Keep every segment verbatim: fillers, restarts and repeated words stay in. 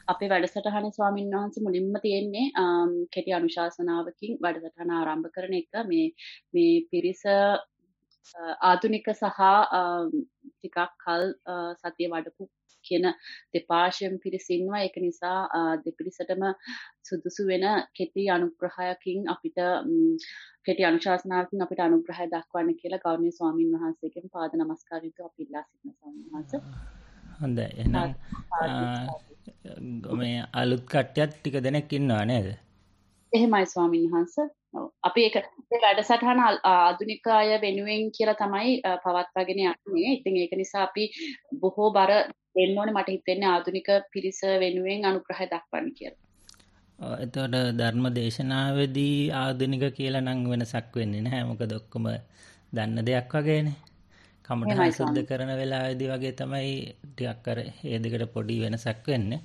අපේ වැඩසටහනේ ස්වාමීන් වහන්සේ මුලින්ම තියෙන්නේ කෙටි අනුශාසනාවකින් වැඩසටහන ආරම්භ කරන එක. මේ මේ පිරිස ආධුනික සහ ටිකක් කල් සතිය වඩපු කියන දෙපාර්ශ්වයෙන් පිරිස ඉන්නවා. ඒක නිසා දෙපිරිසටම සුදුසු වෙන කෙටි අනුග්‍රහයකින් අපිට කෙටි අනුශාසනාවකින් අපිට අනුග්‍රහය දක්වන්න කියලා ගෞරවනීය ස්වාමින් වහන්සේගෙන් පාද නමස්කාරයතු අපි ඉල්ලා සිටින ස්වාමීන් වහන්සේ. හොඳයි. එහෙනම් මේ අලුත් කට්ටියත් ටික දෙනෙක් ඉන්නවා නේද? එහෙමයි ස්වාමීන් වහන්සේ. අපි ඒක මේ වැඩසටහන ආධුනික අය වෙනුවෙන් කියලා තමයි පවත්වාගෙන යන්නේ. ඉතින් ඒක නිසා අපි බොහෝ බර දෙන්න ඕනේ. මට හිතෙන්නේ ආධුනික පිරිස වෙනුවෙන් අනුග්‍රහය දක්වන්න කියලා. එතකොට ධර්ම දේශනාවේදී ආධුනික කියලා නම් වෙනසක් වෙන්නේ නැහැ. මොකද ඔක්කොම දන්න දෙයක් වගේනේ. කමඨහන් සුද්ධ කරන වෙලාවේදී වගේ තමයි ටිකක් අර ඒ දෙකට පොඩි වෙනසක් වෙන්නේ.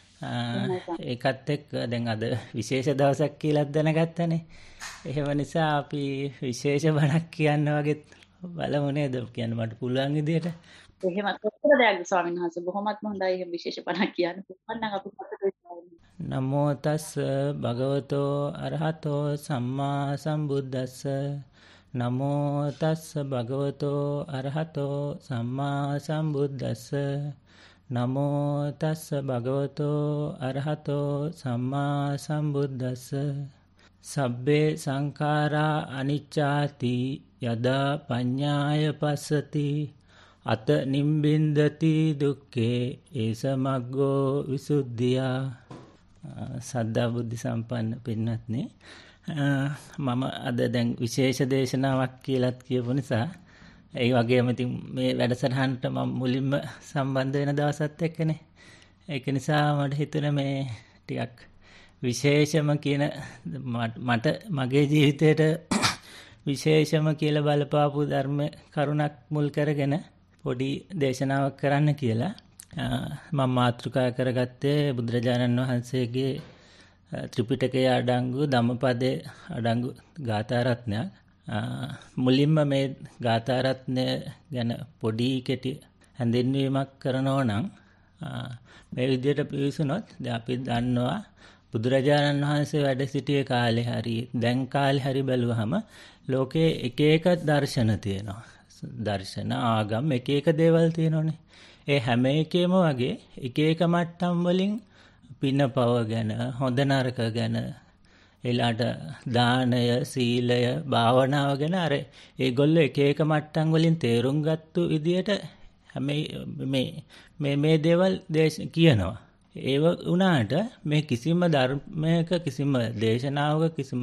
ඒකත් එක්ක දැන් අද විශේෂ දවසක් කියලා දැනගත්තනේ. එහෙම නිසා අපි විශේෂ බණක් කියන්න වගේ බලමු නේද? කියන්න මට පුළුවන් විදියට. එහෙමත් කොච්චර දෙයක්ද ස්වාමීන් වහන්සේ? බොහොමත්ම හොඳයි එහෙම විශේෂ බණක් කියන්න පුළුවන් නම් අපි නමෝ තස් භගවතෝ අරහතෝ සම්මා සම්බුද්දස්ස නමෝ තස් භගවතෝ අරහතෝ සම්මා සම්බුද්දස්ස නමෝ තස් භගවතෝ අරහතෝ සම්මා සම්බුද්දස්ස සබ්බේ සංඛාරා අනිච්චාති යදා පඤ්ඤාය පස්සති අත නිම්බින්දති දුක්ඛේ ඒසමග්ගෝ විසුද්ධියා. සද්ධා බුද්ධ සම්පන්න පින්වත්නි, මම අද දැන් විශේෂ දේශනාවක් කියලාත් කියපු නිසා ඒ වගේම ඉතින් මේ වැඩසටහනට මම මුලින්ම සම්බන්ධ වෙන දවසත් එක්කනේ. ඒක නිසා මට හිතුණා මේ ටිකක් විශේෂම කියන මට මගේ ජීවිතේට විශේෂම කියලා බලපාපු ධර්ම කරුණක් මුල් කරගෙන පොඩි දේශනාවක් කරන්න කියලා. මම මාතෘකා කරගත්තේ බුදුරජාණන් වහන්සේගේ ත්‍රිපිටකයේ අඩංගු ධම්මපදයේ අඩංගු ගාථා රත්නයක්. මුලින්ම මේ ගාථා රත්නය ගැන පොඩි කෙටි හැඳින්වීමක් කරනවා නම් මේ විදිහට පිවිසුනොත් දැන් අපි දන්නවා බුදුරජාණන් වහන්සේ වැඩ සිටියේ කාලේ හරි දැන් කාලේ හරි බැලුවහම ලෝකේ එක එක දර්ශන තියෙනවා. දර්ශන ආගම් එක එක දේවල් තියෙනවානේ. ඒ හැම එකේම වගේ එක එක මට්ටම් වලින් පින පව ගැන හොඳ නරක ගැන ඊළාට දානය සීලය භාවනාව ගැන අර ඒගොල්ලෝ එක එක මට්ටම් වලින් තේරුම් ගත්තු විදියට හැම මේ මේ මේ දේවල් කියනවා. ඒව වුණාට මේ කිසිම ධර්මයක කිසිම දේශනාවක කිසිම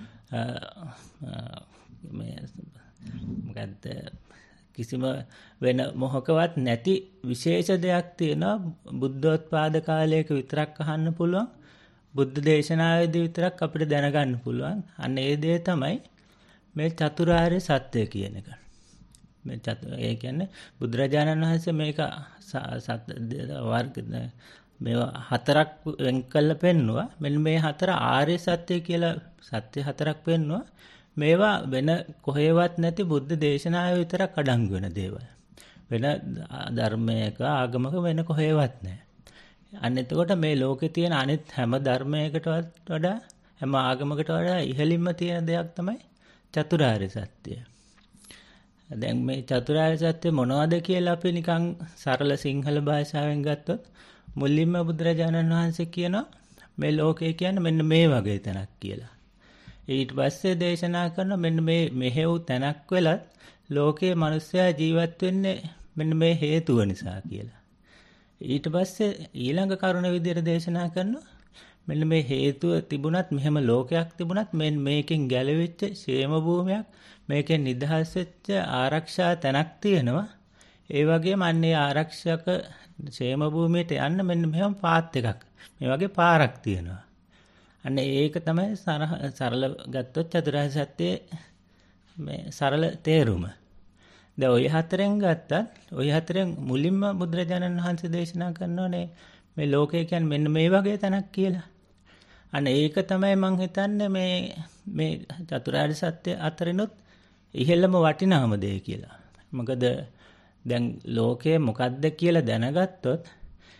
මේ මොකද්ද කිසිම වෙන මොහකවත් නැති විශේෂ දෙයක් තියෙනවා. බුද්ධෝත්පාද කාලයක විතරක් අහන්න පුළුවන්. බුද්ධ දේශනාවේදී විතරක් අපිට දැනගන්න පුළුවන්. අන්න ඒ දේ තමයි මේ චතුරාර්ය සත්‍ය කියන එක. මේ චතුර ඒ කියන්නේ බුදුරජාණන් වහන්සේ මේක සත් වර්ග මේවා හතරක් වෙන් කළා පෙන්නවා. මෙන්න මේ හතර ආර්ය සත්‍ය කියලා සත්‍ය හතරක් පෙන්නවා. මේවා වෙන කොහෙවත් නැති බුද්ධ දේශනාවේ විතරක් අඩංගු වෙන දේවල්. වෙන ධර්මයක ආගමක වෙන කොහෙවත් නැහැ. අන්න එතකොට මේ ලෝකේ තියෙන අනිත් හැම ධර්මයකටවත් වඩා හැම ආගමකට වඩා ඉහළින්ම තියෙන දෙයක් තමයි චතුරාර්ය සත්‍ය. දැන් මේ චතුරාර්ය සත්‍ය මොනවද කියලා අපි නිකන් සරල සිංහල භාෂාවෙන් ගත්තොත් මුලින්ම බුදුරජාණන් වහන්සේ කියනවා මේ ලෝකය කියන්නේ මෙන්න මේ වගේ තැනක් කියලා. ඊට පස්සේ දේශනා කරන මෙන්න මේ මෙහෙව් තැනක් වෙලත් ලෝකයේ මිනිස්සයා ජීවත් වෙන්නේ මෙන්න මේ හේතුව නිසා කියලා. ඊට පස්සේ ඊළඟ කරුණ විදිහට දේශනා කරනවා මෙන්න මේ හේතුව තිබුණත් මෙහෙම ලෝකයක් තිබුණත් මෙන්න මේකෙන් ගැලවිච්ච ക്ഷേම භූමියක් මේකෙන් නිදහස් වෙච්ච ආරක්ෂා තැනක් තියෙනවා. ඒ වගේම අන්නේ ආරක්ෂක ക്ഷേම භූමියට යන්න මෙන්න මෙහෙම පාත් එකක් මේ වගේ පාරක් තියෙනවා. අන්න ඒක තමයි සරල ගත්තොත් චතුරාර්ය සත්‍යයේ මේ සරල තේරුම. දැන් ඔය හතරෙන් ගත්තත් ඔය හතරෙන් මුලින්ම බුදුරජාණන් වහන්සේ දේශනා කරනෝනේ මේ ලෝකය කියන්නේ මෙන්න මේ වගේ තැනක් කියලා. අන්න ඒක තමයි මම හිතන්නේ මේ මේ චතුරාර්ය සත්‍ය අතරිනුත් ඉහෙළම වටිනාම දේ කියලා. මොකද දැන් ලෝකය මොකද්ද කියලා දැනගත්තොත්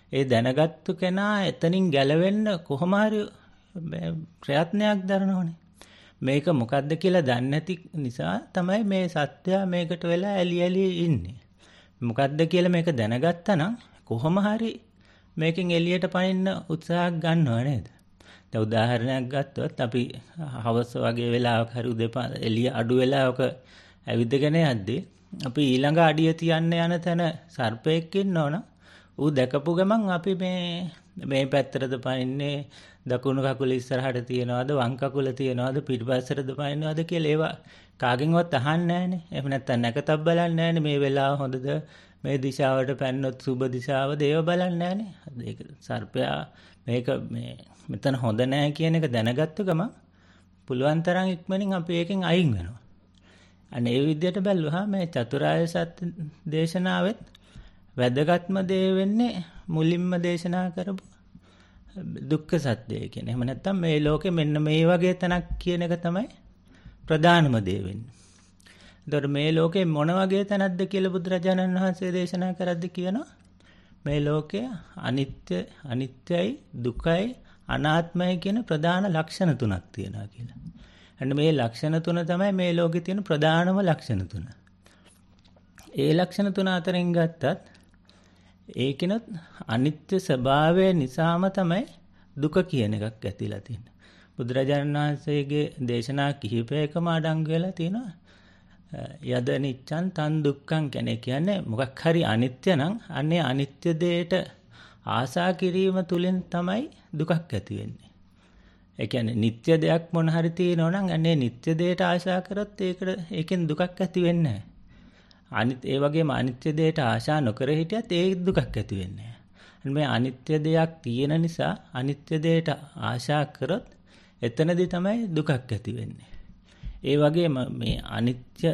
ඒ දැනගත්තු කෙනා එතනින් ගැලවෙන්න කොහොම හරි ප්‍රයත්නයක් දරනවනේ. මේක මොකද්ද කියලා දන්නේ නැති නිසා තමයි මේ සත්‍යය මේකට වෙලා ඇලි ඇලි ඉන්නේ. මොකද්ද කියලා මේක දැනගත්තා නම් කොහොම හරි මේකෙන් එළියට පනින්න උත්සාහ ගන්නව නේද? දැන් උදාහරණයක් ගත්තොත් අපි හවස වගේ වෙලාවක හරි උදේ එළිය අඩු වෙලාවක ඇවිදගෙන යද්දී අපි ඊළඟ අඩිය තියන්න යන තැන සර්පෙක් ඉන්නවනම් ඌ දැකපු ගමන් අපි මේ මේ පැත්තටද පනින්නේ, දකුණු කකුල ඉස්සරහට තියනවාද, වම් කකුල තියනවාද, පිටිපස්සටද පනිනවද කියලා ඒවා කාගෙන්වත් අහන්නේ නැහනේ. එහෙම නැත්නම් නැකතක් බලන්නේ නැහනේ. මේ වෙලාව හොඳද, මේ දිශාවට පැන්නොත් සුබ දිශාවද, ඒව බලන්නේ නැහනේ. ඒක සර්පයා මේක මේ මෙතන හොඳ නැහැ කියන එක දැනගත්ත ගමන් පුළුවන් තරම් ඉක්මනින් අපි ඒකෙන් අයින් වෙනවා. අනේ ඒ විදිහට බැලුවා මේ චතුරාර්ය සත්‍ය දේශනාවෙත් වැදගත්ම දේ වෙන්නේ මුලින්ම දේශනා කරපු දුක්ඛ සත්‍යය කියන. එහෙම නැත්නම් මේ ලෝකෙ මෙන්න මේ වගේ තැනක් කියන එක තමයි ප්‍රධානම දේ වෙන්නේ. එතකොට මේ ලෝකේ මොන වගේ තැනක්ද කියලා බුදුරජාණන් වහන්සේ දේශනා කරද්දී කියනවා මේ ලෝකය අනිත්‍ය අනිත්‍යයි දුකයි අනාත්මයි කියන ප්‍රධාන ලක්ෂණ තුනක් තියෙනවා කියලා. අන්න මේ ලක්ෂණ තුන තමයි මේ ලෝකේ තියෙන ප්‍රධානම ලක්ෂණ තුන. ඒ ලක්ෂණ තුන අතරින් ගත්තත් ඒකිනොත් අනිත්‍ය ස්වභාවය නිසාම තමයි දුක කියන එකක් ඇතිලා තියෙන්නේ. බුදුරජාණන් වහන්සේගේ දේශනා කිහිපයකම අඩංගු වෙලා තියෙනවා යද නිච්ඡන් තන් දුක්ඛං කියන්නේ මොකක් හරි අනිත්‍ය නම් අන්නේ අනිත්‍ය දෙයට ආසා කිරීම තුලින් තමයි දුකක් ඇති වෙන්නේ. ඒ කියන්නේ නිත්‍ය දෙයක් මොන හරි තියෙනවා නම් අන්නේ නිත්‍ය දෙයට ආශා කරොත් ඒකට ඒකෙන් දුකක් ඇති වෙන්නේ නැහැ. අනිත් ඒ වගේම අනිත්‍ය දෙයට ආශා නොකර හිටියත් ඒ දුකක් ඇති වෙන්නේ නැහැ. මේ අනිත්‍ය දෙයක් තියෙන නිසා අනිත්‍ය දෙයට ආශා කරොත් එතනදී තමයි දුකක් ඇති වෙන්නේ. ඒ වගේම මේ අනිත්‍ය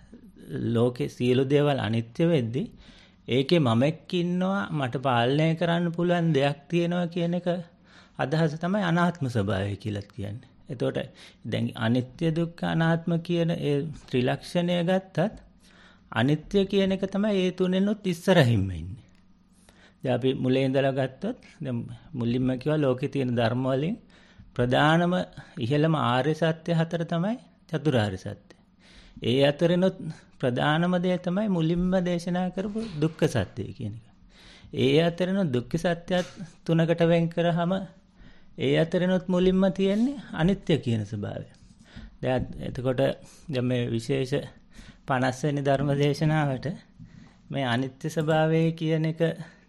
ලෝකේ සියලු දේවල් අනිත්‍ය වෙද්දී ඒකේ මමෙක් ඉන්නවා, මට පාලනය කරන්න පුළුවන් දෙයක් තියෙනවා කියන එක අදහස තමයි අනාත්ම ස්වභාවය කියලා කියන්නේ. එතකොට දැන් අනිත්‍ය දුක්ඛ අනාත්ම කියන ඒ ත්‍රිලක්ෂණය ගත්තත් අනිත්‍ය කියන එක තමයි ඒ තුනෙන්ොත් ඉස්සරහින්ම ඉන්නේ. දැන් අපි මුලින් ඉඳලා ගත්තොත් දැන් මුලින්ම කිව්වා ලෝකේ තියෙන ධර්ම වලින් ප්‍රධානම ඉහළම ආර්ය සත්‍ය හතර තමයි චතුරාර්ය සත්‍ය. ඒ අතරිනුත් ප්‍රධානම දේ තමයි මුලින්ම දේශනා කරපු දුක්ඛ සත්‍ය කියන එක. ඒ අතරිනුත් දුක්ඛ සත්‍යත් තුනකට වෙන් කරාම ඒ අතරිනුත් මුලින්ම තියෙන්නේ අනිත්‍ය කියන ස්වභාවය. දැන් එතකොට දැන් මේ විශේෂ පනස් වෙනි ධර්ම දේශනාවට මේ අනිත්‍ය ස්වභාවය කියන එක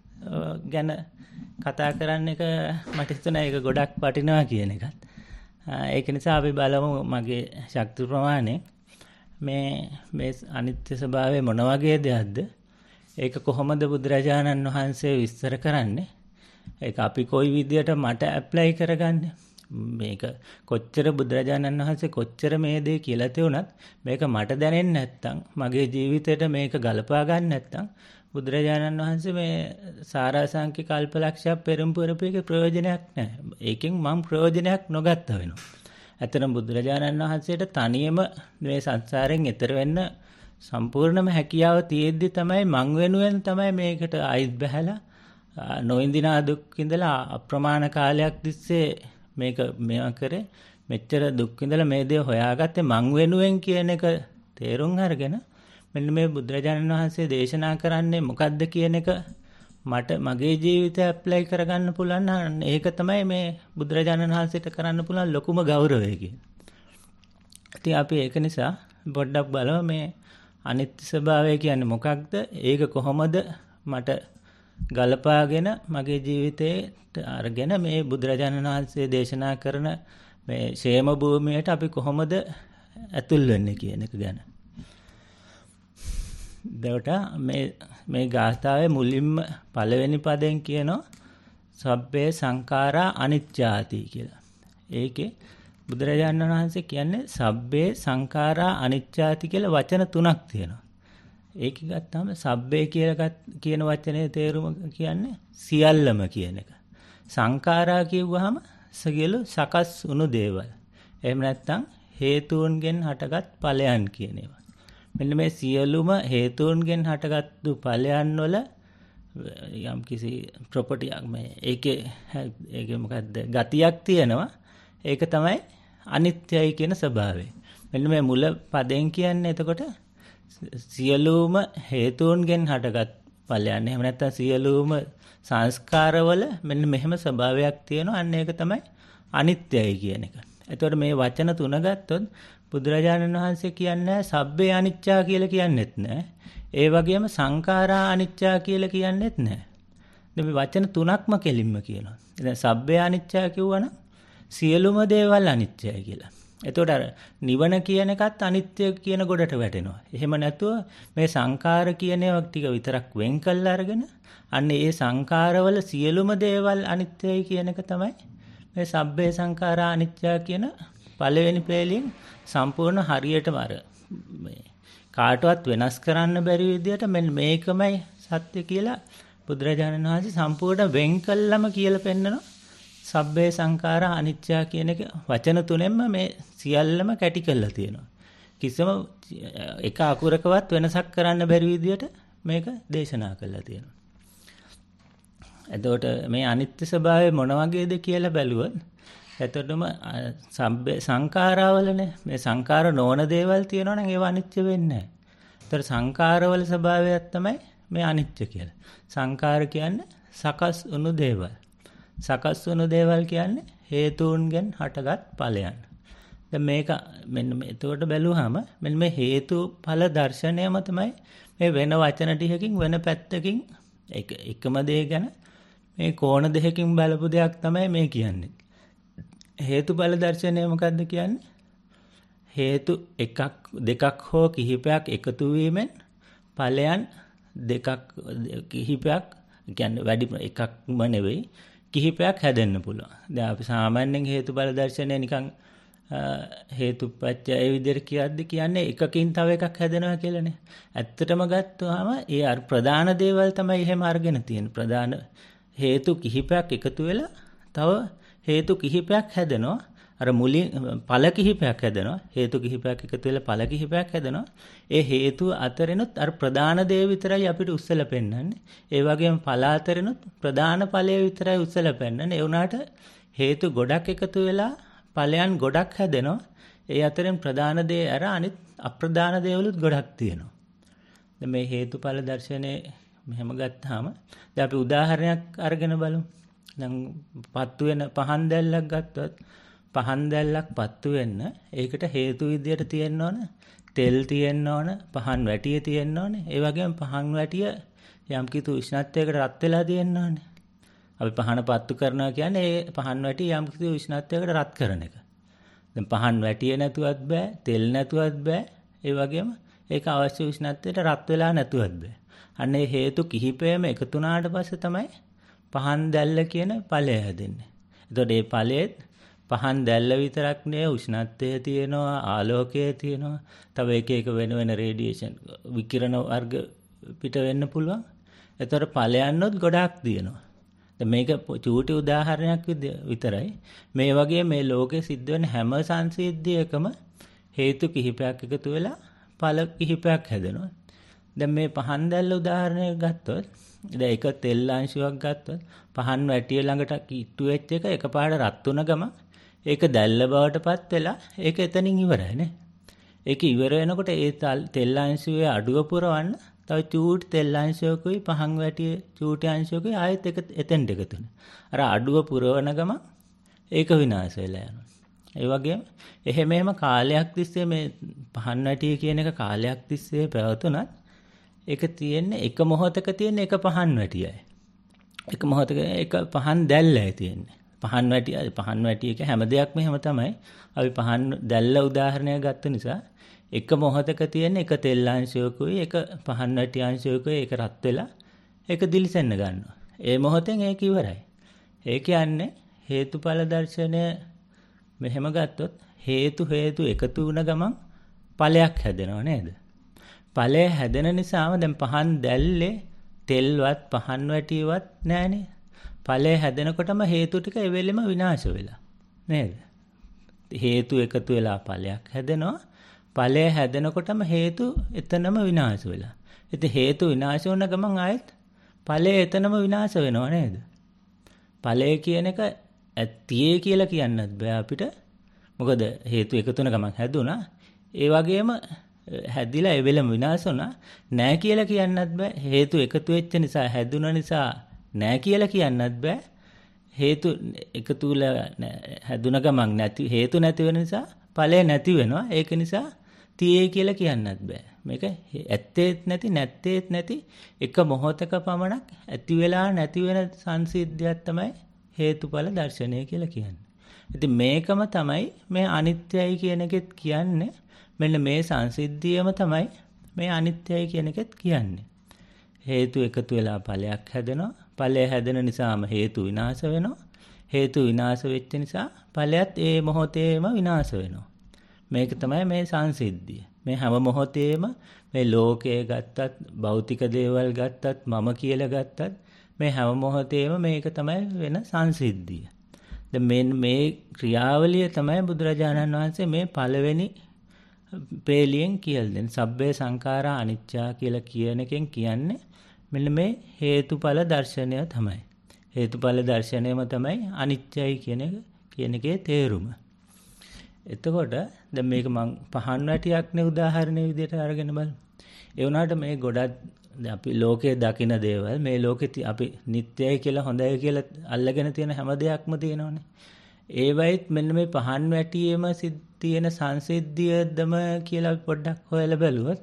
ගැන කතා කරන්න එක මට හිතුණා ඒක ගොඩක් වටිනවා කියන එකත්. ඒක නිසා අපි බලමු මගේ ශක්ති ප්‍රමාණය මේ මේ අනිත්‍ය ස්වභාවය මොන වගේ දෙයක්ද? ඒක කොහොමද බුදුරජාණන් වහන්සේ විස්තර කරන්නේ? ඒක අපි කොයි විදියට මට ඇප්ලයි කරගන්නේ? මේක කොච්චර බුදුරජාණන් වහන්සේ කොච්චර මේ දේ කියලා තියුණත් මේක මට දැනෙන්නේ නැත්නම් මගේ ජීවිතේට මේක ගලපා ගන්න නැත්නම් බුදුරජාණන් වහන්සේ මේ සාරාංශික කල්පලක්ෂයක් පෙරම්පුරපේක ප්‍රයෝජනයක් නැහැ. ඒකෙන් මම ප්‍රයෝජනයක් නොගත්ත වෙනවා. ඇත්තටම බුදුරජාණන් වහන්සේට තනියම මේ සංසාරයෙන් එතර වෙන්න සම්පූර්ණම හැකියාව තියෙද්දි තමයි මං වෙනුවෙන් තමයි මේකට ආයිත් බහැලා නොඉඳිනා දුක් විඳලා අප්‍රමාණ කාලයක් තිස්සේ මේක මේවා කරේ මෙච්චර දුක් විඳලා මේ දේ හොයාගත්තේ මං වෙනුවෙන් කියන එක තේරුම් අරගෙන මෙන්න මේ බුදුරජාණන් වහන්සේ දේශනා කරන්නේ මොකද්ද කියන එක මට මගේ ජීවිතය ඇප්ලයි කරගන්න පුළුවන් නම් ඒක තමයි මේ බුදුරජාණන් වහන්සේට කරන්න පුළුවන් ලොකුම ගෞරවය කියන්නේ. ඉතින් අපි ඒක නිසා පොඩ්ඩක් බලමු මේ අනිත්‍ය ස්වභාවය කියන්නේ මොකක්ද? ඒක කොහොමද මට ගලපාගෙන මගේ ජීවිතේට අරගෙන මේ බුදුරජාණන් වහන්සේ දේශනා කරන මේ ക്ഷേම භූමියට අපි කොහොමද ඇතුල් වෙන්නේ කියන එක ගැන. දවට මේ මේ ගාථාවේ මුලින්ම පළවෙනි පදයෙන් කියනවා සබ්බේ සංඛාරා අනිච්චාති කියලා. ඒකේ බුදුරජාණන් වහන්සේ කියන්නේ සබ්බේ සංඛාරා අනිච්චාති කියලා වචන තුනක් තියෙනවා. ඒක ගත්තාම සබ්බේ කියලා කියන වචනේ තේරුම කියන්නේ සියල්ලම කියන එක. සංඛාරා කියුවාම සියලු සකස් වුණු දේවල්. එහෙම නැත්නම් හේතුන්ගෙන් හටගත් ඵලයන් කියන ඒවා. මෙන්න මේ සියලුම හේතුන්ගෙන් හටගත්තු ඵලයන් වල යම් කිසි ප්‍රොපර්ටියක් මේ ඒකේ ඒකේ මොකද්ද ගතියක් තියෙනවා. ඒක තමයි අනිත්‍යයි කියන ස්වභාවය. මෙන්න මේ මුල පදයෙන් කියන්නේ එතකොට සියලුම හේතුන්ගෙන් හටගත් ඵලයන්. එහෙම නැත්නම් සියලුම සංස්කාරවල මෙන්න මෙහෙම ස්වභාවයක් තියෙනවා. අන්න ඒක තමයි අනිත්‍යයි කියන එක. එතකොට මේ වචන තුන ගත්තොත් බුදුරජාණන් වහන්සේ කියන්නේ සබ්බේ අනිච්චා කියලා කියන්නේත් නැහැ. ඒ වගේම සංඛාරා අනිච්චා කියලා කියන්නේත් නැහැ. දැන් මේ වචන තුනක්ම කෙලින්ම කියනවා. දැන් සබ්බේ අනිච්චා කිව්වනම් සියලුම දේවල් අනිත්‍යයි කියලා. එතකොට අර නිවන කියන එකත් අනිත්‍ය කියන ගොඩට වැටෙනවා. එහෙම නැතුව මේ සංඛාර කියන ඒවා ටික විතරක් වෙන් කළා අරගෙන අන්න ඒ සංඛාරවල සියලුම දේවල් අනිත්‍යයි කියන එක තමයි මේ සබ්බේ සංඛාරා අනිච්චා කියන පළවෙනි පේලියෙන් සම්පූර්ණ හරියටම අර මේ කාටවත් වෙනස් කරන්න බැරි විදිහට මෙන්න මේකමයි සත්‍ය කියලා බුදුරජාණන් වහන්සේ සම්පූර්ණ වෙන් කළම කියලා පෙන්නනවා. සබ්බේ සංඛාරා අනිච්චා කියන එක වචන තුනෙන්ම මේ සියල්ලම කැටි කරලා තියෙනවා. කිසිම එක අකුරකවත් වෙනසක් කරන්න බැරි විදිහට මේක දේශනා කරලා තියෙනවා. එතකොට මේ අනිත්‍ය ස්වභාවය මොන වගේද කියලා බැලුවොත් එතකොටම සබ්බේ සංඛාරවලනේ මේ සංඛාර නොවන දේවල් තියෙනවා නම් ඒව අනිත්‍ය වෙන්නේ නැහැ. ඒතර සංඛාරවල ස්වභාවයක් තමයි මේ අනිත්‍ය කියලා. සංඛාර කියන්නේ සකස් වුණු දේවල්. සකස් වුණු දේවල් කියන්නේ හේතුන්ගෙන් හටගත් ඵලයන්. දැන් මේක මෙන්න එතකොට බැලුවාම මෙන්න මේ හේතු ඵල දර්ශනයම තමයි මේ වෙන වචන ටිකකින් වෙන පැත්තකින් එක එකම දේ ගැන මේ කෝණ දෙකකින් බලපු දෙයක් තමයි මේ කියන්නේ. හේතුඵල දර්ශනය මොකද්ද කියන්නේ? හේතු එකක් දෙකක් හෝ කිහිපයක් එකතු වීමෙන් ඵලයන් දෙකක් කිහිපයක් කියන්නේ වැඩි එකක්ම නෙවෙයි කිහිපයක් හැදෙන්න පුළුවන්. දැන් අපි සාමාන්‍යයෙන් හේතුඵල දර්ශනය නිකන් හේතුපත්‍ය ඒ විදිහට කියද්දි කියන්නේ එකකින් තව එකක් හැදෙනවා කියලානේ. ඇත්තටම ගත්තාම ඒ අර ප්‍රධාන දේවල් තමයි එහෙම අරගෙන තියෙන්නේ. ප්‍රධාන හේතු කිහිපයක් එකතු වෙලා තව හේතු කිහිපයක් හැදෙනවා. අර මුලින් ඵල කිහිපයක් හැදෙනවා. හේතු කිහිපයක් එකතු වෙලා ඵල කිහිපයක් හැදෙනවා. ඒ හේතු අතරිනුත් අර ප්‍රධාන දේ විතරයි අපිට උස්සලා පෙන්වන්නේ. ඒ වගේම ඵල අතරිනුත් ප්‍රධාන ඵලය විතරයි උස්සලා පෙන්වන්නේ. ඒ වුණාට හේතු ගොඩක් එකතු වෙලා ඵලයන් ගොඩක් හැදෙනවා. ඒ අතරින් ප්‍රධාන දේ අර අනිත් අප්‍රධාන දේවලුත් ගොඩක් තියෙනවා. දැන් මේ හේතුඵල දර්ශනේ මෙහෙම ගත්තාම දැන් අපි උදාහරණයක් අරගෙන බලමු. දැන් පත්තු වෙන පහන් දැල්ලක් ගත්තොත් පහන් දැල්ලක් පත්තු වෙන්න ඒකට හේතු විදියට තියෙන්න ඕන තෙල් තියෙන්න ඕන පහන් වැටිය තියෙන්න ඕනේ. ඒ වගේම පහන් වැටිය යම් කිසි උෂ්ණත්වයකට රත් වෙලා තියෙන්න ඕනේ. අපි පහන පත්තු කරනවා කියන්නේ ඒ පහන් වැටිය යම් කිසි උෂ්ණත්වයකට රත් කරන එක. දැන් පහන් වැටිය නැතුවත් බෑ තෙල් නැතුවත් බෑ. ඒ වගේම ඒක අවශ්‍ය උෂ්ණත්වයට රත් වෙලා නැතුවත් බෑ. අන්න ඒ හේතු කිහිපයම එකතු වුණාට පස්සේ තමයි පහන් දැල්ල කියන ඵලය හැදෙන්නේ. එතකොට මේ ඵලයේ පහන් දැල්ල විතරක් නෙවෙයි උෂ්ණත්වය තියෙනවා ආලෝකය තියෙනවා තව එක එක වෙන වෙන රේඩියේෂන් විකිරණ වර්ග පිට වෙන්න පුළුවන්. එතකොට ඵලයන්ොත් ගොඩාක් තියෙනවා. දැන් මේක චූටි උදාහරණයක් විතරයි. මේ වගේ මේ ලෝකේ සිද්ධ වෙන හැම සංසිද්ධියකම හේතු කිහිපයක් එකතු වෙලා ඵල කිහිපයක් හැදෙනවා. දැන් මේ පහන් දැල්ල උදාහරණයක් ගත්තොත් දැන් එක තෙල් අංශුවක් ගත්තොත් පහන් වැටිය ළඟට කිට්ටු වෙච්ච එක එකපාරට රත් වුණ ගම ඒක දැල්ල බවටපත් වෙලා ඒක එතනින් ඉවරයි නේ. ඒක ඉවර වෙනකොට ඒ තෙල් අංශුවේ අඩුව පුරවන්න තව චූටි තෙල් අංශුවකුයි පහන් වැටිය චූටි අංශුවකුයි ආයෙත් එක එතෙන්ට එකතු වෙනවා. අර අඩුව පුරවන ගම ඒක විනාශ වෙලා යනවා. ඒ වගේම එහෙම එහෙම කාලයක් තිස්සේ මේ පහන් වැටිය කියන එක කාලයක් තිස්සේ පැවතුනත් ඒක තියෙන්නේ එක මොහොතක තියෙන එක පහන් වැටියයි. එක මොහොතක එක පහන් දැල්ලයි තියෙන්නේ. පහන් වැටිය පහන් වැටිය එක හැම දෙයක්ම එහෙම තමයි. අපි පහන් දැල්ල උදාහරණයක් ගත්ත නිසා එක මොහොතක තියෙන එක තෙල් අංශයකුයි එක පහන් වැටිය අංශයකුයි ඒක රත් වෙලා ඒක දිලිසෙන්න ගන්නවා. ඒ මොහොතෙන් ඒක ඉවරයි. ඒ කියන්නේ හේතුඵල දර්ශනය මෙහෙම ගත්තොත් හේතු හේතු එකතු වුණ ගමන් ඵලයක් හැදෙනව නේද? ඵලය හැදෙන නිසාම දැන් පහන් දැල්ලේ තෙල්වත් පහන් වැටියවත් නැහනේ. ඵලය හැදෙනකොටම හේතු ටික ඒ වෙලෙම විනාශ වෙලා නේද? හේතු එකතු වෙලා ඵලයක් හැදෙනවා. ඵලය හැදෙනකොටම හේතු එතනම විනාශ වෙලා. ඉතින් හේතු විනාශ වුණ ගමන් ආයෙත් ඵලය එතනම විනාශ වෙනව නේද? ඵලය කියන එක ඇත්තියේ කියලා කියන්නත් බෑ අපිට. මොකද හේතු එකතු වෙන ගමන් හැදුනා. ඒ වගේම හැදිලා ඒ වෙලම විනාශ වුණා. නෑ කියලා කියන්නත් බෑ. හේතු එකතු වෙච්ච නිසා හැදුන නිසා නෑ කියලා කියන්නත් බෑ. හේතු එකතු වෙලා හැදුන ගමන් නැති හේතු නැති වෙන නිසා ඵලය නැති වෙනවා. ඒක නිසා තියේ කියලා කියන්නත් බෑ. මේක ඇත්තේත් නැති නැත්තේත් නැති එක මොහොතක පමණක් ඇති වෙලා නැති වෙන සංසිද්ධියක් තමයි හේතුඵල දර්ශනය කියලා කියන්නේ. ඉතින් මේකම තමයි මේ අනිත්‍යයි කියන එකෙත් කියන්නේ. මෙන්න මේ සංසිද්ධියම තමයි මේ අනිත්‍යයි කියන එකෙත් කියන්නේ. හේතු එකතු වෙලා ඵලයක් හැදෙනවා. ඵලය හැදෙන නිසාම හේතු විනාශ වෙනවා. හේතු විනාශ වෙච්ච නිසා ඵලයත් ඒ මොහොතේම විනාශ වෙනවා. මේක තමයි මේ සංසිද්ධිය. මේ හැම මොහොතේම මේ ලෝකයේ ගත්තත් භෞතික දේවල් ගත්තත් මම කියලා ගත්තත් මේ හැම මොහොතේම මේක තමයි වෙන සංසිද්ධිය. දැන් මේ මේ ක්‍රියාවලිය තමයි බුදුරජාණන් වහන්සේ මේ පළවෙනි පේලියෙන් කියලා දෙන්නේ. සබ්බේ සංඛාරා අනිච්චා කියලා කියන එකෙන් කියන්නේ මෙන්න මේ හේතුඵල දර්ශනය තමයි. හේතුඵල දර්ශනයම තමයි අනිත්‍යයි කියන එක කියන එකේ තේරුම. එතකොට දැන් මේක මම පහන් වැටියක්නේ උදාහරණයක් විදිහට අරගෙන බලමු. ඒ වුණාට මේ ගොඩක් අපි ලෝකයේ දකින දේවල් මේ ලෝකෙ අපි නිත්‍යයි කියලා හොඳයි කියලා අල්ලගෙන තියෙන හැම දෙයක්ම තියෙනවනේ. ඒ වයිත් මෙන්න මේ පහන් වැටියේම තියෙන සංසිද්ධියදම කියලා පොඩ්ඩක් හොයලා බැලුවොත්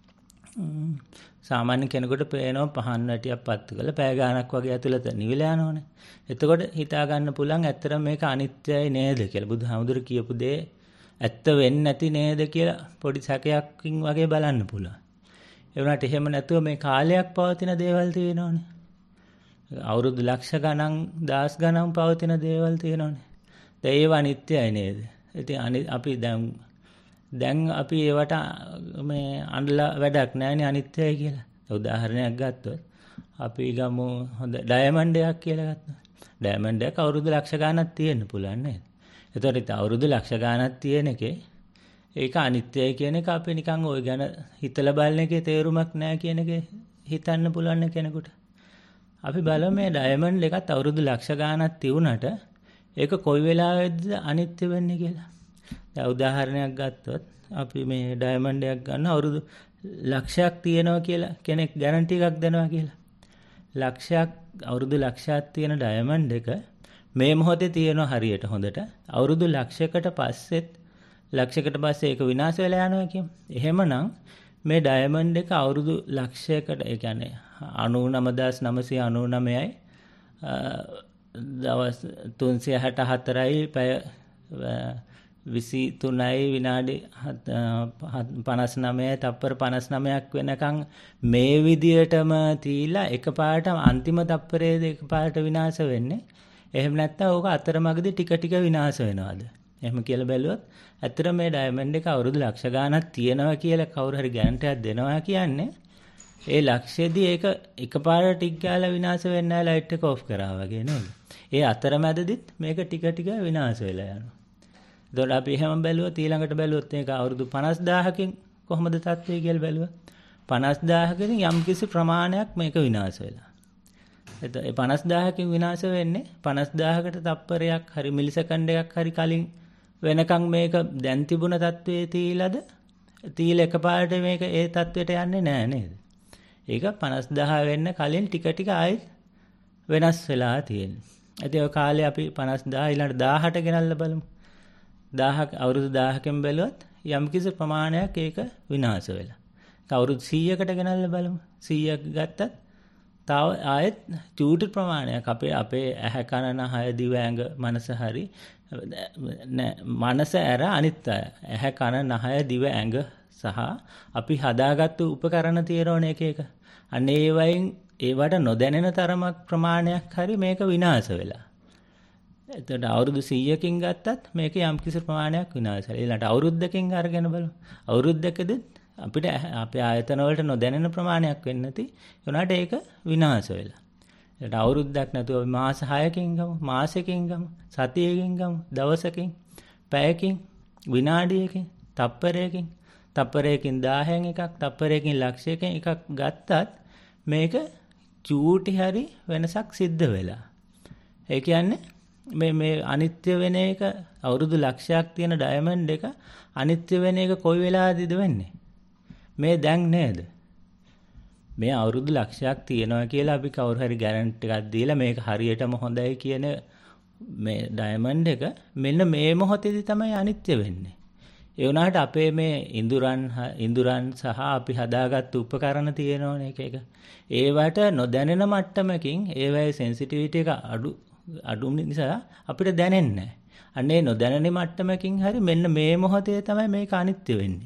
සාමාන්‍ය කෙනෙකුට පේනවා පහන් වැටියක් පත්තු කරලා පැය ගාණක් වගේ ඇතුළත නිවිලා යනවනේ. එතකොට හිතා ගන්න පුළුවන් ඇත්තටම මේක අනිත්‍යයි නේද කියලා. බුදුහාමුදුරු කියපු දේ ඇත්ත වෙන්නේ නැති නේද කියලා පොඩි සැකයක්කින් වගේ බලන්න පුළුවන්. ඒ වුණාට එහෙම නැතුව මේ කාලයක් පවතින දේවල් තියෙනවනේ. අවුරුදු ලක්ෂ ගණන්, දහස් ගණන් පවතින දේවල් තියෙනවනේ. දැන් ඒව අනිත්‍යයි නේද? ඉතින් අපි දැන් දැන් අපි ඒවට මේ අඬලා වැඩක් නැහැනේ අනිත්‍යයි කියලා. උදාහරණයක් ගත්තොත් අපි ගමු හොඳ ඩයමන්ඩ් එකක් කියලා ගත්තා. ඩයමන්ඩ් එක අවුරුදු ලක්ෂ ගණනක් තියෙන්න පුළුවන් නේද? එතකොට අවුරුදු ලක්ෂ ගණනක් තියෙන එකේ ඒක අනිත්‍යයි කියන එක අපි නිකන් ওই ගැන හිතලා බලන එකේ තේරුමක් නැහැ කියන එක හිතන්න පුළුවන් කෙනෙකුට. අපි බලමු මේ ඩයමන්ඩ් එකත් අවුරුදු ලක්ෂ ගණනක් තියුණාට ඒක කොයි වෙලාවෙද අනිත්‍ය වෙන්නේ කියලා. දැන් උදාහරණයක් ගත්තොත් අපි මේ ඩයමන්ඩ් එකක් ගන්න අවුරුදු ලක්ෂයක් තියෙනවා කියලා කෙනෙක් ගැරන්ටි එකක් දෙනවා කියලා. ලක්ෂයක් අවුරුදු ලක්ෂයක් තියෙන ඩයමන්ඩ් එක මේ මොහොතේ තියෙනවා හරියට හොඳට. අවුරුදු ලක්ෂයකට පස්සෙත් ලක්ෂයකට පස්සේ ඒක විනාශ වෙලා යනවා කියමු. එහෙමනම් මේ ඩයමන්ඩ් එක අවුරුදු ලක්ෂයකට ඒ කියන්නේ අනූ නවය දහස් නවසිය අනූ නවයයි දවස් තුන්සිය හැට හතරයි පැය විසි තුනයි විනාඩි පනස් නවයයි තප්පර පනස් නවයක් වෙනකන් මේ විදියටම තියලා එකපාරට අන්තිම තප්පරයේ එකපාරට විනාශ වෙන්නේ. එහෙම නැත්නම් ඕක අතරමඟදී ටික ටික විනාශ වෙනවද? එහෙම කියලා බැලුවොත් ඇත්තට මේ ඩයමන්ඩ් එක අවුරුදු ලක්ෂ ගාණක් තියෙනවා කියලා කවුරු හරි ගැරන්ටියක් දෙනවා කියන්නේ ඒ ලක්ෂයේදී ඒක එකපාරට ටික ගාලා විනාශ වෙන්නේ නැහැ ලයිට් එක ඔෆ් කරා වගේ නේද? ඒ අතරමැදදිත් මේක ටික ටික විනාශ වෙලා යනවා. එතකොට අපි එහෙම බැලුවොත් ඊළඟට බැලුවොත් මේක අවුරුදු පනස් දාහකින් කොහොමද තත්ත්වය කියලා බැලුවොත් පනස් දාහකින් යම්කිසි ප්‍රමාණයක් මේක විනාශ වෙලා. එතකොට ඒ පනස් දාහකින් විනාශ වෙන්නේ පනස් දාහකට තප්පරයක් හරි මිලිසෙකන්ඩයක් හරි කලින් වෙනකන් මේක දැන් තිබුණ තත්ත්වයේ තීලද තීල එකපාරට මේක ඒ තත්ත්වයට යන්නේ නැහැ නේද? ඒක පනස් දාහ වෙන්න කලින් ටික ටික ආයෙත් වෙනස් වෙලා තියෙනවා. ඉතින් ඔය කාලේ අපි පනස් දාහ ඊළඟට දාහට ගෙනල්ලා බලමු. දහයක් අවුරුදු දහයකින් බැලුවොත් යම්කිසි ප්‍රමාණයක් ඒක විනාශ වෙලා. ඒක අවුරුදු සීයකට ගෙනල්ලා බලමු. සීයක් ගත්තත් තව ආයෙත් චූටි ප්‍රමාණයක් අපේ අපේ ඇහැ කන නහය දිව ඇඟ මනස හරි නෑ මනස ඇර අනිත් අය ඇහැ කන නහය දිව ඇඟ සහ අපි හදාගත්තු උපකරණ තියෙනවනේ එක එක. අන්න ඒ වයින් ඒවට නොදැනෙන තරමක් ප්‍රමාණයක් හරි මේක විනාශ වෙලා. එතකොට අවුරුදු සීයකින් ගත්තත් මේක යම්කිසි ප්‍රමාණයක් විනාශ වෙලා. ඊළඟට අවුරුද්දකින් අරගෙන බලමු. අවුරුද්දකදී අපිට අපේ ආයතන වලට නොදැනෙන ප්‍රමාණයක් වෙන්නේ නැති. ඒ උනාට ඒක විනාශ වෙලා. ඊට අවුරුද්දක් නැතුව මාස හයකින් ගමු, මාසෙකින් ගමු, සතියකින් ගමු, දවසකින්, පැයකින්, විනාඩියකින්, තප්පරයකින්, තප්පරයකින් දහයෙන් එකක්, තප්පරයකින් ලක්ෂයකින් එකක් ගත්තත් මේක චූටි හරි වෙනසක් සිද්ධ වෙලා. ඒ කියන්නේ මේ මේ අනිත්‍ය වෙන එක අවුරුදු ලක්ෂයක් තියෙන ඩයමන්ඩ් එක අනිත්‍ය වෙන එක කොයි වෙලාවදීද වෙන්නේ? මේ දැන් නේද? මේ අවුරුදු ලක්ෂයක් තියෙනවා කියලා අපි කවුරු හරි ගැරන්ටි එකක් දීලා මේක හරියටම හොඳයි කියන මේ ඩයමන්ඩ් එක මෙන්න මේ මොහොතේදී තමයි අනිත්‍ය වෙන්නේ. ඒ වුණාට අපේ මේ ඉඳුරන් ඉඳුරන් සහ අපි හදාගත්තු උපකරණ තියෙනවනේ එක එක. ඒවට නොදැනෙන මට්ටමකින් ඒවයේ සෙන්සිටිවිටි එක අඩු අඩු නිසා අපිට දැනෙන්නේ නැහැ. අනේ නොදැනෙන මට්ටමකින් හරි මෙන්න මේ මොහොතේ තමයි මේක අනිත්‍ය වෙන්නේ.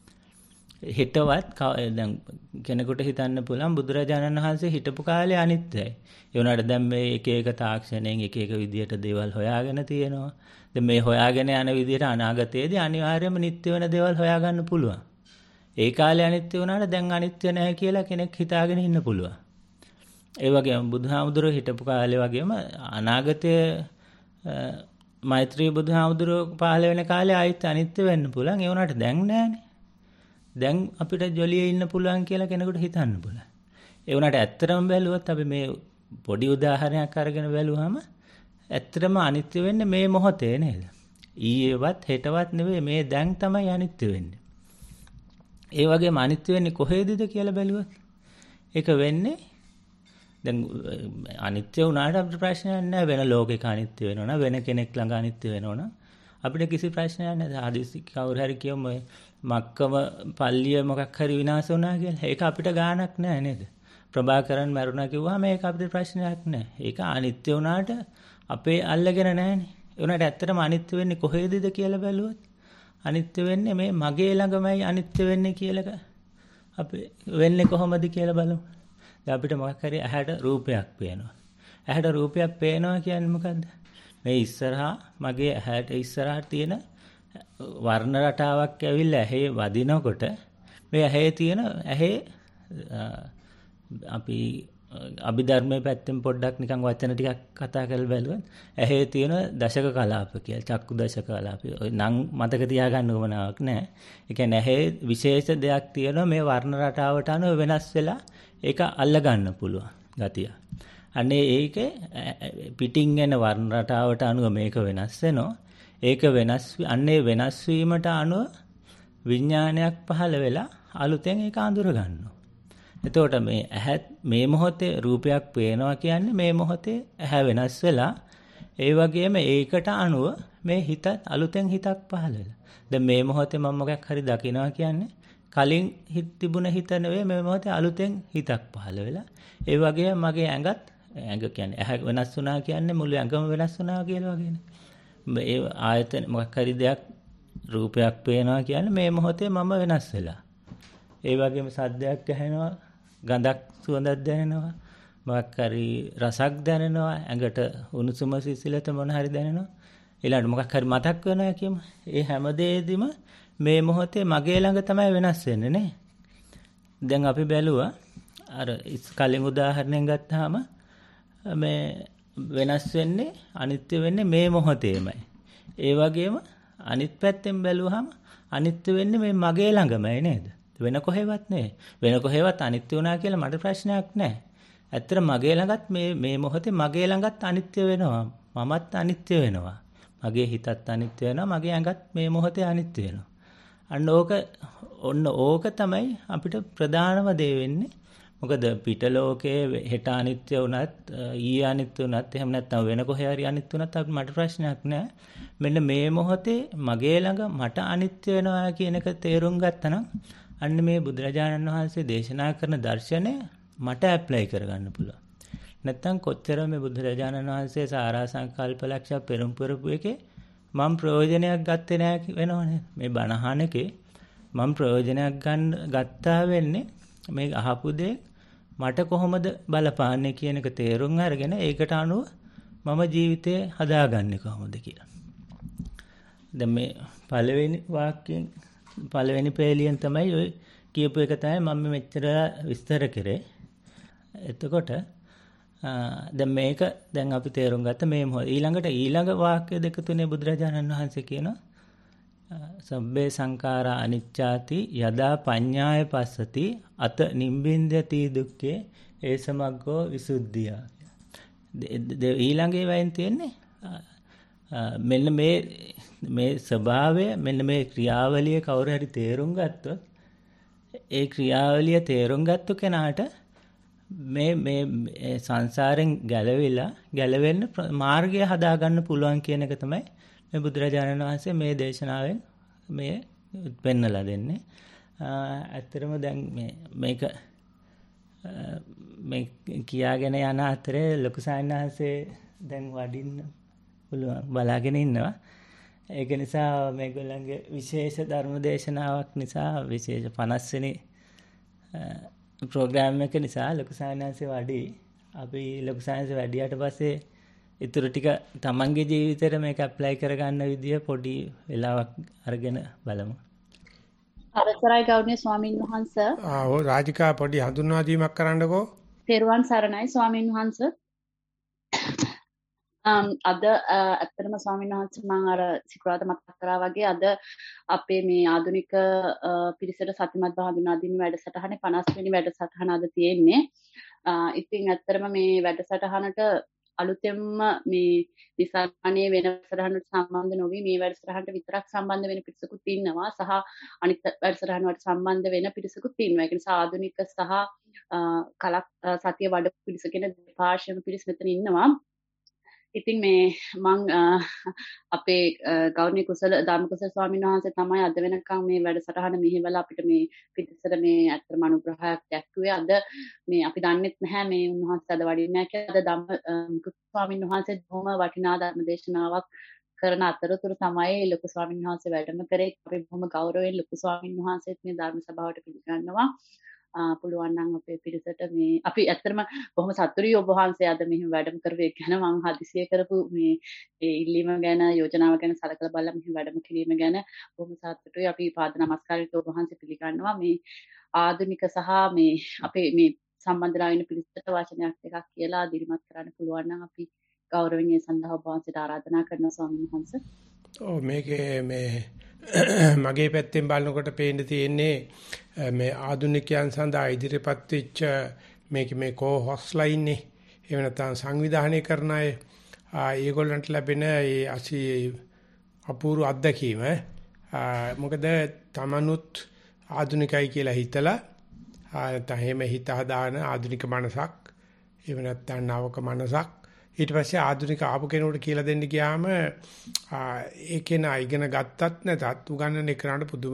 හිතවත් දැන් කෙනෙකුට හිතන්න පුළුවන් බුදුරජාණන් වහන්සේ හිටපු කාලේ අනිත්‍යයි. ඒ වුණාට දැන් මේ එක එක තාක්ෂණයෙන් එක එක විදියට දේවල් හොයාගෙන තියෙනවා. දැන් මේ හොයාගෙන යන විදියට අනාගතයේදී අනිවාර්යයෙන්ම නිට්ටය වෙන දේවල් හොයාගන්න පුළුවන්. ඒ කාලේ අනිත්‍ය වුණාට දැන් අනිත්‍ය නැහැ කියලා කෙනෙක් හිතාගෙන ඉන්න පුළුවන්. ඒ වගේම බුදුහාමුදුරුවෝ හිටපු කාලේ වගේම අනාගතයේ මෛත්‍රී බුදුහාමුදුරුවෝ පහළ වෙන කාලේ ආයිත් අනිත්‍ය වෙන්න පුළුවන්. ඒ වුණාට දැන් නැහැනේ. දැන් අපිට ජොලියේ ඉන්න පුළුවන් කියලා කෙනෙකුට හිතන්න පුළුවන්. ඒ වුණාට ඇත්තටම බැලුවොත් අපි මේ පොඩි උදාහරණයක් අරගෙන බැලුවාම ඇත්තටම අනිත්‍ය වෙන්නේ මේ මොහොතේ නේද? ඊයේවත් හෙටවත් නෙවෙයි මේ දැන් තමයි අනිත්‍ය වෙන්නේ. ඒ වගේම අනිත්‍ය වෙන්නේ කොහේදද කියලා බැලුවොත් ඒක වෙන්නේ දැන් අනිත්‍ය වුණාට අපිට ප්‍රශ්නයක් නැහැ. වෙන ලෝකයක අනිත්‍ය වෙනවනම් වෙන කෙනෙක් ළඟ අනිත්‍ය වෙනවනම් අපිට කිසි ප්‍රශ්නයක් නැහැ. ආදිසි කවුරු හරි කියමු මක්කම පල්ලිය මොකක් හරි විනාශ වුණා කියලා. ඒක අපිට ගාණක් නැහැ නේද? ප්‍රභාකරන් මරුණා කිව්වම ඒක අපිට ප්‍රශ්නයක් නැහැ. ඒක අනිත්‍ය වුණාට අපේ අල්ලගෙන නැහැනේ. ඒ උනාට ඇත්තටම අනිත්‍ය වෙන්නේ කොහේදද කියලා බැලුවොත් අනිත්‍ය වෙන්නේ මේ මගේ ළඟමයි අනිත්‍ය වෙන්නේ කියලා අපි වෙන්නේ කොහොමද කියලා බලමු. දැන් අපිට මොකක් හරි ඇහැට රූපයක් පේනවා. ඇහැට රූපයක් පේනවා කියන්නේ මොකද්ද? මේ ඉස්සරහා මගේ ඇහැට ඉස්සරහා තියෙන වර්ණ රටාවක් ඇවිල්ලා ඇහි වදිනකොට මේ ඇහි තියෙන ඇහි අපි අභිධර්මයේ පැත්තෙන් පොඩ්ඩක් නිකන් වචන ටිකක් කතා කරලා බලුවොත් ඇහි තියෙන දශක කලාප කියලා චක්කු දශක කලාප නම් මතක තියාගන්න ඕමනාවක් නැහැ. ඒ කියන්නේ ඇහි විශේෂ දෙයක් තියෙනවා මේ වර්ණ රටාවට අනුව වෙනස් වෙලා ඒක අල්ල ගන්න පුළුවන් ගතිය. අනේ ඒක පිටින් එන වර්ණ රටාවට අනුව මේක වෙනස් වෙනවා. ඒක වෙනස් අන්නේ වෙනස් වීමට අනුව විඥානයක් පහළ වෙලා අලුතෙන් ඒක අඳුර ගන්නවා. එතකොට මේ ඇහැ මේ මොහොතේ රූපයක් පේනවා කියන්නේ මේ මොහොතේ ඇහැ වෙනස් වෙලා ඒ වගේම ඒකට අනුව මේ හිතත් අලුතෙන් හිතක් පහළ වෙලා. දැන් මේ මොහොතේ මම මොකක් හරි දකිනවා කියන්නේ කලින් හිත තිබුණ හිත නෙවෙයි මේ මොහොතේ අලුතෙන් හිතක් පහළ වෙලා. ඒ වගේම මගේ ඇඟත් ඇඟ කියන්නේ ඇහැ වෙනස් වුණා කියන්නේ මුළු ඇඟම වෙනස් වුණා කියලා වගේනේ. ඒ ආයතන මොකක් හරි දෙයක් රූපයක් පේනවා කියන්නේ මේ මොහොතේ මම වෙනස් වෙලා. ඒ වගේම සද්දයක් ඇහෙනවා, ගඳක් සුවඳක් දැනෙනවා, මොකක් හරි රසක් දැනෙනවා, ඇඟට උණුසුම සිසිලත මොන හරි දැනෙනවා. ඊළඟට මොකක් හරි මතක් වෙනවා කියමු. ඒ හැම දෙයකදීම මේ මොහොතේ මගේ ළඟ තමයි වෙනස් වෙන්නේ නේ. දැන් අපි බැලුවා අර කලින් උදාහරණයක් ගත්තාම මේ වෙනස් වෙන්නේ අනිත්‍ය වෙන්නේ මේ මොහොතේමයි. ඒ වගේම අනිත් පැත්තෙන් බැලුවහම අනිත්‍ය වෙන්නේ මේ මගේ ළඟමයි නේද? වෙන කොහෙවත් නෙවෙයි. වෙන කොහෙවත් අනිත්‍ය වුණා කියලා මට ප්‍රශ්නයක් නැහැ. ඇත්තට මගේ ළඟත් මේ මේ මොහොතේ මගේ ළඟත් අනිත්‍ය වෙනවා. මමත් අනිත්‍ය වෙනවා. මගේ හිතත් අනිත්‍ය වෙනවා. මගේ ඇඟත් මේ මොහොතේ අනිත්‍ය වෙනවා. අන්න ඕක ඔන්න ඕක තමයි අපිට ප්‍රධානම දේ වෙන්නේ. මොකද පිට ලෝකයේ හෙට අනිත්‍ය වුණත් ඊයේ අනිත්‍ය වුණත් එහෙම නැත්නම් වෙන කොහේ හරි අනිත්‍ය වුණත් අපිට මට ප්‍රශ්නයක් නැහැ. මෙන්න මේ මොහොතේ මගේ ළඟ මට අනිත්‍ය වෙනවා කියන එක තේරුම් ගත්තනම් අන්න මේ බුදුරජාණන් වහන්සේ දේශනා කරන දර්ශනය මට ඇප්ලයි කරගන්න පුළුවන්. නැත්නම් කොච්චර මේ බුදුරජාණන් වහන්සේ සාරා සංකල්ප ලක්ෂ පෙරම් පුරපු එකේ මම ප්‍රයෝජනයක් ගත්තේ නැහැ වෙනවනේ. මේ බණ අහන එකේ මම ප්‍රයෝජනයක් ගන්න ගත්තා වෙන්නේ මේ අහපු දේ මට කොහොමද බලපාන්නේ කියන එක තේරුම් අරගෙන ඒකට අනුව මම ජීවිතේ හදාගන්නේ කොහොමද කියලා. දැන් මේ පළවෙනි වාක්‍යයෙන් පළවෙනි පේලියෙන් තමයි ඔය කියපු එක තමයි මම මෙච්චර විස්තර කරේ. එතකොට දැන් මේක දැන් අපි තේරුම් ගත්ත මේ මොහොත ඊළඟට ඊළඟ වාක්‍ය දෙක තුනේ බුදුරජාණන් වහන්සේ කියනවා සබ්බේ සංඛාරා අනිච්චාති යදා පඤ්ඤාය පස්සති අත නිබ්බින්දති දුක්ඛේ ඒ සමග්ගෝ විසුද්ධිය. ඊළඟේ වයින් තියෙන්නේ මෙන්න මේ මේ ස්වභාවය මෙන්න මේ ක්‍රියාවලිය කවුරු හරි තේරුම් ගත්තොත් ඒ ක්‍රියාවලිය තේරුම් ගත්ත කෙනාට මේ මේ සංසාරෙන් ගැලවිලා ගැලවෙන්න මාර්ගය හදාගන්න පුළුවන් කියන එක තමයි මේ බුදුරජාණන් වහන්සේ මේ දේශනාවෙන් මේ පෙන්නලා දෙන්නේ. ඇත්තටම දැන් මේ මේක මේ කියාගෙන යන අතරේ ලොකු සාන්නාංශේ දැන් වඩින්න පුළුවන් බලාගෙන ඉන්නවා. ඒක නිසා මේගොල්ලන්ගේ විශේෂ ධර්ම දේශනාවක් නිසා විශේෂ පනස් වෙනි ප්‍රෝග්‍රෑම් එක නිසා ලොකු සාන්නාංශේ වැඩි. අපි ලොකු සාන්නාංශේ වැඩියට පස්සේ ඊටු ටික තමන්ගේ ජීවිතේට මේක ඇප්ලයි කරගන්න විදිය පොඩි වෙලාවක් අරගෙන බලමු. අවසරයි ගෞරවනීය ස්වාමින් වහන්සේ. ආ ඔය රාජිකා පොඩි හඳුන්වා දීමක් කරන්නකෝ. තෙරුවන් සරණයි ස්වාමින් වහන්සේ. um අද ඇත්තටම ස්වාමීන් වහන්සේ මම අර සිකුරාදා මතක් කරා වගේ අද අපේ මේ ආධුනික පිරිසට සතිමත් බව හඳුනා දීම වැඩසටහනේ පනස් වෙනි වැඩසටහන අද තියෙන්නේ. ඉතින් ඇත්තටම මේ වැඩසටහනට අලුතෙන්ම මේ දිසානේ වෙන වැඩසටහනට සම්බන්ධ නොවි මේ වැඩසටහනට විතරක් සම්බන්ධ වෙන පිරිසකුත් ඉන්නවා සහ අනිත් වැඩසටහන වලට සම්බන්ධ වෙන පිරිසකුත් ඉන්නවා. ඒ නිසා ආධුනික සහ කලක් සතිය වඩපු පිරිස කියන දෙපාර්ශ්වම පිරිස මෙතන ඉන්නවා. ඉතින් මේ මං අපේ ගෞරවනීය කුසල ධම්මකුසල ස්වාමීන් වහන්සේ තමයි අද වෙනකම් මේ වැඩසටහන මෙහෙवला අපිට මේ පිටිසර මේ අත්‍තරම අනුග්‍රහයක් දැක්ුවේ. අද මේ අපි දන්නෙත් නැහැ මේ උන්වහන්සේ අද වඩින්නේ නැහැ කියලා. අද ධම්ම ස්වාමීන් වහන්සේ බොහොම වටිනා ධර්ම දේශනාවක් කරන අතරතුර තමයි ලොකු ස්වාමීන් වහන්සේ වැඩම කරේ. අපි බොහොම ගෞරවයෙන් ලොකු ස්වාමීන් වහන්සේත් මේ ධර්ම සභාවට පිළිගන්නවා. පුළුවන් නම් අපේ පිරිසට මේ අපි ඇත්තටම බොහොම සතුටුයි ඔබ වහන්සේ අද මෙහෙම වැඩම කරුවේ ගැන. මම හදිසියෙ කරපු මේ ඒ ඉල්ලීම ගැන යෝජනාව ගැන සලකලා බලලා මෙහෙම වැඩම කිරීම ගැන බොහොම සතුටුයි. අපි පාද නමස්කාරයට ඔබ වහන්සේ පිළිගන්නවා. මේ ආධුනික සහ මේ අපේ මේ සම්බන්ධලා වෙන පිරිසට වචනයක් දෙකක් කියලා දිරිමත් කරන්න පුළුවන් නම් අපි ගෞරවයෙන් ඒ සඳහා ඔබ වහන්සේට ආරාධනා කරනවා ස්වාමීන් වහන්සේ. ඔව් මේකේ මේ මගේ පැත්තෙන් බලනකොට පේන්න තියෙන්නේ මේ ආධුනිකයන් සඳහා ඉදිරිපත් වෙච්ච මේක මේ කෝහොස්ලා ඉන්නේ. එහෙම නැත්නම් සංවිධානය කරන අය ඒගොල්ලන්ට ලැබෙන ඒ අසි අපූර්ව අත්දැකීම මොකද තමනුත් ආධුනිකයි කියලා හිතලා නැත්නම් එහෙම හිත හදාන ආධුනික මනසක් එහෙම නැත්නම් නවක මනසක් ඊට පස්සේ ආධුනික ආපු කෙනෙකුට කියලා දෙන්න ගියාම ඒකේන ඉගෙන ගත්තත් නැතත් උගන්නන එකනට පුදුම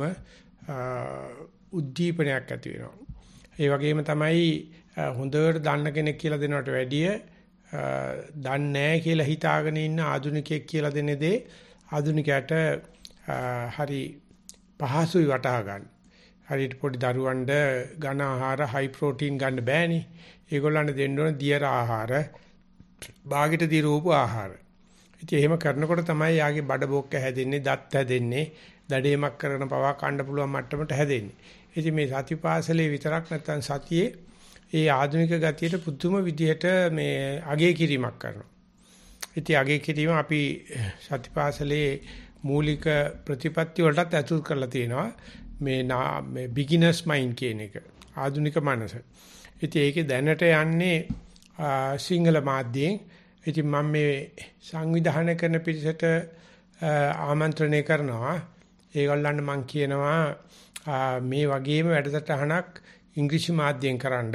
උද්දීපනයක් ඇති වෙනවා. ඒ වගේම තමයි හොඳට දන්න කෙනෙක් කියලා දෙනවට වැඩිය දන්නේ නැහැ කියලා හිතාගෙන ඉන්න ආධුනිකයෙක් කියලා දෙන දේ ආධුනිකයට හරි පහසුයි වටහා ගන්න. හරියට පොඩි දරුවන්ට ඝන ආහාර හයි ප්‍රෝටීන් ගන්න බෑනේ. ඒගොල්ලන්ට දෙන්න ඕන දියර ආහාර බාගෙට දී රූප ආහාර. ඉතින් එහෙම කරනකොට තමයි යාගේ බඩ බොක්ක හැදෙන්නේ, දත් හැදෙන්නේ, දඩේමක් කරන පවා කන්න පුළුවන් මට්ටමට හැදෙන්නේ. ඉතින් මේ සතිපාසලේ විතරක් නැත්තම් සතියේ ඒ ආධුනික ගතියට පුදුම විදිහට මේ අගය කිරීමක් කරනවා. ඉතින් අගය කිරීම අපි සතිපාසලේ මූලික ප්‍රතිපත්ති වලටත් ඇතුල් කරලා තියෙනවා. මේ මේ බිග්ිනර්ස් මයින්ඩ් කියන එක. ආධුනික මනස. ඉතින් ඒකේ දැනට යන්නේ සිංහල මාධ්‍යයෙන්. ඉතින් මම මේ සංවිධානය කරන පිරිසට ආමන්ත්‍රණය කරනවා. ඒගොල්ලන්ට මම කියනවා මේ වගේම වැඩසටහනක් ඉංග්‍රීසි මාධ්‍යයෙන් කරන්න.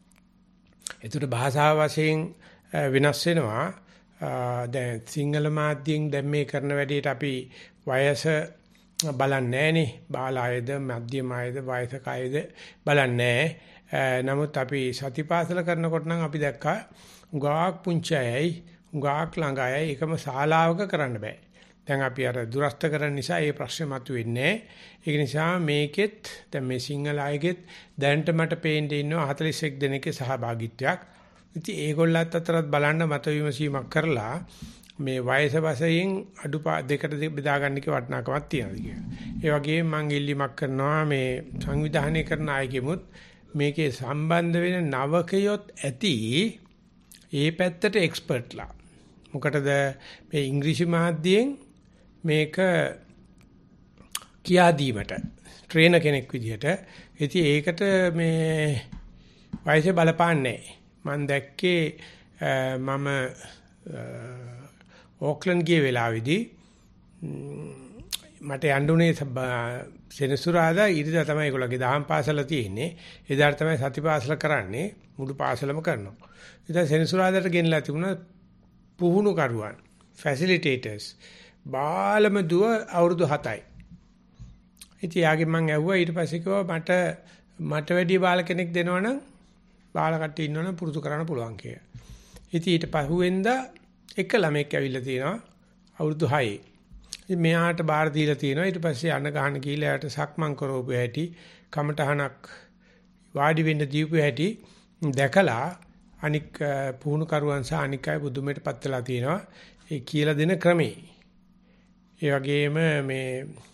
ඒතර භාෂාව වශයෙන් වෙනස් වෙනවා. දැන් සිංහල මාධ්‍යයෙන් දැන් මේ කරන වැඩේට අපි වයස බලන්නේ නැහනේ. බාල ආයද, මධ්‍යම ආයද, වයසක ආයද බලන්නේ නැහැ. නමුත් අපි සතිපාසල කරනකොට නම් අපි දැක්කා උගාක් පුංචි අයයි උගාක් ළඟ අයයි එකම ශාලාවක කරන්න බෑ. දැන් අපි අර දුරස්ත කරන නිසා ඒ ප්‍රශ්නේ මතුවෙන්නේ නැහැ. ඒක නිසා මේකෙත් දැන් මේ සිංහල අයගෙත් දැනට මට පේන්නේ ඉන්නවා හතළිස් එක් දෙනෙක්ගේ සහභාගීත්වයක්. ඉතින් ඒගොල්ලත් අතරත් බලන්න මත විමසීමක් කරලා මේ වයස වශයෙන් අඩු දෙකට බෙදා ගන්න එක වටිනාකමක් තියෙනවා කියලා. ඒ වගේම මම ඉල්ලීමක් කරනවා මේ සංවිධානය කරන අයගෙමුත් මේකේ සම්බන්ධ වෙන නවකයොත් ඇති ඒ පැත්තට එක්ස්පර්ට්ලා. මොකටද මේ ඉංග්‍රීසි මාධ්‍යයෙන් මේක කියා දීමට ට්‍රේනර් කෙනෙක් විදිහට. ඉතින් ඒකට මේ වයසේ බලපාන්නේ නැහැ. මම දැක්කේ මම ඕක්ලන්ඩ් ගිය වෙලාවේදී මට යන්න උනේ සෙනසුරාදා ඉරිදා තමයි ඒගොල්ලෝගේ දහම් පාසල තියෙන්නේ. එදාට තමයි සති පාසල කරන්නේ. මුළු පාසලම කරනවා. ඉතින් සෙනසුරාදාට ගෙනලා තිබුණා පුහුණු කරුවන්, ෆැසිලිටේටර්ස්. බාලම දුව අවුරුදු හතයි. ඉතින් යාගෙන් මම ඇහුවා ඊට පස්සේ කිව්වා මට මට වැඩි බාල කෙනෙක් දෙනවනම් බාල කට්ටිය ඉන්නවනම් පුරුදු කරන්න පුළුවන් කියලා. ඉතින් ඊට පහුවෙන්දා එක ළමෙක් ඇවිල්ලා තියෙනවා අවුරුදු හයයි. ඉතින් මෙයාට බාර දීලා තියෙනවා. ඊට පස්සේ අන්න ගහන ගිහලා යාට සක්මන් කරවපු හැටි, කමටහනක් වාඩි වෙන්න දීපු හැටි දැකලා අනික් පුහුණු කරුවන් සහ අනික් අය බුදුමෙට පත් වෙලා තියෙනවා. ඒ කියලා දෙන ක්‍රමේ. ඒ වගේම මේ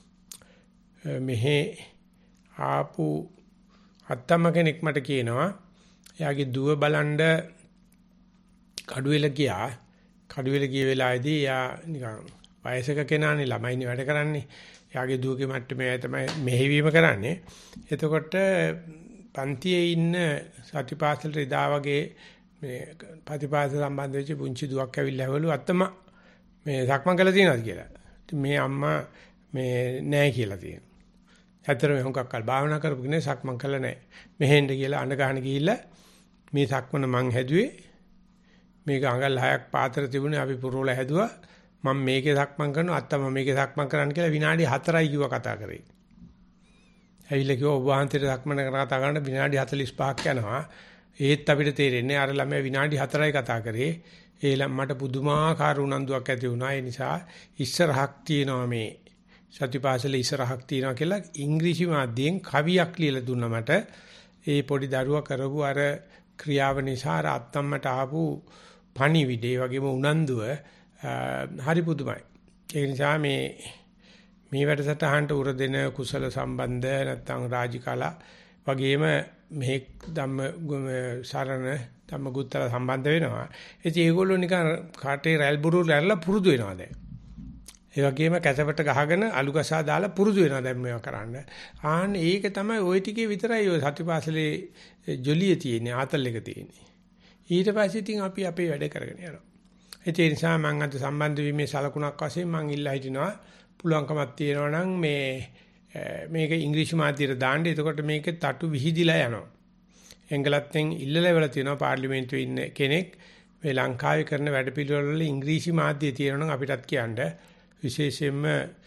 මෙහි ආපු අත්තම්ම කෙනෙක් මට කියනවා එයාගේ දුව බලන්න කඩුවෙල ගියා. කඩුවෙල ගිය වෙලාවේදී එයා නිකන් වයසක කෙනානේ ළමයිනේ වැඩ කරන්නේ. එයාගේ දුවගේ මට්ටමේ තමයි මෙහෙවීම කරන්නේ. එතකොට පන්තියේ ඉන්න සතිපාසලට ඉදා වගේ මේ ප්‍රතිපාසල සම්බන්ධ වෙච්ච පුංචි දුවක් ඇවිල්ලා ඇවලු අත්තම මේ සක්මන් කළා තියෙනවද කියලා. ඉතින් මේ අම්මා මේ නෑ කියලා තියෙනවා. ඇත්තටම හුඟක් කල් භාවනා කරපු කෙනෙක් සක්මන් කළා නෑ. මෙහෙන්ද කියලා අඬ ගහන ගිහිල්ලා මේ සක්මන මං හැදුවේ. මේක අඟල් හයක් පාතර තිබුණේ අපි පුරවල හැදුවා. මම මේකේ සක්මන් කරනවා අත්තම මේකේ සක්මන් කරන්න කියලා විනාඩි හතරයි කිව්වා කතා කරේ. ඇවිල්ලා කිව්වා ඔබ වහන්සේට සක්මන කතා කරන්න විනාඩි හතළිස් පහක් යනවා. ඒත් අපිට තේරෙන්නේ අර ළමයා විනාඩි හතරයි කතා කරේ. ඒ ළමයට පුදුමාකාර උනන්දුවක් ඇති වුණා. ඒ නිසා ඉස්සරහක් තියෙනවා මේ සතිපාසලේ ඉස්සරහක් තියෙනවා කියලා ඉංග්‍රීසි මාධ්‍යයෙන් කවියක් ලියලා දුන්නා මට. ඒ පොඩි දරුවා කරපු අර ක්‍රියාව නිසා අර අත්තම්මට ආපු පණිවිඩය වගේම උනන්දුව හරි පුදුමයි. ඒ නිසා මේ මේ වැඩසටහනට උර දෙන කුසල සම්බන්ධ නැත්නම් රාජිකලා වගේම මේ ධම්ම සරණ ධම්මගුත්තල සම්බන්ධ වෙනවා. ඉතින් ඒගොල්ලෝ නිකන් කාටේ රැල් බුරු රැල්ලා පුරුදු වෙනවා දැන්. ඒ වගේම කැසපට ගහගෙන අලු ගසා දාලා පුරුදු වෙනවා දැන් මේවා කරන්න. ආන්න ඒක තමයි ওই ටිකේ විතරයි ඔය සතිපාසලේ ජොලිය තියෙන්නේ ආතල් එක තියෙන්නේ. ඊට පස්සේ ඉතින් අපි අපේ වැඩ කරගෙන යනවා. ඒ නිසා මම අද සම්බන්ධ වීමේ සලකුණක් වශයෙන් මම ඉල්ලා හිටිනවා පුළුවන්කමක් තියෙනවා නම් මේ මේක ඉංග්‍රීසි මාධ්‍යයට දාන්න. එතකොට මේක තටු විහිදිලා යනවා. එංගලන්තෙන් ඉල්ලලා ඉවර තියෙනවා පාර්ලිමේන්තුවේ ඉන්න කෙනෙක් මේ ලංකාවේ කරන වැඩපිළිවෙල වල ඉංග්‍රීසි මාධ්‍යය තියෙනවා නම් අපිටත් කියන්න. විශේෂයෙන්ම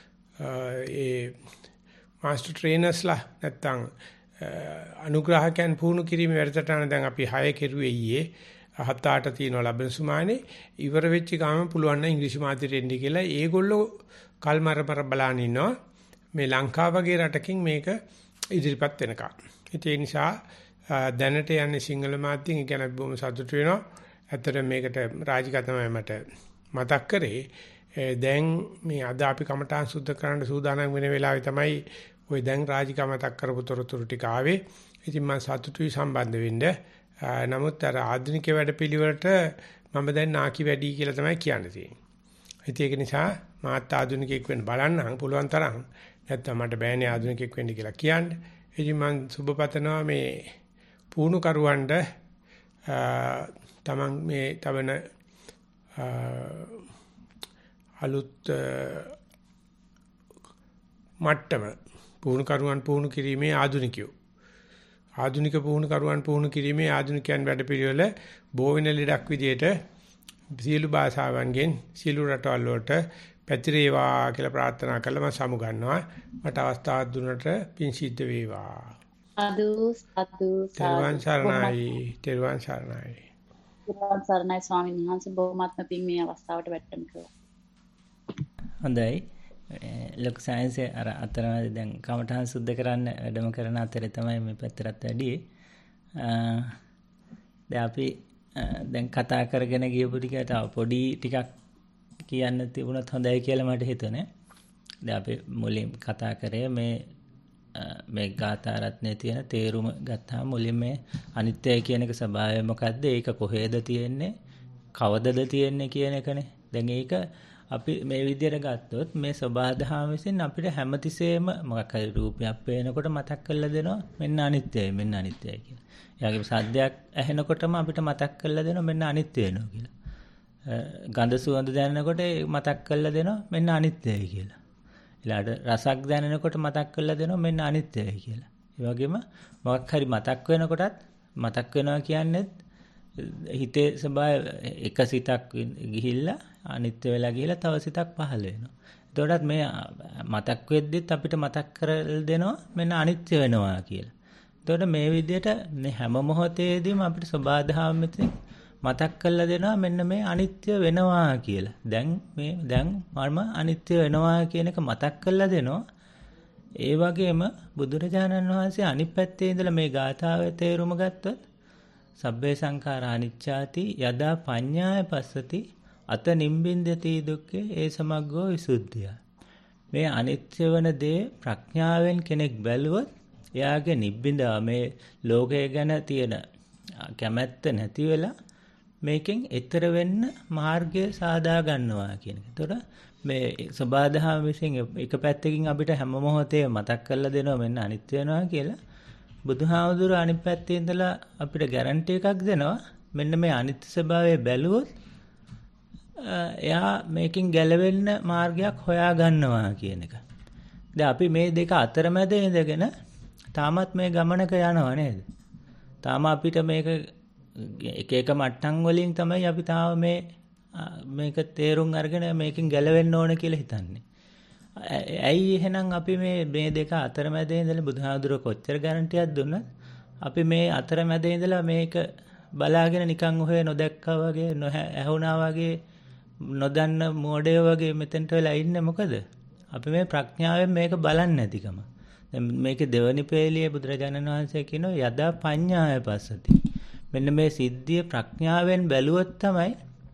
ඒ මාස්ටර් ට්‍රේනර්ස්ලා නැත්තම් අනුග්‍රහකයන් පුහුණු කිරීමේ වැඩසටහන දැන් අපි හය කෙරුවේ ඊයේ හත අට තියෙනවා ලබන සුමානේ ඉවර වෙච්ච ගාම පුළුවන් නම් ඉංග්‍රීසි මාධ්‍යයට එන්න කියලා ඒගොල්ලෝ කල්මරමර බලන් ඉන්නවා මේ ලංකාව වගේ රටකින් මේක ඉදිරිපත් වෙනකම්. ඒ නිසා දැනට යන්නේ සිංහල මාධ්‍යෙන් ඒ කියන්නේ බොහොම සතුටු වෙනවා. ඇත්තට මේකට රාජිකා තමයි මට මතක් කරේ. දැන් මේ අද අපි කමඨාන් සුද්ධ කරන්න සූදානම් වෙන වෙලාවේ තමයි ওই දැන් රාජිකා මතක් කරපු තොරතුරු ටික ආවේ. ඉතින් මම සතුටුයි සම්බන්ධ වෙන්න. නමුත් අර ආධුනික වැඩපිළිවෙලට මම දැන් නාකි වැඩි කියලා තමයි කියන්න තියෙන්නේ. ඒක නිසා මාත් ආධුනිකයෙක් වෙන්න බලන්නම් පුළුවන් තරම්. නැත්තම් මට බෑනේ ආධුනිකයෙක් වෙන්න කියලා කියන්න. ඉතින් මම සුබපතනවා මේ පුහුණු කරුවන්ට තමන් මේ තවන අලුත් මට්ටම පුහුණු කරුවන් පුහුණු කිරීමේ ආධුනිකයෝ ආධුනික පුහුණු කරුවන් පුහුණු කිරීමේ ආධුනිකයන් වැඩපිළිවෙල බෝ වෙන ලෙඩක් විදියට සියලු භාෂාවන්ගෙන් සියලු රටවල් වලට පැතිරේවා කියලා ප්‍රාර්ථනා කළා. මම සමු ගන්නවා. මට අවස්ථාවක් දුන්නට පින් සිද්ධ වේවා. සාදු සාදු තෙරුවන් සරණයි. තෙරුවන් සරණයි. තෙරුවන් සරණයි ස්වාමීන් වහන්සේ බොහොමත්ම පින් මේ අවස්ථාවට වැටෙන්න කළා. හොඳයි. ලොකු සයන්ස් අර අතරමැද දැන් කමඨහන් සුද්ධ කරන්න වැඩම කරන අතරේ තමයි මේ පැත්තරත් වැඩි. දැන් අපි දැන් කතා කරගෙන ගියපු ටිකට පොඩි ටිකක් කියන්න තිබුණත් හොඳයි කියලා මට හිතුනේ. දැන් අපි මුලින් කතා කරේ මේ මේ ගාථා රත්නයේ තියෙන තේරුම ගත්තාම මුලින් මේ අනිත්‍යය කියන එක ස්වභාවය මොකද්ද? ඒක කොහෙද තියෙන්නේ? කවදද තියෙන්නේ කියන එකනේ. දැන් ඒක අපි මේ විදිහට ගත්තොත් මේ සබහාදහම විසින් අපිට හැමතිස්සෙම මොකක් හරි රූපයක් පේනකොට මතක් කරලා දෙනවා මෙන්න අනිත්‍යයි මෙන්න අනිත්‍යයි කියලා. එයාගේ සද්දයක් ඇහෙනකොටම අපිට මතක් කරලා දෙනවා මෙන්න අනිත්‍ය වෙනවා කියලා. ගඳ සුවඳ දැනෙනකොට මතක් කරලා දෙනවා මෙන්න අනිත්‍යයි කියලා. ඊළාට රසක් දැනෙනකොට මතක් කරලා දෙනවා මෙන්න අනිත්‍යයි කියලා. ඒ වගේම මොකක් හරි මතක් වෙනකොටත් මතක් වෙනවා කියන්නේ හිතේ ස්වභාවය එක සිතක් ගිහිල්ලා අනිත්‍ය වෙලා ගිහිල්ලා තව සිතක් පහළ වෙනවා. එතකොටත් මේ මතක් වෙද්දිත් අපිට මතක් කරලා දෙනවා මෙන්න අනිත්‍ය වෙනවා කියලා. එතකොට මේ විදිහට මේ හැම මොහොතේදීම අපිට සබහාදහම මෙතන මතක් කරලා දෙනවා මෙන්න මේ අනිත්‍ය වෙනවා කියලා. දැන් මේ දැන් මම අනිත්‍ය වෙනවා කියන එක මතක් කරලා දෙනවා. ඒ වගේම බුදුරජාණන් වහන්සේ අනිත් පැත්තේ ඉඳලා මේ ගාථාවේ තේරුම ගත්තොත් සබ්බේ සංඛාරා අනිච්චාති යදා පඤ්ඤාය පස්සති අත නිම්බින්දති දුක්ඛේ ඒ සමග්ගෝ විසුද්ධිය. මේ අනිත්‍ය වෙන දේ ප්‍රඥාවෙන් කෙනෙක් බැලුවොත් එයාගේ නිබ්බින්දා මේ ලෝකය ගැන තියෙන කැමැත්ත නැති වෙලා මේකෙන් ඈතර වෙන්න මාර්ගය සාදා ගන්නවා කියන එක. ඒතකොට මේ සබහාදහම විසින් එක පැත්තකින් අපිට හැම මොහොතේම මතක් කරලා දෙනවා මෙන්න අනිත්‍ය වෙනවා කියලා. බුදුහාමුදුර අනිත් පැත්තේ ඉඳලා අපිට ගැරන්ටි එකක් දෙනවා මෙන්න මේ අනිත්‍ය ස්වභාවය බැලුවොත් එයා මේකෙන් ගැලවෙන්න මාර්ගයක් හොයා ගන්නවා කියන එක. දැන් අපි මේ දෙක අතරමැද ඉඳගෙන තාමත් මේ ගමනක යනවා නේද? තාම අපිට මේක එක එක මට්ටම් වලින් තමයි අපි තාම මේ මේක තේරුම් අරගෙන මේකෙන් ගැලවෙන්න ඕන කියලා හිතන්නේ. ඇයි එහෙනම් අපි මේ මේ දෙක අතරමැද ඉඳලා බුදුහාමුදුර කොච්චර ගැරන්ටියක් දුන්නත් අපි මේ අතරමැද ඉඳලා මේක බලාගෙන නිකන් ඔහේ නොදැක්කා වගේ නොඇහුණා වගේ නොදන්න මෝඩයෝ වගේ මෙතෙන්ට වෙලා ඉන්නේ මොකද? අපි මේ ප්‍රඥාවෙන් මේක බලන්නේ නැතිකම. දැන් මේකේ දෙවනි පේළියේ බුදුරජාණන් වහන්සේ කියනවා යදා පඤ්ඤාය පස්සති. මෙන්න මේ සිද්ධිය ප්‍රඥාවෙන් බැලුවොත් තමයි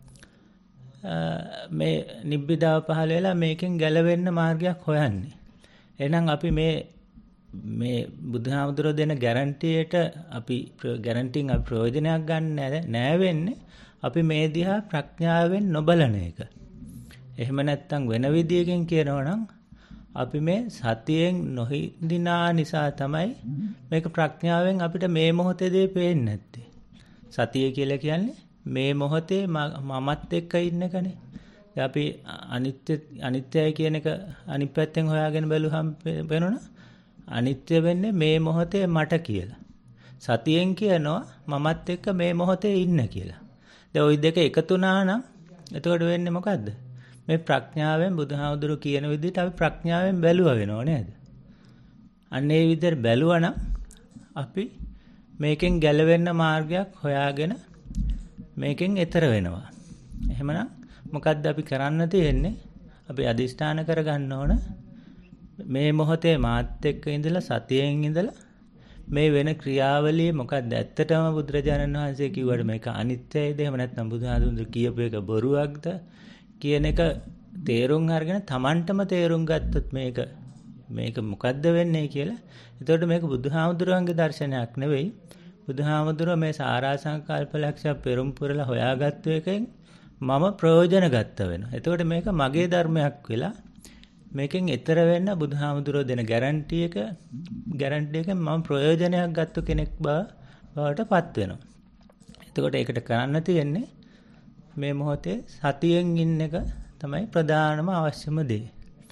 මේ නිබ්බිදාව පහළ වෙලා මේකෙන් ගැලවෙන්න මාර්ගයක් හොයන්නේ. එහෙනම් අපි මේ මේ බුදුහාමුදුරුවෝ දෙන ගැරන්ටියට අපි ගැරන්ටියෙන් අපි ප්‍රයෝජනයක් ගන්න නෑ වෙන්නේ. අපි මේ දිහා ප්‍රඥාවෙන් නොබලන එක. එහෙම නැත්නම් වෙන විදියකින් කියනවා නම් අපි මේ සතියෙන් නොහිඳිනා නිසා තමයි මේක ප්‍රඥාවෙන් අපිට මේ මොහොතේදී පේන්නේ නැත්තේ. සතිය කියලා කියන්නේ මේ මොහොතේ මමත් එක්ක ඉන්න එකනේ. අපි අනිත්‍ය අනිත්‍යයි කියන එක අනිත් පැත්තෙන් හොයාගෙන බැලුවහම වෙනවනේ අනිත්‍ය වෙන්නේ මේ මොහොතේ මට කියලා. සතියෙන් කියනවා මමත් එක්ක මේ මොහොතේ ඉන්න කියලා. දැන් ওই දෙක එකතු වුණා නම් එතකොට වෙන්නේ මොකද්ද? මේ ප්‍රඥාවෙන් බුදුහාමුදුරු කියන විදිහට අපි ප්‍රඥාවෙන් බැලුවා වෙනව නේද? අන්න ඒ විදිහට බැලුවා නම් අපි මේකෙන් ගැලවෙන්න මාර්ගයක් හොයාගෙන මේකෙන් එතර වෙනවා. එහෙමනම් මොකද්ද අපි කරන්න තියෙන්නේ? අපි අදිෂ්ඨාන කරගන්න ඕන මේ මොහොතේ මාත් එක්ක ඉඳලා සතියෙන් ඉඳලා මේ වෙන ක්‍රියාවලිය මොකද්ද? ඇත්තටම බුදුරජාණන් වහන්සේ කිව්වට මේක අනිත්‍යයිද? එහෙම නැත්නම් බුදුහාමුදුරු කියපු එක බොරුවක්ද කියන එක තේරුම් අරගෙන Tamanටම තේරුම් ගත්තොත් මේක මේක මොකද්ද වෙන්නේ කියලා. එතකොට මේක බුදුහාමුදුරුවන්ගේ දර්ශනයක් නෙවෙයි. බුදුහාමුදුරුවෝ මේ සාරා සංකල්ප ලක්ෂ්‍ය පෙරම් පුරලා හොයාගත්තු එකෙන් මම ප්‍රයෝජන ගත්ත වෙනවා. එතකොට මේක මගේ ධර්මයක් වෙලා මේකෙන් ඈතර වෙන්න බුදුහාමුදුරුවෝ දෙන ගැරන්ටි එක ගැරන්ටි එකෙන් මම ප්‍රයෝජනයක් ගත්ත කෙනෙක් බවට පත් වෙනවා. එතකොට ඒකට කරන්න තියෙන්නේ මේ මොහොතේ සතියෙන් ඉන්න එක තමයි ප්‍රධානම අවශ්‍යම දේ.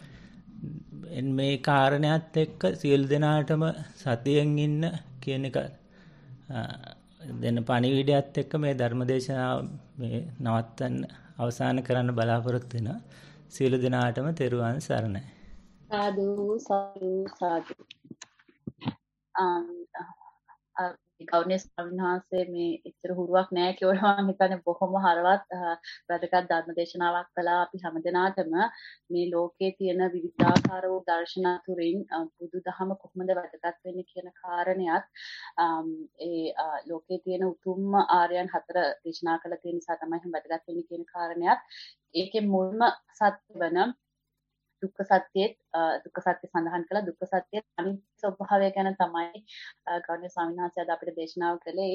මේ කාරණයක් එක්ක සියලු දෙනාටම සතියෙන් ඉන්න කියන එක දෙන පණිවිඩයත් එක්ක මේ ධර්මදේශනාව මේ නවත්තන්න අවසන් කරන්න බලාපොරොත්තු වෙනවා. සියලු දෙනාටම තෙරුවන් සරණයි. සාදු සාදු සාදු. අම් ගෞරවනීය ස්වාමීන් වහන්සේ මේ ඉතර හුරුවක් නැහැ කියලා මම හිතන්නේ බොහොම හරවත් වැදගත් ධර්ම දේශනාවක් කළා. අපි හැමදෙනාටම මේ ලෝකයේ තියෙන විවිධාකාර වූ දර්ශන තුරින් බුදුදහම කොහොමද වැදගත් වෙන්නේ කියන කාරණයක් ඒ ලෝකයේ තියෙන උතුම්ම ආර්යයන් හතර දේශනා කළ තියෙන නිසා තමයි වැදගත් වෙන්නේ කියන කාරණයක්. ඒකේ මුල්ම සත්‍ය වෙන දුක්ඛ සත්‍යයේත් දුක්ඛ සත්‍ය සඳහන් කළා. දුක්ඛ සත්‍යයේ අනිත්‍ය ස්වභාවය ගැන තමයි ගෞරවනීය ස්වාමීන් වහන්සේ අද අපිට දේශනාව කළේ.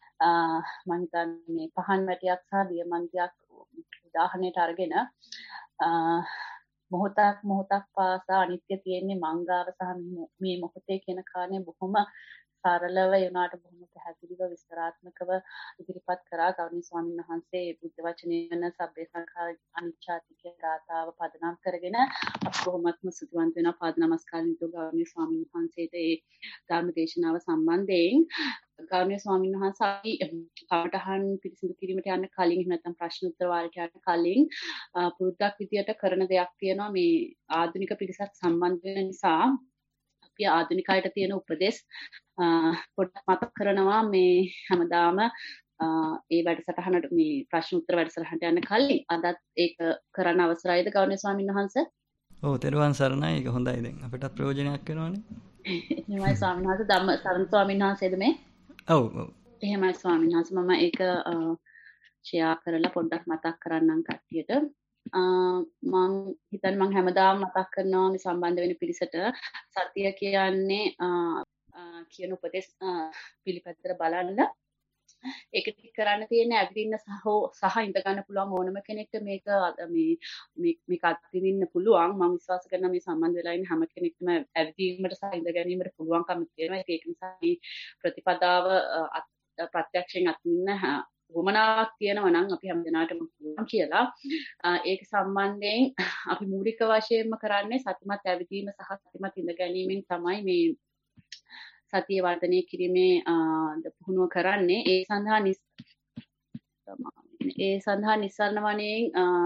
මම හිතන්නේ මේ පහන් වැටියක් සහ දියමන්තියක් උදාහරණයට අරගෙන මොහොතක් මොහොතක් පාසා අනිත්‍ය තියෙන්නේ මංගාව සහ මේ මොහොතේ කියන කාරණේ බොහොම සරලව යුණාට බොහොම පැහැදිලිව විස්තරාත්මකව ඉදිරිපත් කරා ගෞරවනීය ස්වාමීන් වහන්සේ බුද්ධ වචනේ වෙන සබ්බේ සංඛාර අනිච්චාතික ගාථාව පදනම් කරගෙන අප බොහොමත්ම සුදුවන්ත වෙන පාද නමස්කාරයෙන් තු ගෞරවනීය ස්වාමීන් වහන්සේට ඒ ධර්ම දේශනාව සම්බන්ධයෙන් ගෞරවනීය ස්වාමීන් වහන්සේ අපි කමඨහන් පිරිසිදු කිරීමට යන්න කලින් එහෙම නැත්නම් ප්‍රශ්න උත්තර වාරයට යන්න කලින් පුරුද්දක් විදියට කරන දෙයක් තියෙනවා මේ ආධුනික පිරිසක් සම්බන්ධ වෙන නිසා අපි ආධුනිකයට තියෙන උපදෙස් පොඩ්ඩක් මතක් කරනවා මේ හැමදාම ඒ වැඩසටහනට මේ ප්‍රශ්න උත්තර වැඩසටහනට යන්න කලින් අදත් ඒක කරන්න අවසරයිද ගෞරවනීය ස්වාමීන් වහන්සේ? ඔව් තෙරුවන් සරණයි. ඒක හොඳයි. දැන් අපිටත් ප්‍රයෝජනයක් වෙනවනේ. එහෙමයි ස්වාමීන් වහන්සේ. ධම්ම සරණ ස්වාමීන් වහන්සේද මේ? ඔව් ඔව්. එහෙමයි ස්වාමීන් වහන්සේ. මම ඒක ෂෙයා කරලා පොඩ්ඩක් මතක් කරන්නම් කට්ටියට. මම හිතන්නේ මම හැමදාම මතක් කරනවා මේ සම්බන්ධ වෙන පිරිසට සතිය කියන්නේ කියන උපදෙස් පිළිපැත්තට බලන්න. ඒක ටික කරන්න තියෙන ඇවිදින්න සහ සහ ඉඳ ගන්න පුළුවන් ඕනම කෙනෙක්ට මේක මේ මේක අත්විඳින්න පුළුවන්. මම විශ්වාස කරනවා මේ සම්බන්ධ වෙලා ඉන්න හැම කෙනෙක්ටම ඇවිදීමට සහ ඉඳ ගැනීමට පුළුවන්කම තියෙනවා. ඒක නිසා මේ ප්‍රතිපදාව ප්‍රත්‍යක්ෂයෙන් අත්විඳින්න වමනාවක් තියෙනවා නම් අපි හැමදෙනාටම පුළුවන් කියලා. ඒක සම්බන්ධයෙන් අපි මූලික වශයෙන්ම කරන්නේ සතිමත් ඇවිදීම සහ සතිමත් ඉඳ ගැනීමෙන් තමයි මේ සතිය වර්ධනය කිරීමේ පුහුණුව කරන්නේ. ඒ සඳහා ඒ සඳහා නිස්සරණ වනයෙන්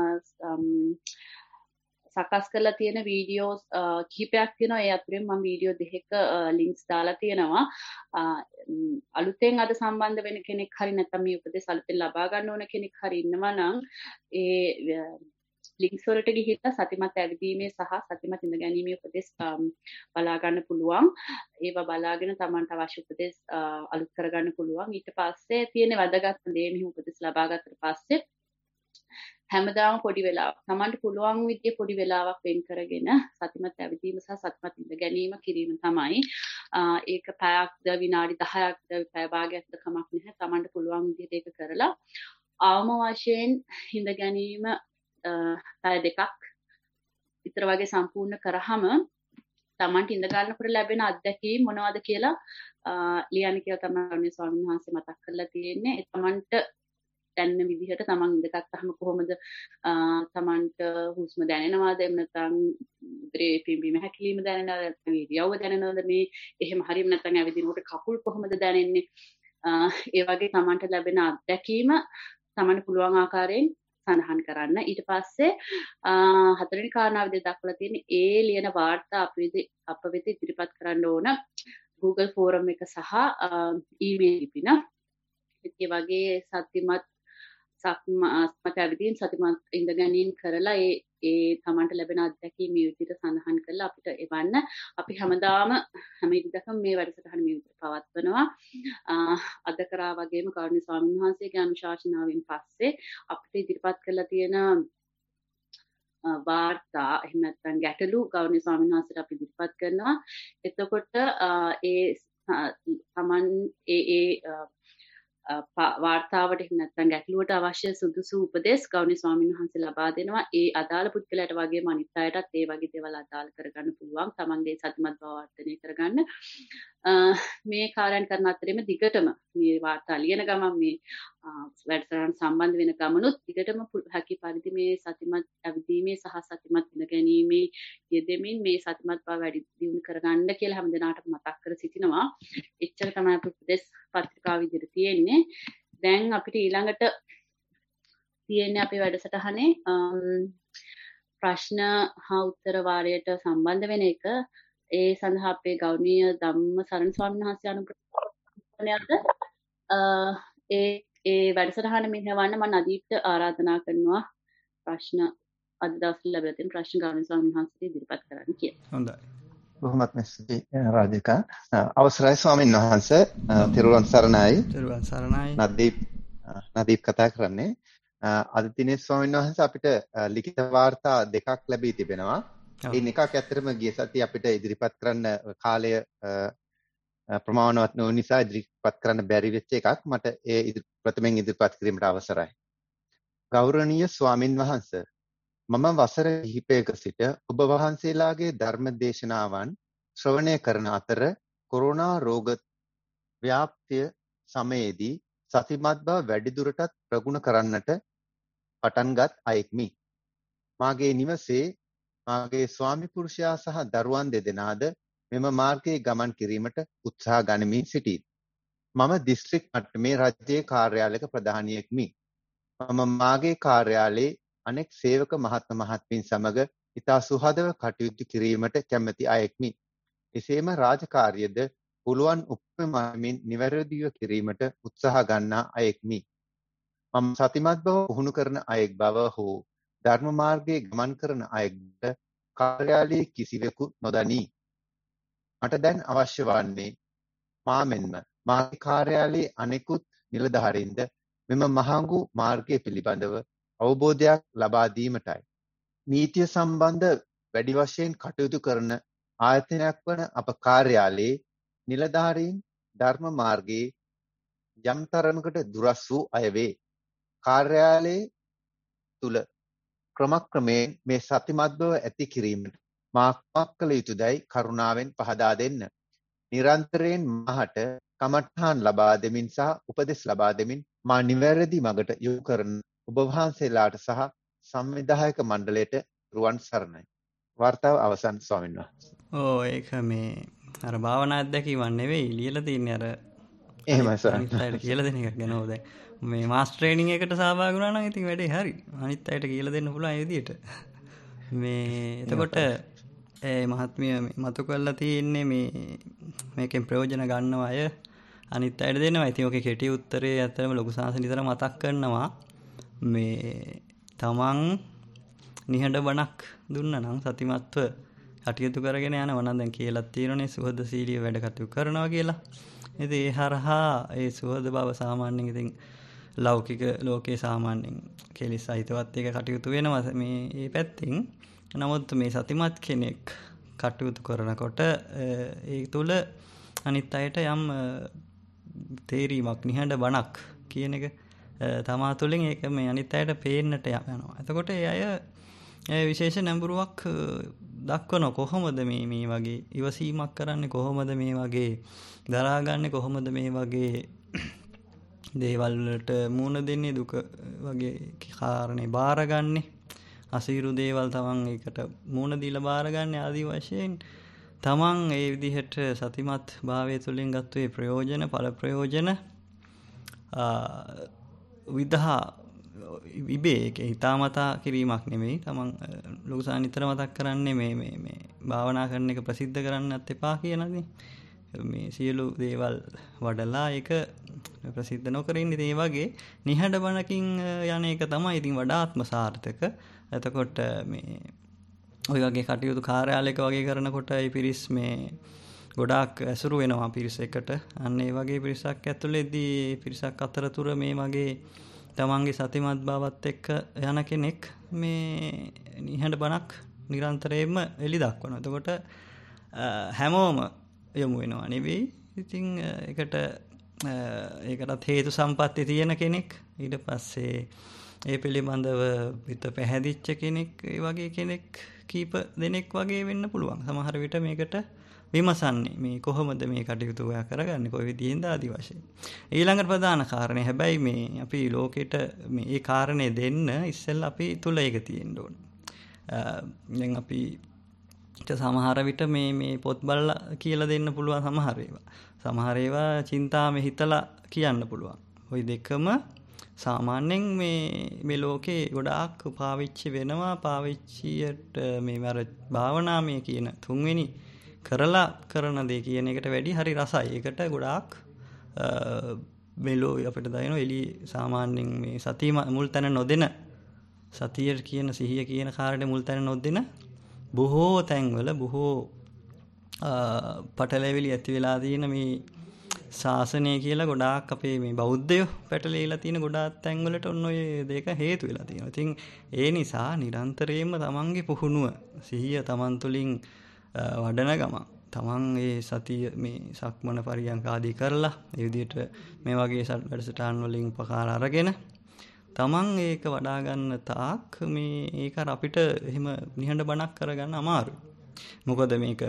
සකස් කරලා තියෙන වීඩියෝස් කිහිපයක් තියෙනවා. ඒ අතුරින් මම වීඩියෝ දෙකක ලින්ක්ස් දාලා තියෙනවා. අලුතෙන් අද සම්බන්ධ වෙන කෙනෙක් හරි නැත්නම් මේ උපදෙස් අලුතෙන් ලබා ගන්න ඕන කෙනෙක් හරි ඉන්නවා නම් ඒ ලින්ක්ස් වලට ගිහිල්ලා සතිමත් ඇවිදීමේ සහ සතිමත් ඉඳ ගැනීමේ උපදෙස් බලා ගන්න පුළුවන්. ඒවා බලාගෙන Tamanට අවශ්‍ය උපදෙස් අලුත් කරගන්න පුළුවන්. ඊට පස්සේ තියෙන වැදගත් දේ මෙහි උපදෙස් ලබා ගත්තට පස්සේ හැමදාම පොඩි වෙලාවක් Tamanට පුළුවන් විදිය පොඩි වෙලාවක් වෙන් කරගෙන සතිමත් ඇවිදීම සහ සතිමත් ඉඳ ගැනීම කිරීම තමයි. ඒක පැයක්ද විනාඩි දහයක්ද පැය භාගයක්ද කමක් නැහැ. Tamanට පුළුවන් විදිහට ඒක කරලා ආවම වශයෙන් ඉඳ ගැනීම පැය දෙකක් විතර වගේ සම්පූර්ණ කරාම Tamanට ඉඳ ගන්නකොට ලැබෙන අත්දැකීම් මොනවද කියලා ලියන්න කියලා තමයි ස්වාමීන් වහන්සේ මතක් කරලා තියෙන්නේ. ඒ Tamanට දැනෙන විදිහට Taman ඉඳගත්තාම කොහොමද Tamanට හුස්ම දැනෙනවද එහෙම නැත්නම් උදරේ පිම්බීම හැකිලිම දැනෙනවද නැත්නම් ඉරියව්ව දැනෙනවද මේ එහෙම හරියම නැත්නම් ඇවිදිනකොට කකුල් කොහොමද දැනෙන්නේ ඒ වගේ Tamanට ලැබෙන අත්දැකීම Tamanට පුළුවන් ආකාරයෙන් සඳහන් කරන්න. ඊට පස්සේ හතරවෙනි කාරණාව විදිහට දක්වලා තියෙන ඒ ලියන වාර්තා අප අප වෙත ඉදිරිපත් කරන්න ඕන Google ෆෝරම් එක සහ ඊමේල් ලිපින. ඒ වගේ සත්‍යමත් සත්‍යමත් ඇවිදීම් සත්‍යමත් ඉඳ ගැනීම කරලා ඒ ඒ Tamanට ලැබෙන අත්දැකීම් මේ විදිහට සඳහන් කරලා අපිට එවන්න. අපි හැමදාම හැම ඉදිරියටම මේ වැඩසටහන මේ විදිහට පවත්වනවා. අද කරා වගේම කරුණී ස්වාමීන් වහන්සේගේ අනුශාසනාවෙන් පස්සේ අපිට ඉදිරිපත් කරලා තියෙන වාර්තා එහෙම නැත්නම් ගැටලු ගෞරවනීය ස්වාමීන් වහන්සේට අපි ඉදිරිපත් කරනවා. එතකොට ඒ Taman ඒ ඒ වාර්තාවට එහෙම නැත්නම් ගැටලුවට අවශ්‍ය සුදුසු උපදෙස් ගෞරවනීය ස්වාමීන් වහන්සේ ලබා දෙනවා. ඒ අදාළ පුද්ගලයාට වගේම අනිත් අයටත් ඒ වගේ දේවල් අදාළ කරගන්න පුළුවන්. Tamanගේ සතිමත් බව වර්ධනය කරගන්න. මේ කාර්යයන් කරන අතරෙම දිගටම මේ වාර්තා ලියන ගමන් මේ වැඩසටහන සම්බන්ධ වෙන ගමනොත් දිගටම හැකි පරිදි මේ සතිමත් ඇවිදීමේ සහ සතිමත් ඉඳ ගැනීමේ යෙදෙමින් මේ සතිමත් බව වැඩි දියුණු කරගන්න කියලා හැමදෙනාටම මතක් කර සිටිනවා. එච්චර තමයි අපේ උපදෙස් පත්‍රිකාව විදිහට තියෙන්නේ. දැන් අපිට ඊළඟට තියෙන්නේ අපේ වැඩසටහනේ ප්‍රශ්න හා උත්තර වාරයට සම්බන්ධ වෙන එක. ඒ සඳහා අපේ ගෞරවනීය ධම්ම සරණ ස්වාමීන් වහන්සේ අනුග්‍රහණයද ඒ ඒ වැඩසටහන මෙහෙවන්න මම නදීප්ට ආරාධනා කරනවා ප්‍රශ්න අද දවසේ ලැබලා තියෙන ප්‍රශ්න ගෞරවනීය ස්වාමීන් වහන්සේට ඉදිරිපත් කරන්න කියලා. හොඳයි. බොහොමත් මෙස්ටි රාජිකා අවසරයි ස්වාමීන් වහන්සේ තිරුවන් සරණයි. තිරුවන් සරණයි. නදීප් නදීප් කතා කරන්නේ. අද දිනේ ස්වාමීන් වහන්සේ අපිට ලිඛිත වාර්තා දෙකක් ලැබී තිබෙනවා. ඒ එකක් ඇත්තටම ගිය සතියේ අපිට ඉදිරිපත් කරන්න කාලය ප්‍රමාණවත් නොවන නිසා ඉදිරිපත් කරන්න බැරි වෙච්ච එකක්. මට ඒ ප්‍රථමයෙන් ඉදිරිපත් කිරීමට අවසරයි. ගෞරවනීය ස්වාමින් වහන්සේ මම වසර කිහිපයක සිට ඔබ වහන්සේලාගේ ධර්ම දේශනාවන් ශ්‍රවණය කරන අතර කොරෝනා රෝග ව්‍යාප්තිය සමයේදී සතිමත් බව වැඩිදුරටත් ප්‍රගුණ කරන්නට පටන්ගත් අයෙක්මි. මාගේ නිවසේ මාගේ ස්වාමි පුරුෂයා සහ දරුවන් දෙදෙනාද මෙම මාර්ගයේ ගමන් කිරීමට උත්සාහ ගනිමින් සිටී. මම දිස්ත්‍රික් මට්ටමේ රජයේ කාර්යාලයක ප්‍රධානියෙක්මි. මම මාගේ කාර්යාලයේ අනෙක් සේවක මහත්ම මහත්මීන් සමග ඉතා සුහදව කටයුතු කිරීමට කැමැති අයෙක්මි. එසේම රාජකාරියද පුළුවන් උපමමින් නිවැරදිව කිරීමට උත්සාහ ගන්නා අයෙක්මි. මම සතිමත් බව පුහුණු කරන අයෙක් බව හෝ ධර්ම මාර්ගයේ ගමන් කරන අයෙක්ට කාර්යාලයේ කිසිවෙකු නොදනී. මට දැන් අවශ්‍ය වන්නේ මා මෙන්ම මාගේ කාර්යාලයේ අනෙකුත් නිලධාරීන්ද මෙම මහඟු මාර්ගය පිළිබඳව අවබෝධයක් ලබා දීමටයි. නීතිය සම්බන්ධ වැඩි වශයෙන් කටයුතු කරන ආයතනයක් වන අප කාර්යාලයේ නිලධාරීන් ධර්ම මාර්ගයේ යම් තරමකට දුරස් වූ අය වේ. කාර්යාලයේ තුල ක්‍රමක්‍රමයෙන් මේ සතිමත් බව ඇති කිරීමට මා කුමක් කළ යුතුදයි කරුණාවෙන් පහදා දෙන්න. නිරන්තරයෙන් මාහට කමඨාන් ලබා දෙමින් සහ උපදෙස් ලබා දෙමින් මා නිවැරදි මඟට යොමු කරන ඔබ වහන්සේලාට සහ සංවිධායක මණ්ඩලයට රුවන් සරණයි. වර්තාව අවසන් ස්වාමීන් වහන්සේ. ඕ ඒක මේ අර භාවනා අත්දැකීමක් නෙවෙයි ලියලා තියන්නේ අර එහෙමයි ස්වාමීන් වහන්සේ කියලා දෙන එකක් ගැන. දැන් මේ මාස් ට්‍රේනින් එකට සහභාගී වුණා නම් ඉතින් වැඩේ හරි. අනිත් අයට කියලා දෙන්න පුළුවන් ඒ විදිහට. මේ එතකොට ඒ මහත්මිය මතු කරලා තියෙන්නේ මේ මේකෙන් ප්‍රයෝජන ගන්නව අය අනිත් අයට දෙනවා. ඉතින් ඔකේ කෙටි උත්තරේ ඇත්තටම ලොකු සාංශ නිතර මතක් කරනවා මේ තමන් නිහඬ බණක් දුන්නා නම් සතිමත්ව කටයුතු කරගෙන යනවා නම් දැන් කියලා තියෙනනේ සුහදශීලී වැඩ කටයුතු කරනවා කියලා. ඉතින් ඒ හරහා ඒ සුහද බව සාමාන්‍යයෙන් ඉතින් ලෞකික ලෝකේ සාමාන්‍යයෙන් කෙලිස් සහිතවත් එක කටයුතු වෙනවා මේ මේ පැත්තෙන්. නමුත් මේ සතිමත් කෙනෙක් කටයුතු කරනකොට ඒ තුල අනිත් අයට යම් තේරීමක් නිහඬ බණක් කියන එක තමා තුළින් ඒක මේ අනිත් අයට පේන්නට යනවා. එතකොට ඒ අය ඒ විශේෂ නැඹුරුවක් දක්වන කොහොමද මේ මේ වගේ ඉවසීමක් කරන්නේ, කොහොමද මේ වගේ දරාගන්නේ, කොහොමද මේ වගේ දේවල් වලට මුහුණ දෙන්නේ, දුක වගේ කාරණේ බාරගන්නේ, අසීරු දේවල් තමන් ඒකට මුහුණ දීලා බාරගන්නේ ආදී වශයෙන් තමන් ඒ විදිහට සතිමත් භාවය තුළින් ගත්ත ඒ ප්‍රයෝජන ඵල ප්‍රයෝජන විදහා ඉබේ ඒක හිතාමතා කිරීමක් නෙමෙයි. තමන් ලෝකසා නිතර මතක් කරන්නේ මේ මේ මේ භාවනා කරන එක ප්‍රසිද්ධ කරන්නත් එපා කියනනේ. මේ සියලු දේවල් වඩලා ඒක ප්‍රසිද්ධ නොකර ඉන්න. ඉතින් ඒ වගේ නිහඬ බණකින් යන එක තමයි ඉතින් වඩාත්ම සාර්ථක. එතකොට මේ ඔය වගේ කටයුතු කාර්යාලයක වගේ කරනකොට ඒ පිරිස් මේ ගොඩාක් ඇසුරු වෙනවා පිරිස එකට. අන්න ඒ වගේ පිරිසක් ඇතුළේදී පිරිසක් අතරතුර මේ වගේ තමන්ගේ සතිමත් බවත් එක්ක යන කෙනෙක් මේ නිහඬ බණක් නිරන්තරයෙන්ම එලි දක්වනවා. එතකොට හැමෝම යොමු වෙනවා නෙවෙයි. ඉතින් ඒකට ඒකටත් හේතු සම්පatti තියෙන කෙනෙක්, ඊට පස්සේ ඒ පිළිබඳව විත පැහැදිච්ච කෙනෙක්, ඒ වගේ කෙනෙක් කීප දෙනෙක් වගේ වෙන්න පුළුවන්. සමහර විට මේකට විමසන්නේ මේ කොහොමද මේ කටයුතු ඔයා කරගන්නේ, කොයි විදිහෙන්ද ආදි වශයෙන්. ඊළඟට ප්‍රධාන කාරණේ හැබැයි මේ අපි ලෝකෙට මේ ඒ කාරණේ දෙන්න ඉස්සෙල්ලා අපි තුල ඒක තියෙන්න ඕන. දැන් අපි සමහර විට මේ මේ පොත් බලලා කියලා දෙන්න පුළුවන් සමහර ඒවා. සමහර ඒවා චින්තාමේ හිතලා කියන්න පුළුවන්. ওই දෙකම සාමාන්‍යයෙන් මේ මේ ලෝකේ ගොඩාක් පාවිච්චි වෙනවා. පාවිච්චියට මේ අර භාවනාමය කියන තුන්වෙනි කරලා කරන දේ කියන එකට වැඩි හරි රසයි. ඒකට ගොඩාක් මෙලෝ අපිට දැනෙන එලි සාමාන්‍යයෙන් මේ සතිය මුල් තැන නොදෙන, සතිය කියන සිහිය කියන කාර්යයට මුල් තැන නොදෙන බොහෝ තැන්වල බොහෝ පටලැවිලි ඇති වෙලා තියෙන මේ ශාසනය කියලා ගොඩාක් අපේ මේ බෞද්ධයෝ පැටලෙලා තියෙන ගොඩාක් තැන්වලට ඔන්න ඔය දෙක හේතු වෙලා තියෙනවා. ඉතින් ඒ නිසා නිරන්තරයෙන්ම තමන්ගේ පුහුණුව සිහිය තමන් තුළින් වඩන ගම තමන් ඒ සතිය මේ සක්මන පරියන්ක ආදී කරලා ඒ විදිහට මේ වගේ වැඩසටහන් වලින් උපකාර අරගෙන තමන් ඒක වඩා ගන්න තාක් මේ ඒක අපිට එහෙම නිහඬ බණක් කරගන්න අමාරුයි. මොකද මේක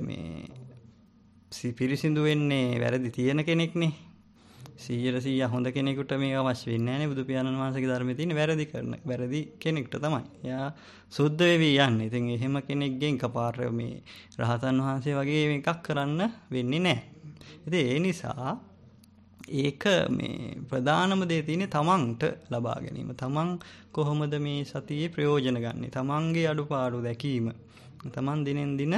මේ පිරිසිදු වෙන්නේ වැරදි තියෙන කෙනෙක්නේ. සීයට සීය හොඳ කෙනෙකුට මේක අවශ්‍ය වෙන්නේ නැහැ නේ. බුදු පියාණන් වහන්සේගේ ධර්මයේ තියෙන වැරදි කරන වැරදි කෙනෙක්ට තමයි. එයා සුද්ධ වෙවි යන්නේ. ඉතින් එහෙම කෙනෙක්ගෙන් කපාර මේ රහතන් වහන්සේ වගේ එකක් කරන්න වෙන්නේ නැහැ. ඉතින් ඒ නිසා ඒක මේ ප්‍රධානම දේ තියෙන්නේ තමන්ට ලබා ගැනීම. තමන් කොහොමද මේ සතියේ ප්‍රයෝජන ගන්නේ? තමන්ගේ අඩුපාඩු දැකීම. තමන් දිනෙන් දින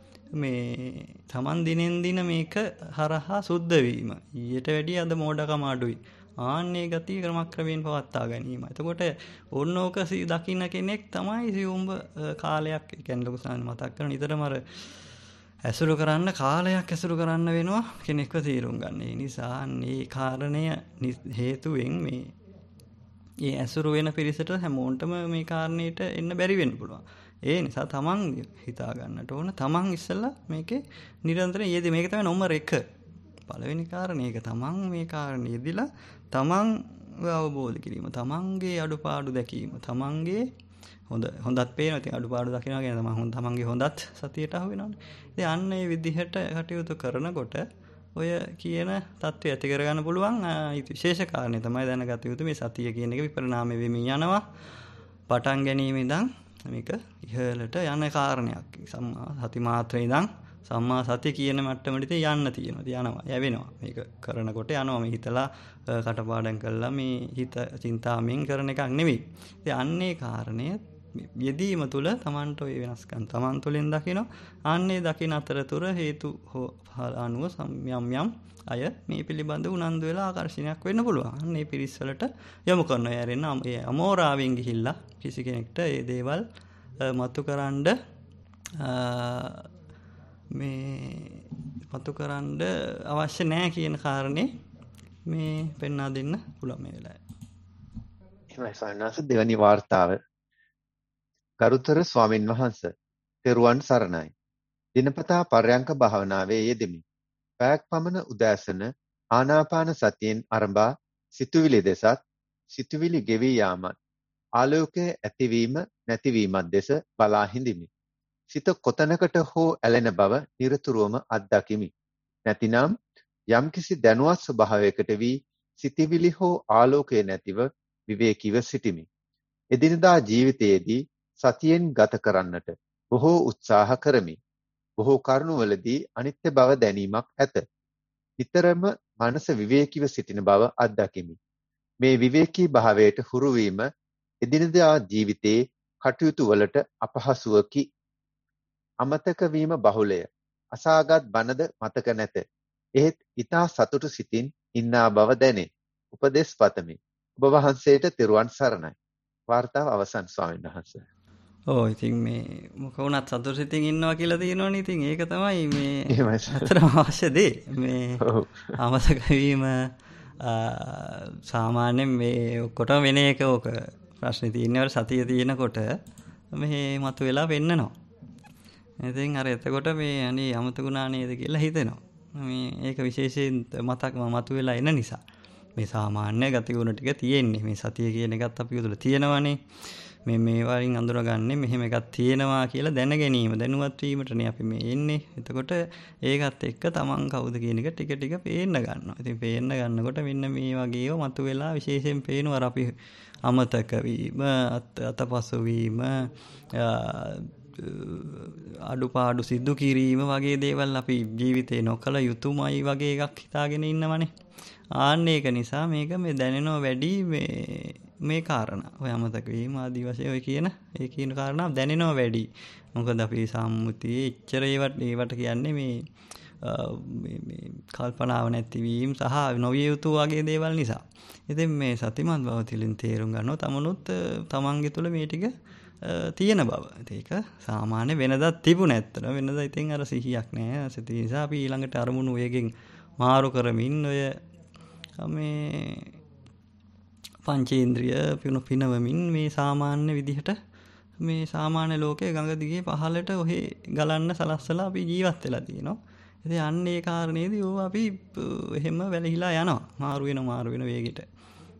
මේ තමන් දිනෙන් දින මේක හරහා සුද්ධ වීම. ඊට වැඩිය අද මෝඩකම අඩුයි. ආන්නේ ගතිය ක්‍රමක්‍රමයෙන් පවත්වා ගැනීම. එතකොට ඕනෝක දකින්න කෙනෙක් තමයි සියුම්බ කාලයක් කියන්නේ ලොකු සාන මතක් කරන නිතරම අර ඇසුරු කරන්න කාලයක් ඇසුරු කරන්න වෙනවා කෙනෙක්ව තීරුම් ගන්න. ඒ නිසා මේ කාරණය හේතුවෙන් මේ ඒ ඇසුරු වෙන පිරිසට හැමෝටම මේ කාරණේට එන්න බැරි වෙන්න පුළුවන්. ඒ නිසා තමන් හිතා ගන්නට ඕන තමන් ඉස්සෙල්ලා මේකේ නිරන්තරයෙන් යෙදී මේක තමයි නම්බර් එක. පළවෙනි කාරණේ ඒක තමන් මේ කාරණේ යෙදිලා තමන් අවබෝධ කිරීම, තමන්ගේ අඩුපාඩු දැකීම, තමන්ගේ හොඳ හොඳත් පේනවා. ඉතින් අඩුපාඩු දකිනවා කියන තමයි හොඳ තමන්ගේ හොඳත් සතියට අහු වෙනවනේ. ඉතින් අන්න ඒ විදිහට කටයුතු කරනකොට ඔය කියන தත්ත්වය ඇති කරගන්න පුළුවන්. විශේෂ කාරණේ තමයි දැනගත යුතු මේ සතිය කියන එක විපරිණාමය වෙමින් යනවා. පටන් ගැනීම ඉඳන් මේක ඉහළට යන කාරණයක්. සම්මා සති මාත්‍රේ ඉඳන් සම්මා සතිය කියන මට්ටමට යන්න තියෙනවා. යනවා. යවෙනවා. මේක කරනකොට යනවා. මේ හිතලා කටපාඩම් කළා මේ හිත චින්තාවෙන් කරන එකක් නෙවෙයි. ඉතින් අන්නේ කාරණය යෙදීම තුළ තමන්ට ඔය වෙනස්කම් තමන් තුළින් දකිනවා. අන්නේ දකින අතරතුර හේතු අනුව යම් යම් අය මේ පිළිබඳ උනන්දු වෙලා ආකර්ෂණයක් වෙන්න පුළුවන්. අන්නේ පිරිස් වලට යොමු කරනවා. යරෙන්න ඒ අමෝරාවෙන් ගිහිල්ලා කිසි කෙනෙක්ට මේ දේවල් මතුකරනද මේ මතුකරනද අවශ්‍ය නැහැ කියන කාරණේ මේ පෙන්වා දෙන්න පුළුවන් මේ වෙලාවේ. එහෙමයි සානස දෙවනි වார்த்தාව. ගරුතර ස්වාමින් වහන්සේ තෙරුවන් සරණයි. දිනපතා පර්යංක භාවනාවේ යෙදෙමි. පැයක් පමණ උදෑසන ආනාපාන සතියෙන් අරඹා සිතුවිලි දෙසත් සිතුවිලි ගෙවී යාමත් ආලෝකයේ ඇතිවීම නැතිවීමත් දෙස බලා හිඳිමි. සිත කොතනකට හෝ ඇලෙන බව නිරතුරුවම අත්දකිමි. නැතිනම් යම්කිසි දැනුවත් ස්වභාවයකට වී සිතිවිලි හෝ ආලෝකය නැතිව විවේකීව සිටිමි. එදිනදා ජීවිතයේදී සතියෙන් ගත කරන්නට බොහෝ උත්සාහ කරමි. බොහෝ කරුණවලදී අනිත්‍ය බව දැනීමක් ඇත. නිතරම මනස විවේකීව සිටින බව අත්දකිමි. මේ විවේකී භාවයට හුරු වීම එදිනදා ජීවිතයේ කටයුතු වලට අපහසුවකි. අමතක වීම බහුලය. අසාගත් බනද මතක නැත. එහෙත් ඊතා සතුටු සිතින් ඉන්නා බව දැනේ. උපදේශ පතමි. ඔබ වහන්සේට තෙරුවන් සරණයි. වාර්තාව අවසන් ස්වාමීන් වහන්සේ. ඔව් ඉතින් මේ මොක වුණත් සතුටු සිතින් ඉන්නවා කියලා තියෙනවනේ. ඉතින් ඒක තමයි මේ අතරම අවශ්‍ය දේ. මේ අමතක වීම සාමාන්‍යයෙන් මේ ඔක්කොටම වෙන එක ඕක ප්‍රශ්නේ තියෙනවල සතිය තියෙනකොට මේ මතුවලා වෙන්නනවා. ඉතින් අර එතකොට මේ අනේ අමතකුණා නේද කියලා හිතෙනවා. මේ ඒක විශේෂයෙන් මතක් මතුවලා එන නිසා. මේ සාමාන්‍ය ගතිගුණ ටික තියෙන්නේ. මේ සතිය කියන එකත් අපි උදලා තියෙනවානේ. මේ මේ වරින් අඳුරගන්නේ මෙහෙම එකක් තියෙනවා කියලා දැන ගැනීම දැනුවත් වීමටනේ අපි මේ එන්නේ. එතකොට ඒකත් එක්ක තමන් කවුද කියන එක ටික ටික පේන්න ගන්නවා. ඉතින් පේන්න ගන්නකොට මෙන්න මේ වගේව මතුවලා විශේෂයෙන් පේනවා අපි අමතක වීම, අතපසු වීම, අඩුපාඩු සිද්ධ කිරීම වගේ දේවල් අපි ජීවිතේ නොකළ යුතුමයි වගේ එකක් හිතාගෙන ඉන්නවනේ. ආන්න ඒක නිසා මේක මේ දැනෙනවා වැඩි මේ මේ කාරණා. ඔය අමතක වීම ආදී වශයෙන් ඔය කියන ඒ කියන කාරණා දැනෙනවා වැඩි. මොකද අපි සම්මුතියේ එච්චර ඒවට ඒවට කියන්නේ මේ මේ මේ කල්පනාව නැතිවීම සහ නොවිය යුතු වගේ දේවල් නිසා. ඉතින් මේ සතිමත් බව තිලින් තේරුම් ගන්නවා තමනුත් තමන්ගේ තුල මේ ටික තියෙන බව. ඒක සාමාන්‍ය වෙනදා තිබුණ ඇත්තට. වෙනදා ඉතින් අර සිහියක් නැහැ. ඒ නිසා අපි ඊළඟට අරමුණු වේගෙන් මාරු කරමින් ඔය මේ පංචේන්ද්‍රිය පිනු පිනවමින් මේ සාමාන්‍ය විදිහට මේ සාමාන්‍ය ලෝකයේ ගඟ දිගේ පහළට ඔහේ ගලන්න සලස්සලා අපි ජීවත් වෙලා තියෙනවා. ඉතින් අන්න ඒ කාරණේදී ඕව අපි එහෙම වැළහිලා යනවා. මාරු වෙන මාරු වෙන වේගෙට.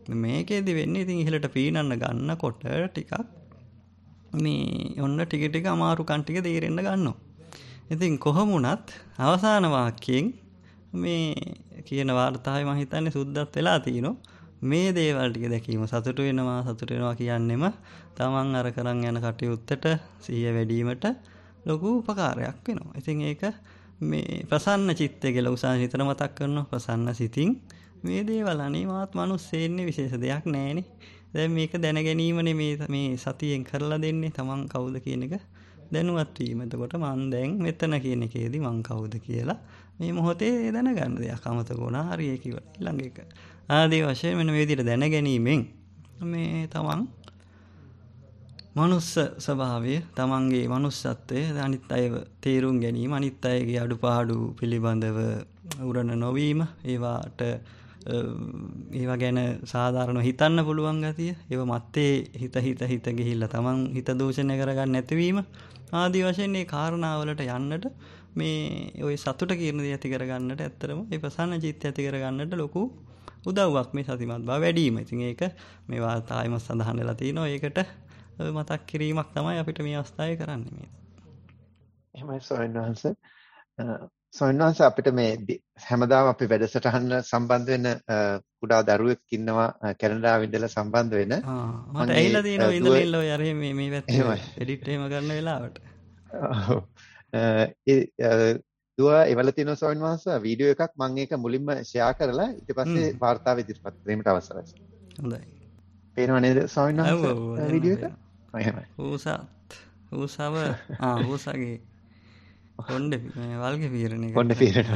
මේකේදී වෙන්නේ ඉතින් ඉහළට පීනන්න ගන්නකොට ටිකක් මේ ඔන්න ටික ටික අමාරුකම් ටික තේරෙන්න ගන්නවා. ඉතින් කොහොම වුණත් අවසාන වාක්‍යයෙන් මේ කියන වාර්තාවේ මම හිතන්නේ සුද්ධත් වෙලා තිනවා. මේ දේවල් ටික දැකීම සතුටු වෙනවා සතුටු වෙනවා කියන්නෙම තමන් අර කරන් යන කටයුත්තට සිහිය වැඩිවීමට ලොකු උපකාරයක් වෙනවා. ඉතින් ඒක මේ ප්‍රසන්න චිත්තය කියලා උසාවි නිතර මතක් කරනවා. ප්‍රසන්න සිතින් මේ දේවල් අනේ මාත් මිනිස්සෙන්නේ විශේෂ දෙයක් නෑනේ. දැන් මේක දැන ගැනීමනේ මේ මේ සතියෙන් කරලා දෙන්නේ. තමන් කවුද කියන එක දැනුවත් වීම. එතකොට මං දැන් මෙතන කියන එකේදී මං කවුද කියලා මේ මොහොතේ දැනගන්න දෙයක් අමතක වුණා. හරි ඒක ඉවරයි. ඊළඟ එක ආදී වශයෙන් මෙන්න මේ විදිහට දැන ගැනීමෙන් මේ තමන් මනුස්ස ස්වභාවය තමන්ගේ මනුස්සත්වය අනිත් අයව තේරුම් ගැනීම අනිත් අයගේ අඩුපාඩු පිළිබඳව උරණ නොවීම ඒවාට ඒවා ගැන සාධාරණව හිතන්න පුළුවන් ගතිය ඒව මැත්තේ හිත හිත හිත ගිහිල්ලා තමන් හිත දූෂණය කරගන්න නැතිවීම ආදී වශයෙන් මේ කාරණාවලට යන්නට මේ ওই සතුට කියන දේ ඇති කරගන්නට ඇත්තටම මේ ප්‍රසන්න චිත්තය ඇති කරගන්නට ලොකු උදව්වක් මේ සතිමත් බව වැඩි වීම. ඉතින් ඒක මේ වාතායම සඳහන් වෙලා තිනවා. ඒකට මතක් කිරීමක් තමයි අපිට මේ අවස්ථාවේ කරන්නේ මේ. එහෙමයි ස්වාමීන් වහන්සේ. ස්වාමීන් වහන්සේ අපිට මේ හැමදාම අපි වැඩසටහන සම්බන්ධ වෙන කුඩා දරුවෙක් ඉන්නවා කැනඩාවේ ඉඳලා සම්බන්ධ වෙන. ආ මට ඇහිලා තියෙනවා ඉඳලා ඔය අර මේ මේ පැත්තේ එඩිට් එහෙම කරන වෙලාවට. ඔව්. ඒ දුව එවල තියෙනවා ස්වාමීන් වහන්සේ වීඩියෝ එකක් මම ඒක මුලින්ම ෂෙයා කරලා ඊට පස්සේ වාර්තාව ඉදිරිපත් කිරීමට අවසරයි. හොඳයි. පේනව නේද ස්වාමීන් වහන්සේ වීඩියෝ එක? එහෙමයි. ඌසත් ඌසව ආ ඌසගේ කොණ්ඩේ මේ වල්ගේ පීරණ එක. කොණ්ඩේ පීරණ.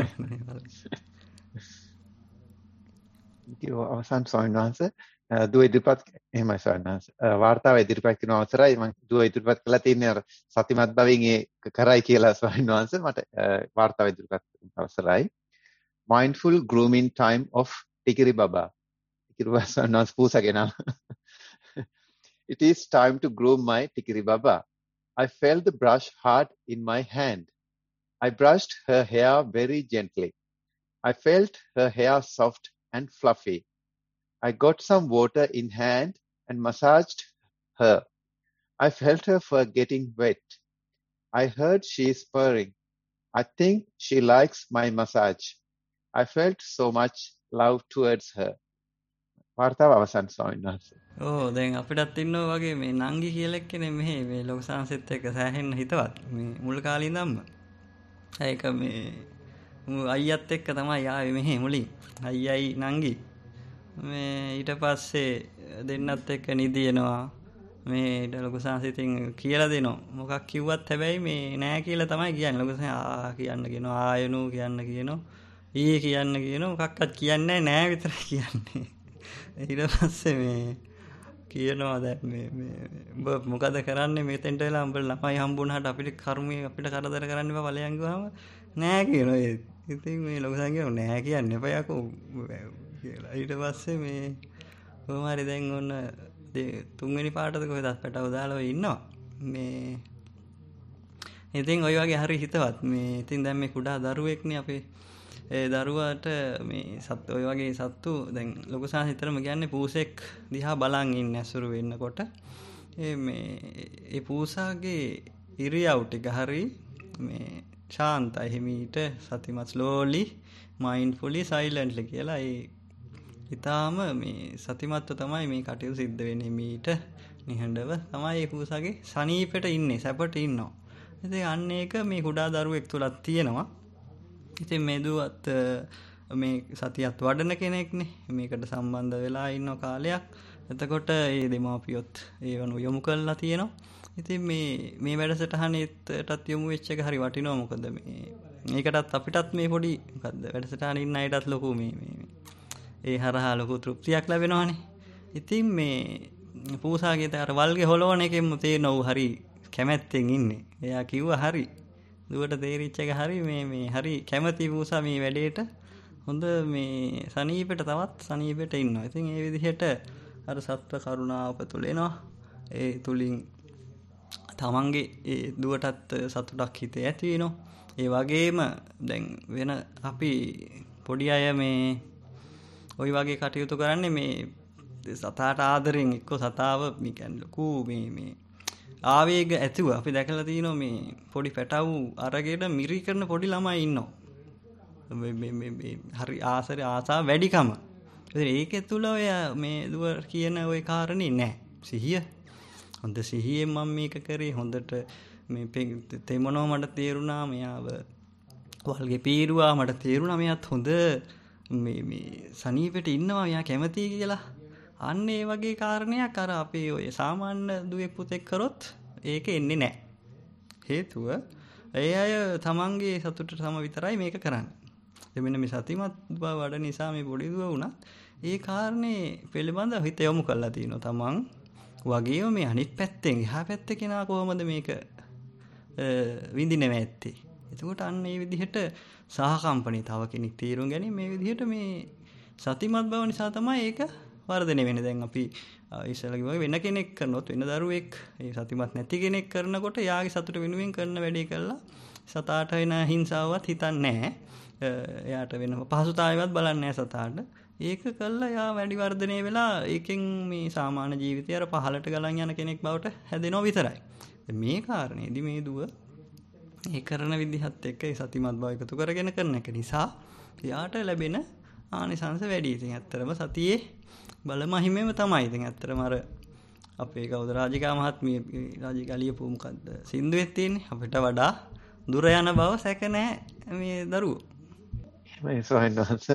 ඉතින් අවසන් ස්වාමීන් වහන්සේ දුව ඉදිරිපත් එහෙමයි ස්වාමීන් වහන්සේ. වාර්තාව ඉදිරිපත් කරන අවසරයි මම දුව ඉදිරිපත් කළා තියෙන්නේ අර සතිමත් භවෙන් ඒ කරයි කියලා ස්වාමීන් වහන්සේ මට වාර්තාව ඉදිරිපත් කරන්න අවසරයි. Mindful grooming time of Tikiri Baba. Tikiri Baba ස්වාමීන් වහන්සේ පූසගෙන. It is time to groom my Tikiri Baba. I felt the brush hard in my hand. I brushed her hair very gently. I felt her hair soft and fluffy. I got some water in hand and massaged her. I felt her fur getting wet. I heard she is purring. I think she likes my massage. I felt so much love towards her. වාර්තාව අවසන් ස්වාමීන් වහන්සේ. ඕ දැන් අපිටත් ඉන්නවා වගේ මේ නංගි කියලා එක්කනේ මෙහි මේ ලොකු සංසෙත් එක්ක සෑහෙන්න හිතවත් මේ මුල් කාලේ ඉඳන්ම. ඒක මේ අයියත් එක්ක තමයි ආවේ මෙහි මුලින්. අයියයි නංගි. මේ ඊට පස්සේ දෙන්නත් එක්ක නිදිනවා. මේ ඊට ලොකු සංසෙතින් කියලා දෙනවා. මොකක් කිව්වත් හැබැයි මේ නෑ කියලා තමයි කියන්නේ. ලොකු සංස ආ කියන්න කියනවා. ආයනු කියන්න කියනවා. ඊ කියන්න කියනවා. මොකක්වත් කියන්නේ නෑ විතරයි කියන්නේ. ඊට පස්සේ මේ කියනවා දැන් මේ මේ ඔබ මොකද කරන්නේ මෙතෙන්ට වෙලා උඹ ළමයි හම්බුනහට අපිට කර්මයේ අපිට කරදර කරන්න එපා බලයන් ගියාම නෑ කියනවා ඒ. ඉතින් මේ ලොකු සංගය නෑ කියන්න එපා යකෝ කියලා. ඊට පස්සේ මේ කොහොම හරි දැන් ඔන්න තුන්වෙනි පාටද කොහෙද පැටව දාලා ඔය ඉන්නවා. මේ ඉතින් ඔය වගේ හරි හිතවත් මේ ඉතින් දැන් මේ කුඩා දරුවෙක්නේ අපේ ඒ දරුවාට මේ සත් ඔය වගේ සත්තු දැන් ලොකු සාහිතරම කියන්නේ පූසෙක් දිහා බලන් ඉන්නේ ඇසුරු වෙන්නකොට ඒ මේ ඒ පූසාගේ ඉරියව් ටික හරි මේ ශාන්තයි හිමීට සතිමත් slowly mindfully silently කියලා ඒ ඊටාම මේ සතිමත්ව තමයි මේ කටයුතු සිද්ධ වෙන්නේ මීට නිහඬව තමයි ඒ පූසාගේ සනීපෙට ඉන්නේ සැපට ඉන්නවා. ඉතින් අන්න ඒක මේ කුඩා දරුවෙක් තුලක් තියෙනවා. ඉතින් මේ දුවත් මේ සතියත් වඩන කෙනෙක්නේ මේකට සම්බන්ධ වෙලා ඉන්න කාලයක්. එතකොට මේ දෙමාපියොත් ඒවන යොමු කරලා තියෙනවා. ඉතින් මේ මේ වැඩසටහනේටත් යොමු වෙච්ච එක හරි වටිනවා. මොකද මේ මේකටත් අපිටත් මේ පොඩි මොකද්ද වැඩසටහන ඉන්න අයටත් ලොකු මේ මේ ඒ හරහා ලොකු තෘප්තියක් ලැබෙනවානේ. ඉතින් මේ පූසාගේ තර වල්ගේ හොලවන එකෙන්ම තේනව හරි කැමැත්තෙන් ඉන්නේ. එයා කිව්වා හරි දුවට තේරිච්ච එක හරි මේ මේ හරි කැමැති පූසා මේ වැඩේට හොඳ මේ සනීපෙට තවත් සනීපෙට ඉන්නවා. ඉතින් ඒ විදිහට අර සත්ව කරුණාව පතුලෙනවා. ඒ තුලින් තමන්ගේ ඒ දුවටත් සතුටක් හිතේ ඇති වෙනවා. ඒ වගේම දැන් වෙන අපි පොඩි අය මේ ওই වගේ කටයුතු කරන්නේ මේ සතාට ආදරෙන් එක්ක සතාව මේ කියන්නේ ලොකු මේ මේ ආවේග ඇතුව අපි දැකලා තියෙනවා මේ පොඩි පැටවු අරගෙන මිරි කරන පොඩි ළමයි ඉන්නවා. මේ මේ මේ හරි ආසර ආසා වැඩිකම. ඉතින් ඒකේ තුල ඔය මේ දුව කියන ওই කාරණේ නැහැ. සිහිය. හොඳ සිහියෙන් මම මේක කරේ හොඳට මේ තෙමනෝ මට තේරුණා මෙයාව වල්ගේ පීරුවා මට තේරුණා මෙයාත් හොඳ මේ මේ සනීපෙට ඉන්නවා මෙයා කැමතියි කියලා. අන්න ඒ වගේ කාරණයක් අර අපේ ඔය සාමාන්‍ය දුවෙක් පුතෙක් කරොත් ඒක එන්නේ නැහැ. හේතුව ඒ අය තමන්ගේ සතුටට තම විතරයි මේක කරන්නේ. එමෙන්න මේ සතිමත් බව වඩ නිසා මේ පොඩි දුව වුණත් ඒ කාරණේ පිළිබඳව හිත යොමු කරලා තිනවා තමන් වගේම මේ අනිත් පැත්තෙන් එහා පැත්තේ කෙනා කොහොමද මේක විඳින්නේ නැත්තේ. එතකොට අන්න මේ විදිහට සහකම්පණී තව කෙනෙක් තීරුම් ගැනීම මේ විදිහට මේ සතිමත් බව නිසා තමයි ඒක වර්ධනය වෙන්නේ. දැන් අපි ඉස්සෙල්ලා කිව්වා වෙන කෙනෙක් කරනොත් වෙන දරුවෙක් ඒ සතිමත් නැති කෙනෙක් කරනකොට යාගේ සතුට වෙනුවෙන් කරන වැඩේ කළා සතාට වෙන හිංසාවවත් හිතන්නේ නැහැ. එයාට වෙන පහසුතාවයවත් බලන්නේ නැහැ සතාට. ඒක කළා යා වැඩි වර්ධනය වෙලා ඒකෙන් මේ සාමාන්‍ය ජීවිතය අර පහලට ගලන් යන කෙනෙක් බවට හැදෙනවා විතරයි. මේ කාරණේදී මේ දුව ඒ කරන විදිහත් එක්ක ඒ සතිමත් බව එකතු කරගෙන කරන එක නිසා එයාට ලැබෙන ආනිසංස වැඩි. ඉතින් ඇත්තටම සතියේ බලමහිමෙම තමයි. ඉතින් ඇත්තටම අර අපේ කවුද රාජිකා මහත්මිය රාජිකා ලියපු මොකද්ද සින්දුවෙත් තියෙන්නේ අපිට වඩා දුර යන බව සැක නැහැ මේ දරුවෝ. මේ සොයනස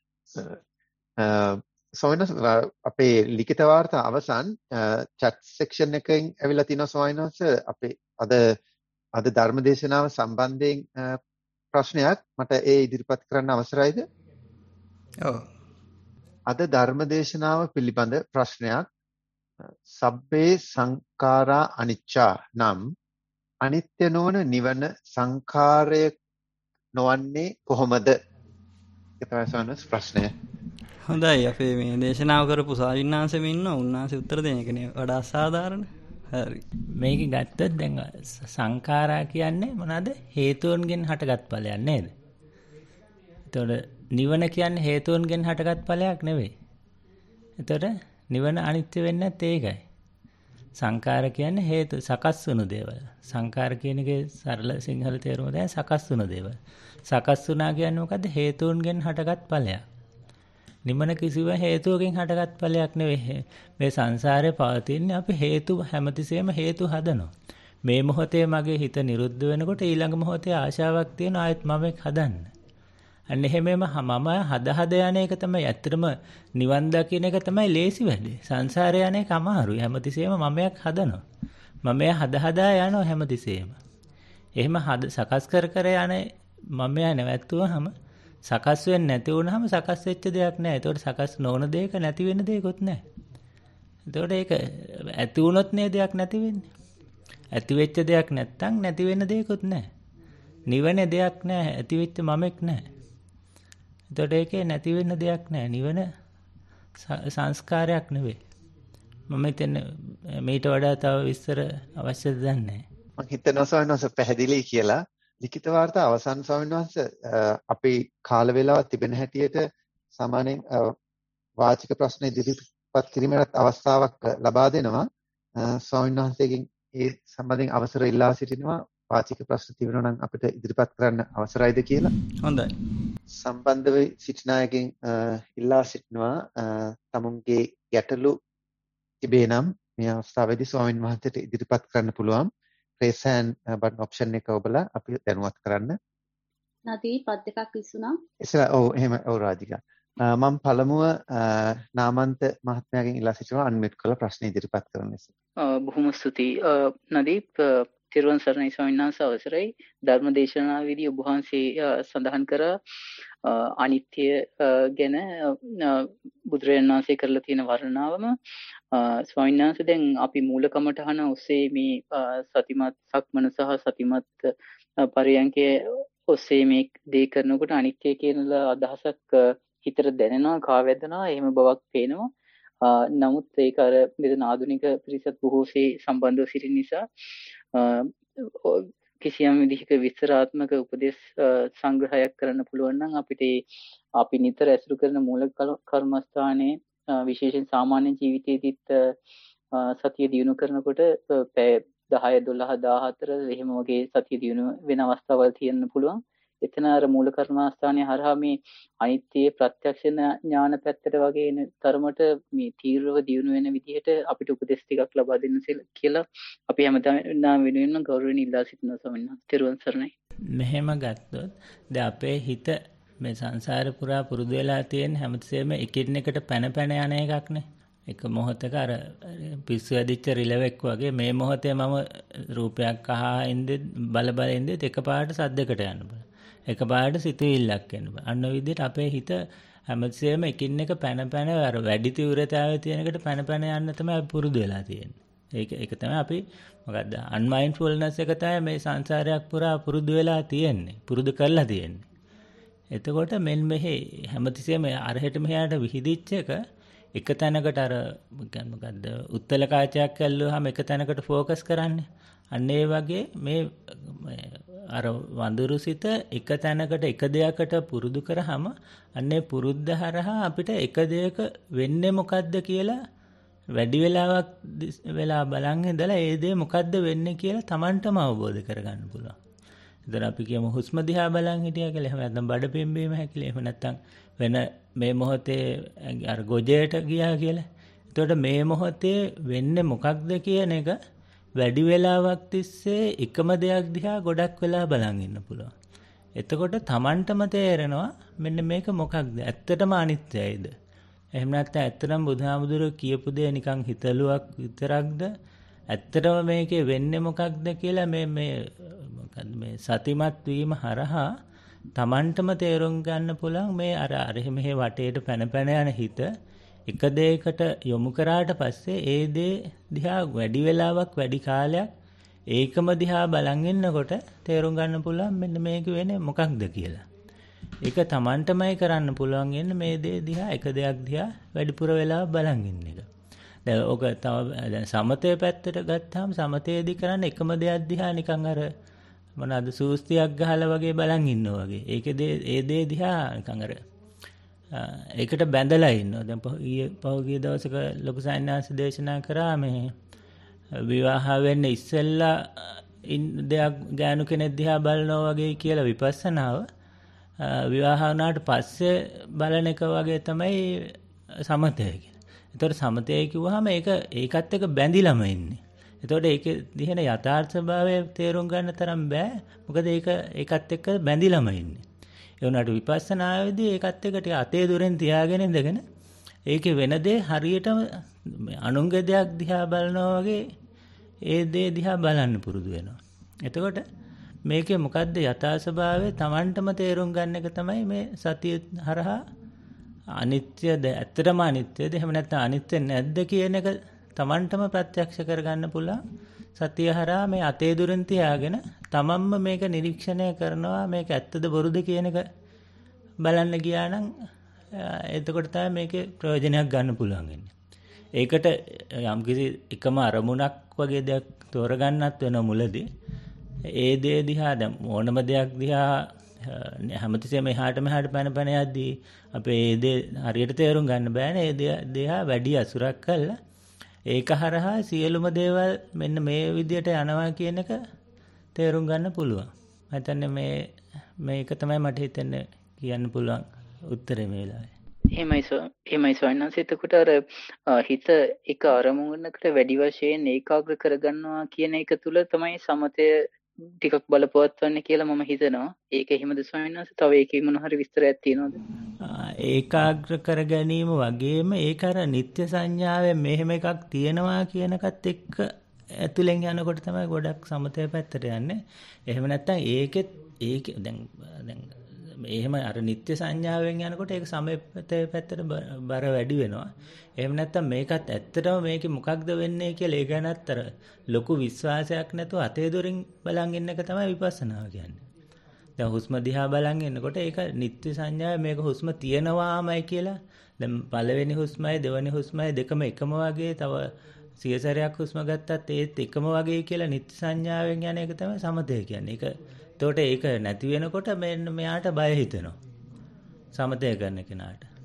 සොයනස අපේ ලිඛිත වාර්තා අවසන් chat section එකෙන් ඇවිල්ලා තිනවා සොයනස අපේ අද අද ධර්මදේශනාව සම්බන්ධයෙන් ප්‍රශ්නයක් මට ඒ ඉදිරිපත් කරන්න අවසරයිද? ඔව්. අද ධර්මදේශනාව පිළිබඳ ප්‍රශ්නයක් සබ්බේ සංඛාරා අනිච්චා නම් අනිත්‍ය නොවන නිවන සංඛාරය නොවන්නේ කොහොමද? ඒක තමයි සොයනස් ප්‍රශ්නය. හොඳයි අපේ මේ දේශනාව කරපු සාවින්නාංශෙම ඉන්න උන්නාංශ උත්තර දෙන එකනේ වඩා අසාධාරණ. හරි. මේක ගත්තොත් දැන් සංඛාරා කියන්නේ මොනවාද? හේතුන්ගෙන් හටගත් ඵලයක් නේද? එතකොට නිවන කියන්නේ හේතුන්ගෙන් හටගත් ඵලයක් නෙවෙයි. එතකොට නිවන අනිත්‍ය වෙන්නේ නැත් ඒකයි. සංඛාර කියන්නේ හේතු සකස් වුණු දේවල්. සංඛාර කියන එකේ සරල සිංහල තේරුම තමයි සකස් වුණු දේවල්. සකස් වුණා කියන්නේ මොකද්ද? හේතුන්ගෙන් හටගත් ඵලයක්. නිමන කිසිව හේතුවකින් හටගත් ඵලයක් නෙවෙයි. මේ සංසාරේ පවතින්නේ අපි හේතු හැමතිස්සෙම හේතු හදනවා. මේ මොහොතේ මගේ හිත නිරුද්ධ වෙනකොට ඊළඟ මොහොතේ ආශාවක් තියෙන ආයෙත් මම එක් හදන්න. අන්න එහෙමම මම හද හද යන එක තමයි ඇත්තටම නිවන් දකින්න එක තමයි ලේසි වැඩේ. සංසාරේ යන එක අමාරුයි. හැමතිස්සෙම මම එක් හදනවා. මම හද හදා යනවා හැමතිස්සෙම. එහෙම හද සකස් කර කර යන මම නැවැත්තුවහම සකස් වෙන්නේ නැති වුනහම සකස් වෙච්ච දෙයක් නැහැ. ඒතකොට සකස් නොවන දෙයක නැති වෙන දෙයක්වත් නැහැ. ඒතකොට ඒක ඇති වුණොත් නේ දෙයක් නැති වෙන්නේ. ඇති වෙච්ච දෙයක් නැත්තම් නැති වෙන දෙයක්වත් නැහැ. නිවන දෙයක් නැහැ. ඇති වෙච්ච මමෙක් නැහැ. ඒතකොට ඒකේ නැති වෙන දෙයක් නැහැ. නිවන සංස්කාරයක් නෙවෙයි. මම හිතන්නේ මේට වඩා තව විස්තර අවශ්‍යද දන්නේ මම හිතනවා සවනස පැහැදිලි කියලා. ලිඛිත වාර්තා අවසන් ස්වාමීන් වහන්සේ අපේ කාල වේලාවක් තිබෙන හැටියට සාමාන්‍යයෙන් වාචික ප්‍රශ්න ඉදිරිපත් කිරීමට අවස්ථාවක් ලබා දෙනවා. ස්වාමීන් වහන්සේගෙන් ඒ සම්බන්ධයෙන් අවසර ඉල්ලා සිටිනවා. වාචික ප්‍රශ්න තිබෙනවා නම් අපිට ඉදිරිපත් කරන්න අවසරයිද කියලා. හොඳයි. සම්බන්ධ වෙ සිටින අයගෙන් ඉල්ලා සිටිනවා තමුන්ගේ ගැටලු තිබේ නම් මේ අවස්ථාවේදී ස්වාමීන් වහන්සේට ඉදිරිපත් කරන්න පුළුවන්. raise hand button option එක ඔබලා අපි දැනුවත් කරන්න. නදී පද දෙකක් විසුණා. එසලා ඔව් එහෙම ඔව් රාජිකා. මම පළමුව නාමන්ත මහත්මයාගෙන් ඉල්ලා සිටිනවා අන්මියුට් කරලා ප්‍රශ්න ඉදිරිපත් කරන්න ලෙස. බොහොම ස්තුතියි. නදීප් තිරුවන් සරණයි ස්වාමීන් වහන්සේ අවසරයි. ධර්ම දේශනාවේදී ඔබ වහන්සේ සඳහන් කර අනිත්‍ය ගැන බුදුරජාණන් වහන්සේ කරලා තියෙන වර්ණනාවම ස්වාමීන් වහන්සේ දැන් අපි මූලකමටහන ඔස්සේ මේ සතිමත් සක්මන සහ සතිමත් පරියන්කයේ ඔස්සේ මේ දේ කරනකොට අනිත්‍ය කියන අදහසක් හිතට දැනෙනවා, කාවැදෙනවා, එහෙම බවක් පේනවා. නමුත් ඒක අර මෙතන ආධුනික පිරිසත් බොහෝසේ සම්බන්ධව සිටින නිසා කිසියම් විදිහක විස්තරාත්මක උපදේශ සංග්‍රහයක් කරන්න පුළුවන් නම් අපිට අපි නිතර ඇසුරු කරන මූල කර්මස්ථානයේ විශේෂයෙන් සාමාන්‍ය ජීවිතයේදීත් සතිය දියුණු කරනකොට පැය දහය දොළහ දාහතර එහෙම වගේ සතිය දියුණු වෙන අවස්ථාවල් තියෙන්න පුළුවන්. එතන අර මූල කර්මස්ථානයේ හරහා මේ අනිත්‍ය ප්‍රත්‍යක්ෂ ඥාන පැත්තට වගේ එන තරමට මේ තීව්‍රව දියුණු වෙන විදිහට අපිට උපදෙස් ටිකක් ලබා දෙන්න කියලා අපි හැමදාම වෙනුවෙන් ගෞරවයෙන් ඉල්ලා සිටිනවා ස්වාමීන් වහන්සේ. ත්වන් සරණයි. මෙහෙම ගත්තොත් දැන් අපේ හිත මේ සංසාර පුරා පුරුදු වෙලා තියෙන හැමතිස්සෙම එකින් එකට පැන පැන යන එකක්නේ. එක මොහොතක අර පිස්සු ඇදිච්ච රිලෙවෙක් වගේ මේ මොහොතේ මම රූපයක් අහා ඉඳි බල බල ඉඳි එකපාරට සද්දයකට යන්න බෑ. එකපාරට සිතුවිල්ලක් එන්න බෑ. අන්න ඔය විදිහට අපේ හිත හැමතිස්සෙම එකින් එක පැන පැන අර වැඩි තීව්‍රතාවය තියෙන එකට පැන පැන යන්න තමයි අපි පුරුදු වෙලා තියෙන්නේ. ඒක ඒක තමයි අපි මොකද්ද අන්මයින්ඩ්ෆුල්නස් එක තමයි මේ සංසාරයක් පුරා පුරුදු වෙලා තියෙන්නේ. පුරුදු කරලා තියෙන්නේ. එතකොට මෙන්න මෙහි හැමතිස්සෙම අරහෙට මෙහාට විහිදිච්ච එක එක තැනකට අර මොකද්ද උත්තල කාචයක් ඇල්ලුවාම එක තැනකට ફોકસ කරන්නේ. අන්න ඒ වගේ මේ අර වඳුරු සිත එක තැනකට එක දෙයකට පුරුදු කරාම අන්නේ පුරුද්ද හරහා අපිට එක දෙයක වෙන්නේ මොකද්ද කියලා වැඩි වෙලාවක් වෙලා බලන් ඉඳලා ඒ දේ මොකද්ද වෙන්නේ කියලා Tamanටම අවබෝධ කරගන්න පුළුවන්. එතන අපි කියමු හුස්ම දිහා බලන් හිටියා කියලා. එහෙම නැත්නම් බඩ පිම්බීම හැකිලි. එහෙම නැත්නම් වෙන මේ මොහොතේ අර ගොජේට ගියා කියලා. එතකොට මේ මොහොතේ වෙන්නේ මොකක්ද කියන එක වැඩි වෙලාවක් තිස්සේ එකම දෙයක් දිහා ගොඩක් වෙලා බලන් ඉන්න පුළුවන්. එතකොට Tamanටම තේරෙනවා මෙන්න මේක මොකක්ද? ඇත්තටම අනිත්‍යයිද? එහෙම නැත්නම් ඇත්තටම බුදුහාමුදුරුවෝ කියපු දේ නිකන් හිතලුවක් විතරක්ද? ඇත්තටම මේකේ වෙන්නේ මොකක්ද කියලා මේ මේ මොකද්ද මේ සතිමත් වීම හරහා Tamanටම තේරුම් ගන්න පුළුවන් මේ අර අර මෙහෙ වටේට පැන පැන යන හිත එක දෙයකට යොමු කරාට පස්සේ ඒ දේ දිහා වැඩි වෙලාවක් වැඩි කාලයක් ඒකම දිහා බලන් ඉන්නකොට තේරුම් ගන්න පුළුවන් මෙන්න මේක වෙන්නේ මොකක්ද කියලා. ඒක Tamanටමයි කරන්න පුළුවන් ඉන්නේ මේ දේ දිහා එක දෙයක් දිහා වැඩිපුර වෙලාවක් බලන් ඉන්න එක. දැන් ඔක තව දැන් සමතේ පැත්තට ගත්තාම සමතේදී කරන්නේ එකම දෙයක් දිහා නිකන් අර මොනවාද සූස්තියක් ගහලා වගේ බලන් ඉන්නවා වගේ. ඒකේ ඒ දේ දිහා නිකන් අර ඒකට බැඳලා ඉන්නවා. දැන් ඊයේ පහුගිය දවසක ලොකු සයන්නාංශ දේශනා කරා මේ විවාහ වෙන්න ඉස්සෙල්ලා දෙයක් ගෑනු කෙනෙක් දිහා බලනවා වගේ කියලා විපස්සනාව විවාහ වුණාට පස්සේ බලන එක වගේ තමයි සමතය කියන්නේ. ඒතකොට සමතය කිව්වහම ඒක ඒකත් එක්ක බැඳිලාම ඉන්නේ. එතකොට ඒකේ දිහෙන යථාර්ථ භාවය තේරුම් ගන්න තරම් බෑ. මොකද ඒක ඒකත් එක්ක බැඳිලාම ඉන්නේ. ඒ වුණාට විපස්සනාවේදී ඒකත් එක්ක ටික අතේ දුරෙන් තියාගෙන ඉඳගෙන ඒකේ වෙන දේ හරියටම අනුංග දෙයක් දිහා බලනවා වගේ ඒ දේ දිහා බලන්න පුරුදු වෙනවා. එතකොට මේකේ මොකද්ද යථා ස්වභාවය Tamanටම තේරුම් ගන්න එක තමයි මේ සතිය හරහා අනිත්‍යද ඇත්තටම අනිත්‍යද එහෙම නැත්නම් අනිත්‍ය නැද්ද කියන එක Tamanටම ප්‍රත්‍යක්ෂ කරගන්න පුළුවන්. සතිය හරහා මේ අතේ දුරින් තියාගෙන තමන්ම මේක නිරීක්ෂණය කරනවා මේක ඇත්තද බොරුද කියන එක බලන්න ගියා නම් එතකොට තමයි මේකේ ප්‍රයෝජනයක් ගන්න පුළුවන් වෙන්නේ. ඒකට යම්කිසි එකම අරමුණක් වගේ දෙයක් තෝරගන්නත් වෙන මුලදී ඒ දේ දිහා දැන් ඕනම දෙයක් දිහා හැමතිස්සෙම එහාට මෙහාට පැන පැන යද්දී අපේ ඒ දේ හරියට තේරුම් ගන්න බෑනේ. ඒ දිහා වැඩි අසුරක් කළා ඒක හරහා සියලුම දේවල් මෙන්න මේ විදියට යනවා කියන එක තේරුම් ගන්න පුළුවන්. මම හිතන්නේ මේ මේක තමයි මට හිතෙන්නේ කියන්න පුළුවන් උත්තරේ මේ වෙලාවේ. එහෙමයි සර්. එහෙමයි සොයන්නස්. එතකොට අර හිත එක අරමුණකට වැඩි වශයෙන් ඒකාග්‍ර කරගන්නවා කියන එක තුල තමයි සමතය ටිකක් බලපවත්වන්නේ කියලා මම හිතනවා. ඒක එහෙමද සොයන්නස්? තව ඒකේ මොන හරි විස්තරයක් තියෙනවද? ඒකාග්‍ර කර ගැනීම වගේම ඒක අර නිත්‍ය සංඥාවෙන් මෙහෙම එකක් තියෙනවා කියන එකත් එක්ක ඇතුලෙන් යනකොට තමයි ගොඩක් සමතය පැත්තට යන්නේ. එහෙම නැත්නම් ඒකෙත් ඒක දැන් දැන් එහෙම අර නිත්‍ය සංඥාවෙන් යනකොට ඒක සමතය පැත්තට බර වැඩි වෙනවා. එහෙම නැත්නම් මේකත් ඇත්තටම මේකේ මොකක්ද වෙන්නේ කියලා ඒ ගැනත් අර ලොකු විශ්වාසයක් නැතුව අතේ දොරින් බලන් ඉන්න එක තමයි විපස්සනාව කියන්නේ. දැන් හුස්ම දිහා බලන් ඉන්නකොට ඒක නිත්‍ය සංඥාව මේක හුස්ම තියෙනවාමයි කියලා දැන් පළවෙනි හුස්මයි දෙවෙනි හුස්මයි දෙකම එකම වගේ තව සියසරයක් හුස්ම ගත්තත් ඒත් එකම වගේ කියලා නිත්‍ය සංඥාවෙන් යන එක තමයි සමතය කියන්නේ. ඒක එතකොට ඒක නැති වෙනකොට මෙන්න මෙයාට බය හිතෙනවා. සමතය කරන කෙනාට.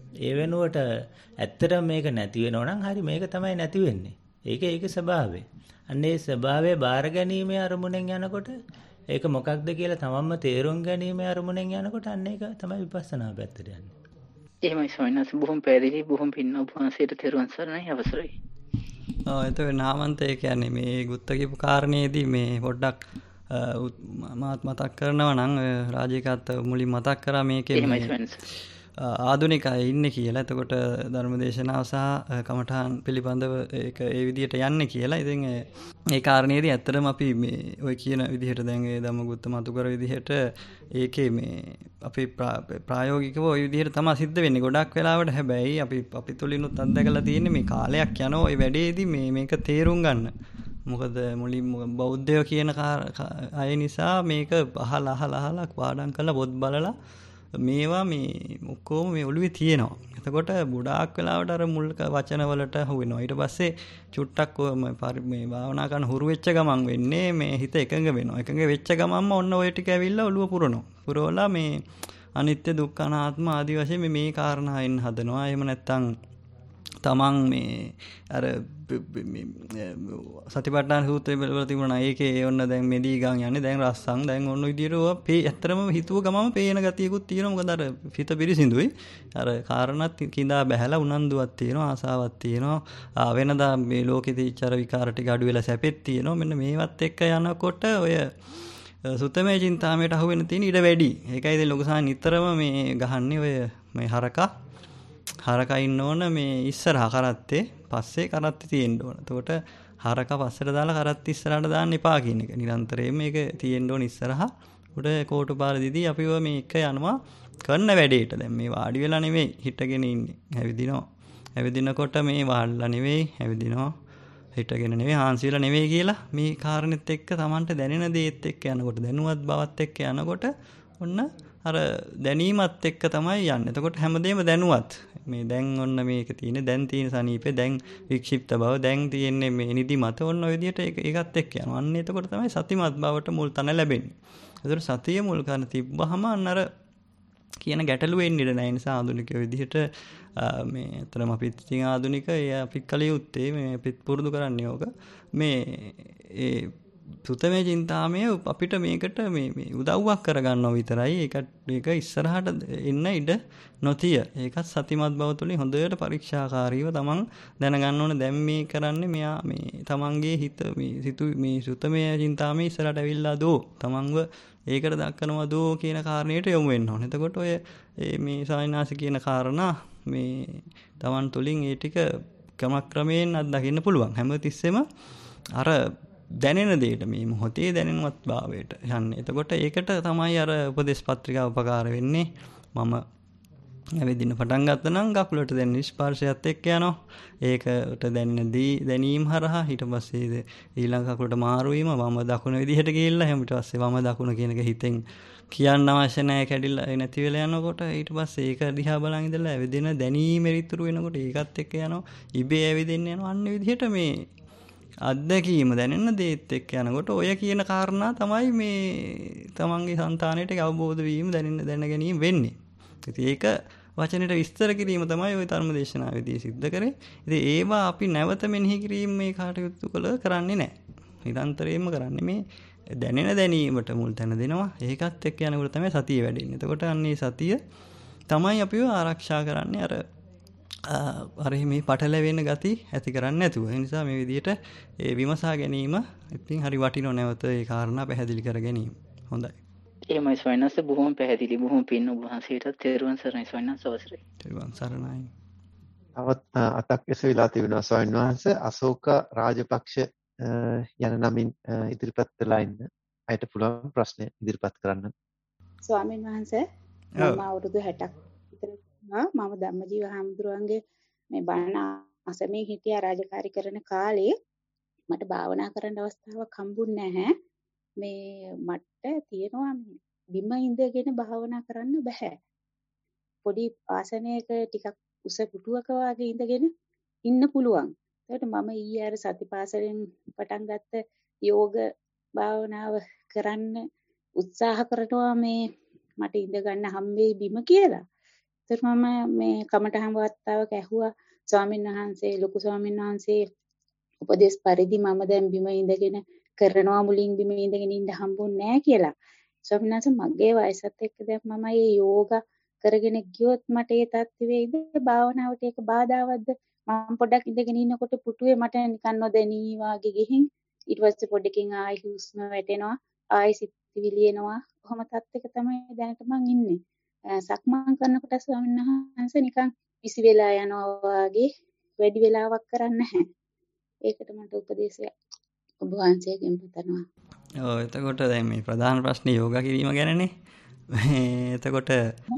ඒ වෙනුවට ඇත්තටම මේක නැති වෙනවා නම් හරි මේක තමයි නැති වෙන්නේ. ඒක ඒකේ ස්වභාවය. අන්න ඒ ස්වභාවය බාර ගැනීමේ අරමුණෙන් යනකොට ඒක මොකක්ද කියලා තමන්ම තේරුම් ගැනීමේ අරමුණෙන් යනකොට අන්න ඒක තමයි විපස්සනා පැත්තට යන්නේ. එහෙමයි ස්වාමීන් වහන්සේ බොහොම පැහැදිලි බොහොම පින් ඔබ වහන්සේට තෙරුවන් සරණයි අවසරයි. ඔව් එතකොට නාමන්තය කියන්නේ මේ ගුත්ත කියපු කාරණේදී මේ පොඩ්ඩක් මාත් මතක් කරනවා නම් රාජිකාත් මුලින් මතක් කරා මේකේ එහෙමයි ස්වාමීන් වහන්සේ. ආධුනිකයි ඉන්නේ කියලා. එතකොට ධර්මදේශනාව සහ කමඨාන් පිළිබඳව ඒක ඒ විදිහට යන්නේ කියලා. ඉතින් ඒ කාරණේදී ඇත්තටම අපි මේ ඔය කියන විදිහට දැන් ඒ ධම්මගුත්ත මතු කර විදිහට ඒකේ මේ අපි ප්‍රායෝගිකව ওই විදිහට තමයි සිද්ධ වෙන්නේ. ගොඩක් වෙලාවට හැබැයි අපි අපි තුලිනුත් අත්දැකලා තියෙන්නේ මේ කාලයක් යනවා ওই වැඩේදී මේ මේක තේරුම් ගන්න. මොකද මුලින් බෞද්ධයෝ කියන අය නිසා මේක අහලා අහලා අහලා පාඩම් කරලා පොත් බලලා මේවා මේ ඔක්කොම මේ ඔළුවේ තියෙනවා. එතකොට ගොඩාක් වෙලාවට අර මුල් වචන වලට හු වෙනවා. ඊට පස්සේ චුට්ටක් මේ භාවනා කරන හුරු වෙච්ච ගමන් වෙන්නේ මේ හිත එකඟ වෙනවා. එකඟ වෙච්ච ගමන්ම ඔන්න ඔය ටික ඇවිල්ලා ඔළුව පුරනවා. පුරවලා මේ අනිත්‍ය දුක්ඛ අනාත්ම ආදී වශයෙන් මේ මේ කාරණාවෙන් හදනවා. එහෙම නැත්නම් තමන් මේ අර සතිපට්ඨාන සූත්‍රයේ වල තිබුණා ඒකේ ඔන්න දැන් මෙදී ගන් යන්නේ දැන් රස්සන් දැන් ඔන්න විදියට ඔය පේ ඇත්තරම හිතුව ගමම පේන ගතියකුත් තියෙනවා. මොකද අර හිත පිරිසිදුයි. අර කාරණාත් කිඳා බැහැලා උනන්දුවක් තියෙනවා ආසාවක් තියෙනවා. වෙනදා මේ ලෝකෙ තිච්චර විකාර ටික අඩු වෙලා සැපෙත් තියෙනවා. මෙන්න මේවත් එක්ක යනකොට ඔය සුතමේ චින්තාමයට අහු වෙන තියෙන ඉඩ වැඩි. ඒකයි ඉතින් ලොකුසාන් නිතරම මේ ගහන්නේ ඔය මේ හරකා හරකා ඉන්න ඕන මේ ඉස්සරහා කරත්තේ පස්සේ කරත්තේ තියෙන්න ඕන. එතකොට හරකා පස්සට දාලා කරත්තේ ඉස්සරහට දාන්න එපා කියන එක. නිරන්තරයෙන් මේක තියෙන්න ඕන ඉස්සරහා. උඩ කෝටුපාර දිදී අපිව මේක යනවා කරන වැඩේට. දැන් මේ වාඩි වෙලා නෙවෙයි හිටගෙන ඉන්නේ. ඇවිදිනවා. ඇවිදිනකොට මේ වාඩිලා නෙවෙයි ඇවිදිනවා. හිටගෙන නෙවෙයි හාන්සියලා නෙවෙයි කියලා මේ කාරණෙත් එක්ක Tamanට දැනෙන දේත් එක්ක යනකොට දැනුවත් බවත් එක්ක යනකොට ඔන්න අර දැනීමත් එක්ක තමයි යන්නේ. එතකොට හැමදේම දැනුවත්. මේ දැන් ඔන්න මේක තියෙන්නේ දැන් තියෙන සනීපේ දැන් වික්ෂිප්ත බව දැන් තියෙන්නේ මේ නිදිමත ඔන්න ඔය විදිහට ඒකත් එක්ක යනවා. අන්න එතකොට තමයි සතිමත් බවට මුල් තැන ලැබෙන්නේ. ඒතර සතිය මුල් කරන තිබ්බහම අන්න අර කියන ගැටලුව එන්නේ නැහැ. නිසා ආධුනිකයෝ විදිහට මේ අතරම අපිත් ඉතින් ආධුනික ඒ අපි කල යුත්තේ මේ අපිත් පුරුදු කරන්නේ ඕක. මේ ඒ සුතමේ චින්තාමය අපිට මේකට මේ මේ උදව්වක් කරගන්නවා විතරයි. ඒකට මේක ඉස්සරහට එන්න ඉඩ නොතිය. ඒකත් සතිමත් බව තුළින් හොඳට පරීක්ෂාකාරීව තමන් දැනගන්න ඕන දැන් මේ කරන්නේ මෙයා මේ තමන්ගේ හිත මේ සිතු මේ සුතමේ චින්තාමය ඉස්සරහට ඇවිල්ලා දෝ තමන්ව ඒකට දක්වනවා දෝ කියන කාරණයට යොමු වෙන්න ඕනේ. එතකොට ඔය මේ සායනාසි කියන කාරණා මේ තමන් තුළින් ඒ ටික ක්‍රමක්‍රමයෙන් අත්දකින්න පුළුවන්. හැමතිස්සෙම අර දැනෙන දෙයට මේ මොහොතේ දැනෙනවත් භාවයට යන්නේ. එතකොට ඒකට තමයි අර උපදේශ පත්‍රිකා උපකාර වෙන්නේ. මම ඇවිදින්න පටන් ගත්තා නම් කකුලට දැනෙන ස්පර්ශයත් එක්ක යනවා. ඒකට දැනෙන දී දැනීම හරහා ඊට පස්සේ ඊළඟ කකුලට මාරු වීම වම දකුණ විදිහට ගිහිල්ලා එහෙම ඊට පස්සේ වම දකුණ කියන එක හිතෙන් කියන්න අවශ්‍ය නැහැ කැඩිලා නැති වෙලා යනකොට ඊට පස්සේ ඒක දිහා බලන් ඉඳලා ඇවිදින දැනීම ඉතුරු වෙනකොට ඒකත් එක්ක යනවා. ඉබේ ඇවිදින්න යනවා. අන්න විදිහට මේ අත්දැකීම දැනෙන දේත් එක්ක යනකොට ඔය කියන කාරණා තමයි මේ තමන්ගේ సంతානෙට අවබෝධ වීම දැනෙන දැන ගැනීම වෙන්නේ. ඉතින් ඒක වචනෙට විස්තර කිරීම තමයි ওই ධර්ම දේශනාවේදී සිද්ධ කරේ. ඉතින් ඒවා අපි නැවත මෙනෙහි කිරීම මේ කාටයුතු කළ කරන්නේ නැහැ. නිරන්තරයෙන්ම කරන්නේ මේ දැනෙන දැනීමට මුල් තැන දෙනවා. ඒකත් එක්ක යනකොට තමයි සතිය වැඩෙන්නේ. එතකොට අන්නේ සතිය තමයි අපිව ආරක්ෂා කරන්නේ අර අර මේ පටලැවෙන ගති ඇති කරන්නේ නැතුව. ඒ නිසා මේ විදිහට ඒ විමසා ගැනීම ඉතින් හරි වටිනව නැවත ඒ කාරණා පැහැදිලි කර ගැනීම. හොඳයි. එහෙමයි ස්වාමීන් වහන්සේ බොහොම පැහැදිලි බොහොම පින් ඔබ වහන්සේට තෙරුවන් සරණයි ස්වාමීන් වහන්සේ අවසරයි. තෙරුවන් සරණයි. තවත් අතක් එසවිලා තිබෙනවා ස්වාමීන් වහන්සේ අශෝක රාජපක්ෂ යන නමින් ඉදිරිපත් වෙලා ඉන්න අයට පුළුවන් ප්‍රශ්න ඉදිරිපත් කරන්න. ස්වාමීන් වහන්සේ මම අවුරුදු හැටක් විතර මම ධම්මජීව හාමුදුරුවන්ගේ මේ බණ අසමින් හිටියා රාජකාරී කරන කාලේ මට භාවනා කරන්න අවස්ථාවක් හම්බුන්නේ නැහැ. මේ මට තියෙනවා මේ බිම ඉඳගෙන භාවනා කරන්න බෑ. පොඩි ආසනයක ටිකක් උස පුටුවක වගේ ඉඳගෙන ඉන්න පුළුවන්. ඒකට මම ඊයේ අර සතිපාසලෙන් පටන් ගත්ත යෝග භාවනාව කරන්න උත්සාහ කරනවා මේ මට ඉඳ ගන්න හම්බෙයි බිම කියලා. ඒතරම මේ කමටහන් වතාවක ඇහුවා ස්වාමීන් වහන්සේ ලොකු ස්වාමීන් වහන්සේ උපදේශ පරිදි මම දැන් බිම ඉඳගෙන කරනවා මුලින් බිම ඉඳගෙන ඉන්න හම්බුන්නේ නැහැ කියලා. ස්වාමීන් වහන්සේ මගේ වයසත් එක්ක දැන් මම මේ යෝගා කරගෙන ගියොත් මට ඒ තත්ත්වෙ වෙයිද? භාවනාවට ඒක බාධාවත්ද? මම පොඩ්ඩක් ඉඳගෙන ඉන්නකොට පුටුවේ මට නිකන් නොදැනී වාගේ ගිහින් ඊට පස්සේ පොඩ්ඩකින් ආයි හුස්ම වැටෙනවා ආයි සිතිවිලි එනවා. කොහොම තත්ත්වයක තමයි දැනට මං ඉන්නේ. සක්මන් කරනකොට ස්වාමීන් වහන්සේ නිකන් විසි වෙලා යනවා වගේ වැඩි වෙලාවක් කරන්නේ නැහැ. ඒකට මට උපදේශයක් ඔබ වහන්සේගෙන් පතනවා. ඔව් එතකොට දැන් මේ ප්‍රධාන ප්‍රශ්නේ යෝගා කිරීම ගැනනේ. එතකොට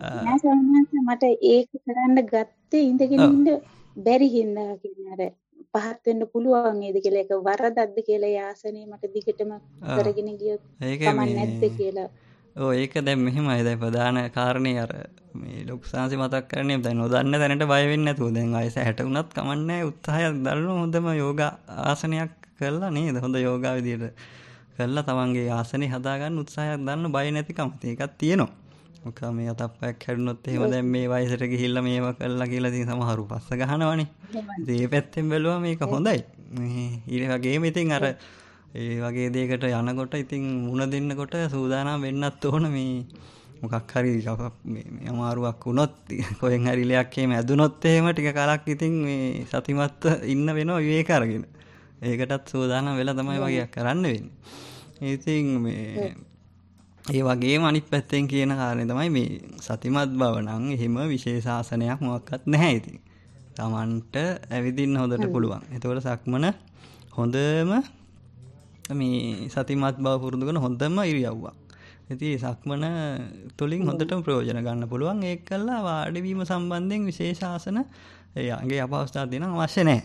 මට ඒක කරන්න ගත්තේ ඉඳගෙන ඉන්න බැරි හින්දා කියන්නේ අර පහත් වෙන්න පුළුවන් නේද කියලා ඒක වරදක්ද කියලා යාසනේ මට දිගටම කරගෙන ගියොත් කමක් නැද්ද කියලා. ඔව් ඒක දැන් මෙහෙමයි දැන් ප්‍රධාන කාරණේ අර මේ ලොකු සංසි මතක් කරන්නේ දැන් නොදන්න තැනට බය වෙන්නේ නැතුව දැන් වයස හැට වුණත් කමක් නැහැ උත්සාහයක් දරන හොඳම යෝගා ආසනයක් කරලා නේද හොඳ යෝගා විදියට කරලා තමන්ගේ ආසනේ හදාගන්න උත්සාහයක් දරන බය නැතිකම ඒකක් තියෙනවා. මොකද මේ අතප්පයක් හැදුනොත් එහෙම දැන් මේ වයසට ගිහිල්ලා මේව කළා කියලා ඉතින් සමහරු පස්ස ගහනවනේ. ඉතින් මේ පැත්තෙන් බැලුවා මේක හොඳයි. මේ ඊට වගේම ඉතින් අර ඒ වගේ දෙයකට යනකොට ඉතින් මුණ දෙන්නකොට සූදානම් වෙන්නත් ඕන මේ මොකක් හරි මේ අමාරුවක් වුණොත් කොහෙන් හරි ඉලයක් එහෙම ඇදුනොත් එහෙම ටික කාලක් ඉතින් මේ සතිමත්ව ඉන්න වෙනවා විවේක අරගෙන. ඒකටත් සූදානම් වෙලා තමයි වගේක් කරන්න වෙන්නේ. ඉතින් මේ ඒ වගේම අනිත් පැත්තෙන් කියන කාරණේ තමයි මේ සතිමත් බව නම් එහෙම විශේෂ ආසනයක් මොකක්වත් නැහැ ඉතින්. Tamanට ඇවිදින්න හොඳට පුළුවන්. ඒතකොට සක්මන හොඳම මේ සතිමත් බව පුරුදු කරන හොඳම ඉරියව්වක්. ඉතින් සක්මන තුලින් හොඳටම ප්‍රයෝජන ගන්න පුළුවන්. ඒක කළා වාඩි වීම සම්බන්ධයෙන් විශේෂ ආසන එයාගේ අපහසුතාව දෙන්න අවශ්‍ය නැහැ.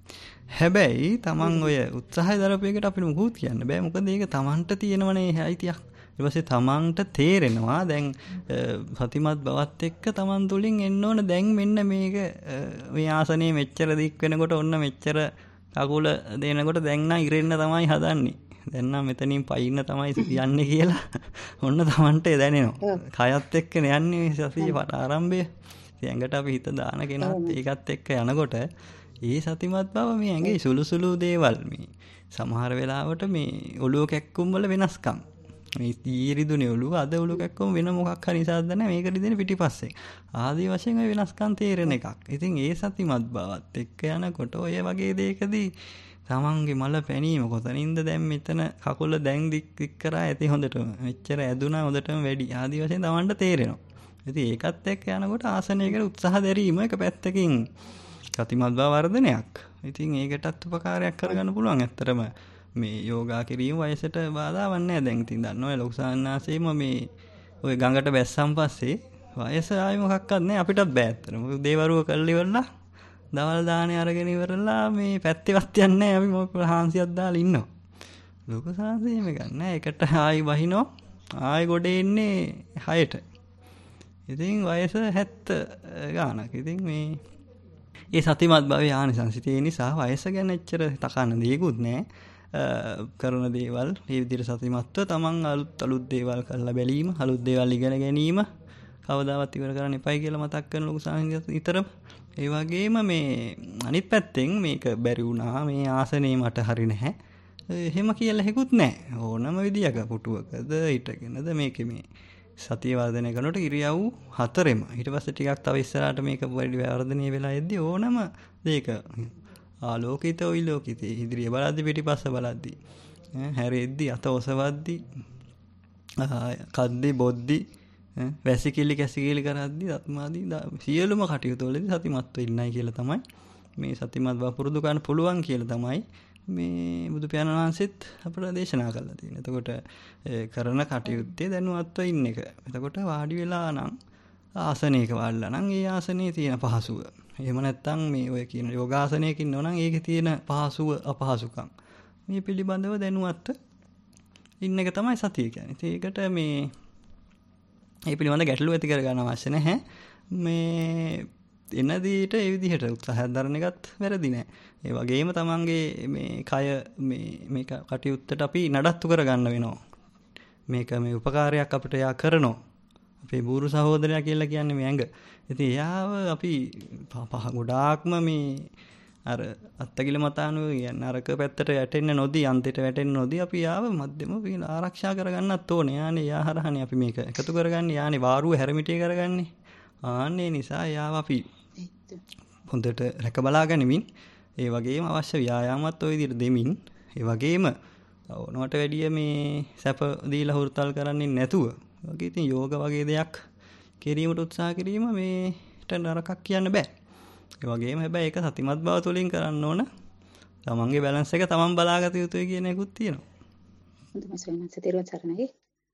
හැබැයි Taman ඔය උත්සාහය දරපේකට අපිට මුකුත් කියන්න බෑ. මොකද ඒක Tamanට තියෙනවනේ අයිතියක්. ඊට පස්සේ Tamanට තේරෙනවා දැන් සතිමත් බවත් එක්ක Taman තුලින් එන්න ඕන දැන් මෙන්න මේක මේ ආසනයේ මෙච්චර දික් වෙනකොට ඔන්න මෙච්චර කකුල දෙනකොට දැන් නම් ඉරෙන්න තමයි හදන්නේ. දැන් නම් මෙතනින් පයින්න තමයි යන්නේ කියලා ඔන්න Tamanට දැනෙනවා. කයත් එක්ක යන්නේ සතිය ආරම්භය. ඇඟට අපි හිත දාන කෙනාත් ඒකත් එක්ක යනකොට ඒ සතිමත් බව මේ ඇඟේ සුළු සුළු දේවල් මේ සමහර වෙලාවට මේ ඔළුව කැක්කුම් වල වෙනස්කම් මේ ඊරිදුනේ ඔළුව අද ඔළුව කැක්කුම් වෙන මොකක් හරි නිසාද නැහැ මේක රිදෙන පිටිපස්සේ ආදී වශයෙන් ඔය වෙනස්කම් තේරෙන එකක්. ඉතින් ඒ සතිමත් බවත් එක්ක යනකොට ඔය වගේ දෙයකදී තමන්ගේ මල පැනීම කොතනින්ද දැන් මෙතන කකුල දැන් දික් දික් කරා ඇති හොඳටම මෙච්චර ඇදුනා හොඳටම වැඩි ආදී වශයෙන් තමන්ට තේරෙනවා. ඉතින් ඒකත් එක්ක යනකොට ආසනයකට උත්සාහ දැරීම එක පැත්තකින් සතිමත් බව වර්ධනයක්. ඉතින් ඒකටත් උපකාරයක් කරගන්න පුළුවන්. ඇත්තටම මේ යෝගා කිරීම වයසට බාධාවක් නැහැ. දැන් ඉතින් දන්නවා ලොකු සාන්නාසෙම මේ ඔය ගඟට බැස්සන් පස්සේ වයස ආයි මොකක්වත් නැහැ අපිටත් බෑ ඇත්තටම. මොකද දේවරුව කල්ලි ඉවරලා දවල් දානේ අරගෙන ඉවරලා මේ පැත්තේවත් යන්නේ නැහැ. අපි මොකක් හාන්සියක් දාලා ඉන්නවා. ලොකු සාන්සෙම ගන්න නැහැ. ඒකට ආයි වහිනවා. ආයි ගොඩ එන්නේ හයට. ඉතින් වයස හැත්තෑ ගානක්. ඉතින් මේ ඒ සතිමත් භාවයේ ආනිසංසිතේ නිසා වයස ගැන එච්චර තකන්න දෙයක්වත් නැහැ. කරන දේවල් මේ විදිහට සතිමත්ව තමන් අලුත් අලුත් දේවල් කරලා බැලීම, අලුත් දේවල් ඉගෙන ගැනීම කවදාවත් ඉවර කරන්න එපයි කියලා මතක් කරන ලොකු සාහිත්‍ය විතරම. ඒ වගේම මේ අනිත් පැත්තෙන් මේක බැරි වුණා මේ ආසනේ මට හරි නැහැ. එහෙම කියලා හෙකුත් නැහැ. ඕනම විදියක පුටුවකද හිටගෙනද මේකේ මේ සතිය වර්ධනය කරනකොට ඉරියව් හතරෙම ඊට පස්සේ ටිකක් තව ඉස්සරහට මේක වැඩි වර්ධනය වෙලා එද්දී ඕනම දෙයක ආලෝකිත ඔයිලෝකිත ඉදිරිය බලද්දි පිටිපස්ස බලද්දි හැරෙද්දි අත ඔසවද්දි කද්දි බොද්දි වැසිකිලි කැසිකිලි කරද්දි ආත්මාදී සියලුම කටයුතු වලදී සතිමත්ව ඉන්නයි කියලා තමයි මේ සතිමත් බව පුරුදු කරන්න පුළුවන් කියලා තමයි මේ බුදු පියාණන් වහන්සේත් අපට දේශනා කළා තියෙනවා. එතකොට කරන කටයුත්තේ දැනුවත්ව ඉන්න එක. එතකොට වාඩි වෙලා නම් ආසනයක වාඩිලා නම් ඒ ආසනයේ තියෙන පහසුව. එහෙම නැත්නම් මේ ඔය කියන යෝගාසනයක ඉන්නවා නම් ඒකේ තියෙන පහසුව අපහසුකම්. මේ පිළිබඳව දැනුවත්ව ඉන්න එක තමයි සතිය කියන්නේ. ඒකට මේ මේ පිළිබඳ ගැටලු ඇති කර ගන්න අවශ්‍ය නැහැ. මේ එන දෙයට ඒ විදිහට උත්සාහයක් දරන එකත් වැරදි නෑ. ඒ වගේම තමන්ගේ මේ කය මේ මේක කටයුත්තට අපි නඩත්තු කරගන්න වෙනවා. මේක මේ උපකාරයක් අපිට යා කරනවා. අපේ බూరు සහෝදරයා කියලා කියන්නේ මේ ඇඟ. ඉතින් එයාව අපි පහ ගොඩාක්ම මේ අර අත්තකිල මතානුව කියන්නේ අරක පැත්තට වැටෙන්න නොදී අන්තිට වැටෙන්න නොදී අපි යාව මධ්‍යම පිළ ආරක්ෂා කරගන්නත් ඕනේ. යානේ යා හරහානේ අපි මේක එකතු කරගන්නේ. යානේ වාරුව හැරමිටිය කරගන්නේ. ආන්නේ නිසා යාව අපි හොඳට රැක බලා ගනිමින් ඒ වගේම අවශ්‍ය ව්‍යායාමත් ඔය විදිහට දෙමින් ඒ වගේම ඕනවට වැඩිය මේ සැප දීලා හුරුතල් කරන්නේ නැතුව වගේ ඉතින් යෝග වගේ දෙයක් කිරීමට උත්සාහ කිරීම මේට නරකක් කියන්න බෑ. ඒ වගේම හැබැයි ඒක සතිමත් බව තුළින් කරන්න ඕන. තමන්ගේ බැලන්ස් එක තමන් බලාගත යුතුයි කියන එකකුත් තියෙනවා. හොඳයි ස්වාමීන් වහන්සේ සරණයි.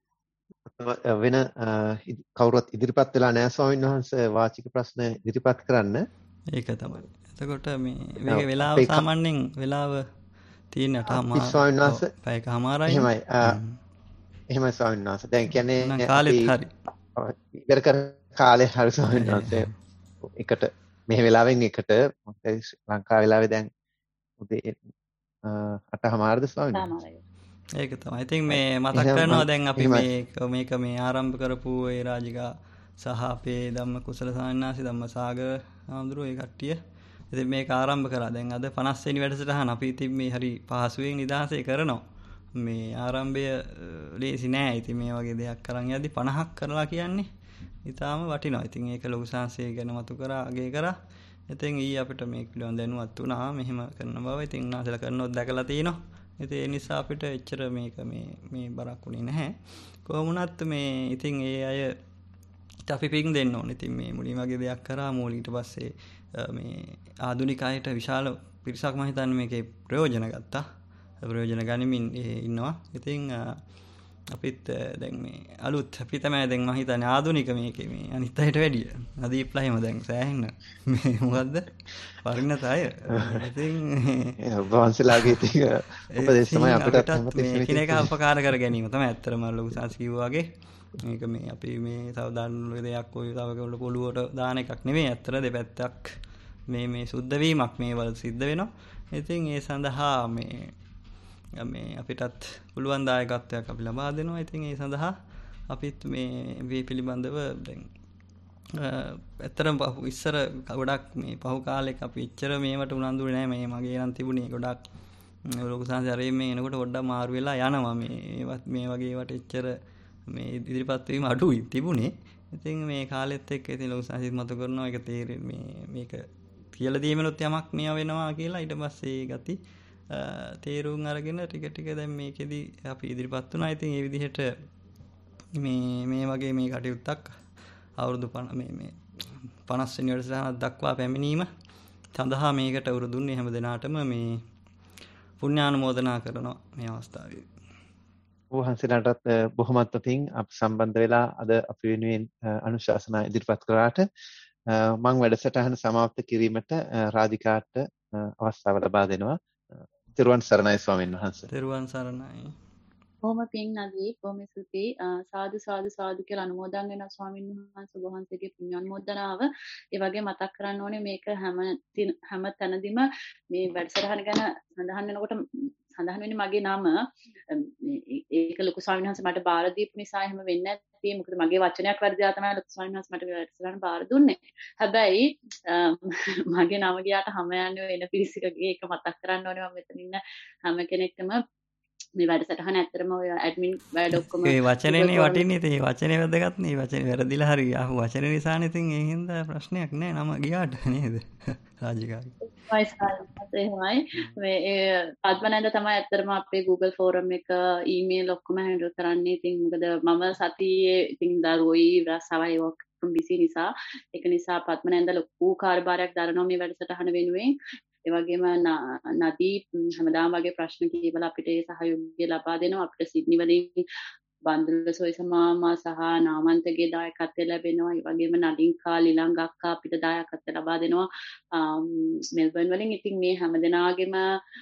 වෙන කවුරුත් ඉදිරිපත් වෙලා නැහැ ස්වාමීන් වහන්සේ වාචික ප්‍රශ්න ඉදිරිපත් කරන්න. ඒක තමයි. එතකොට මේ මේක වෙලාව සාමාන්‍යයෙන් වෙලාව තියෙන අටමාර ස්වාමීන් වහන්සේ පැයකමාරයි. එහෙමයි. එහෙමයි ස්වාමීන් වහන්සේ. දැන් කියන්නේ කාලෙත් හරි. ඉවර කර කාලේ හරි ස්වාමීන් වහන්සේ. එකට මේ වෙලාවෙන් එකට ලංකා වෙලාවේ දැන් උදේ අටමාරද ස්වාමීන් වහන්සේ. ඒක තමයි. ඉතින් මේ මතක් කරනවා දැන් අපි මේක මේක මේ ආරම්භ කරපු ඒ රාජිකා සහ අපේ ධම්ම කුසල සාන්නාසි ධම්මසාගර ආම්දුරු ඒ කට්ටිය. ඉතින් මේක ආරම්භ කරා. දැන් අද පනස් වෙනි වැඩසටහන අපි ඉතින් මේ හරි පහසුවෙන් නිදහසේ කරනවා. මේ ආරම්භය ලේසි නෑ. ඉතින් මේ වගේ දෙයක් කරන් යද්දි පනහක් කරලා කියන්නේ ඊටාම වටිනවා. ඉතින් ඒක ලොකු සංසය ගැන මතු කරා අගේ කරා. ඉතින් ඊ අපිට මේක පිළිබඳව දැනුවත් වුණා. මෙහෙම කරන බව ඉතින් උන්වහන්සේලා කරනොත් දැකලා තිනවා. ඉතින් ඒ නිසා අපිට එච්චර මේක මේ මේ බරක් උනේ නැහැ. කොහොම වුණත් මේ ඉතින් ඒ අය අපි පින් දෙන්න ඕනේ. ඉතින් මේ මුලින් වගේ දෙයක් කරා මූල ඊට පස්සේ මේ ආධුනික අයට විශාල පිරිසක් මම හිතන්නේ මේකේ ප්‍රයෝජන ගත්තා. ප්‍රයෝජන ගනිමින් ඉන්නවා. ඉතින් අපිත් දැන් මේ අලුත් අපි තමයි දැන් මම හිතන්නේ ආධුනික මේකේ මේ අනිත් අයට වැඩිය. නදීප්ලා එහෙම දැන් සෑහෙන්න මේ මොකද්ද? පරිණත අය. ඉතින් වංශලාගේ ඉතින් උපදේශ තමයි අපිට මේ කිනේක උපකාර කර ගැනීම තමයි ඇත්තටම ලොකු සංස් කිව්වා වගේ. මේක මේ අපි මේ තව දාන්න දෙයක් ඔය තව කවල පොළුවට දාන එකක් නෙමෙයි. ඇත්තට දෙපැත්තක් මේ මේ සුද්ධ වීමක් මේවල සිද්ධ වෙනවා. ඉතින් ඒ සඳහා මේ මේ අපිටත් පුළුවන් දායකත්වයක් අපි ලබා දෙනවා. ඉතින් ඒ සඳහා අපිත් මේ මේ පිළිබඳව දැන් ඇත්තටම ඉස්සර ගොඩක් මේ පහු කාලෙක අපි ඉච්චර මේවට උනන්දුනේ නැහැ. මේ මගේ නම් තිබුණේ ගොඩක් ලොකු සංසාරයේ මේ එනකොට පොඩ්ඩක් මාරු වෙලා යනවා. මේ මේ වගේ වට ඉච්චර මේ ඉදිරිපත් වීම අඩුයි තිබුණේ. ඉතින් මේ කාලෙත් එක්ක ඉතින් ලොකු සංසිත් මත කරනවා. ඒක තේරෙන්නේ මේ මේක කියලා දීමනොත් යමක් මේ වෙනවා කියලා ඊට පස්සේ ගති තේරුම් අරගෙන ටික ටික දැන් මේකෙදි අපි ඉදිරිපත් වුණා. ඉතින් මේ විදිහට මේ මේ වගේ මේ කටයුත්තක් අවුරුදු මේ මේ පනස් වෙනි වැඩසටහනක් දක්වා පැමිණීම සඳහා මේකට උරු දුන්නේ හැම දිනාටම මේ පුණ්‍යානුමෝදනා කරනවා මේ අවස්ථාවේදී. වහන්සේලාටත් බොහොමත් පිං අප සම්බන්ධ වෙලා අද අපි වෙනුවෙන් අනුශාසනා ඉදිරිපත් කරාට මම වැඩසටහන සමාප්ත කිරීමට රාධිකාට අවස්ථාව ලබා දෙනවා. තෙරුවන් සරණයි ස්වාමීන් වහන්සේ. තෙරුවන් සරණයි. බොහොම පිං නදී බොහොම ස්තුතියි. සාදු සාදු සාදු කියලා අනුමෝදන් වෙනවා ස්වාමීන් වහන්සේ වහන්සේගේ පුණ්‍යානුමෝදනාව. ඒ වගේ මතක් කරන්න ඕනේ මේක හැම හැම තැනදීම මේ වැඩසටහන ගැන සඳහන් වෙනකොට සඳහන් වෙන්නේ මගේ නම. ඒක ලොකු ස්වාමීන් වහන්සේ මට බාර දීපු නිසා එහෙම වෙන්නේ නැති. මොකද මගේ වචනයක් වැරදිලා තමයි ලොකු ස්වාමීන් වහන්සේ මට වැඩසටහන බාර දුන්නේ. හැබැයි මගේ නම ගියාට හැම යන්නේ වෙන පිරිසකගේ ඒක මතක් කරන්න ඕනේ. මම මෙතන ඉන්න හැම කෙනෙක්ටම මේ වැඩසටහන ඇත්තටම ඔය ඇඩ්මින් වැඩ ඔක්කොම ඒ වචනේනේ වටින්නේ. ඉතින් ඒ වචනේ වැදගත් නේ. ඒ වචනේ වැරදිලා හරි ආපු වචනේ නිසානේ. ඉතින් ඒ හින්දා ප්‍රශ්නයක් නෑ නම ගියාට නේද? රාජිකාරි. එහෙමයි. මේ පද්මනන්ද තමයි ඇත්තටම අපේ Google ෆෝරම් එක ඊමේල් ඔක්කොම හැන්ඩල් කරන්නේ. ඉතින් මොකද මම සතියේ ඉතින් දරුවෝයි රසවයි ඔක්කොම බිසි නිසා ඒක නිසා පද්මනන්ද ලොකු කාර්යභාරයක් දරනවා මේ වැඩසටහන වෙනුවෙන්. ඒ වගේම නදී හැමදාම වගේ ප්‍රශ්න කියවලා අපිට ඒ සහයෝගය ලබා දෙනවා. අපිට සිඩ්නි වලින් බන්දුල සොයිස මාමා සහ නාමන්තගේ දායකත්වය ලැබෙනවා. ඒ වගේම නලින්කා ලිලංග අක්කා අපිට දායකත්වය ලබා දෙනවා මෙල්බර්න් වලින්. ඉතින් මේ හැමදෙනාගේම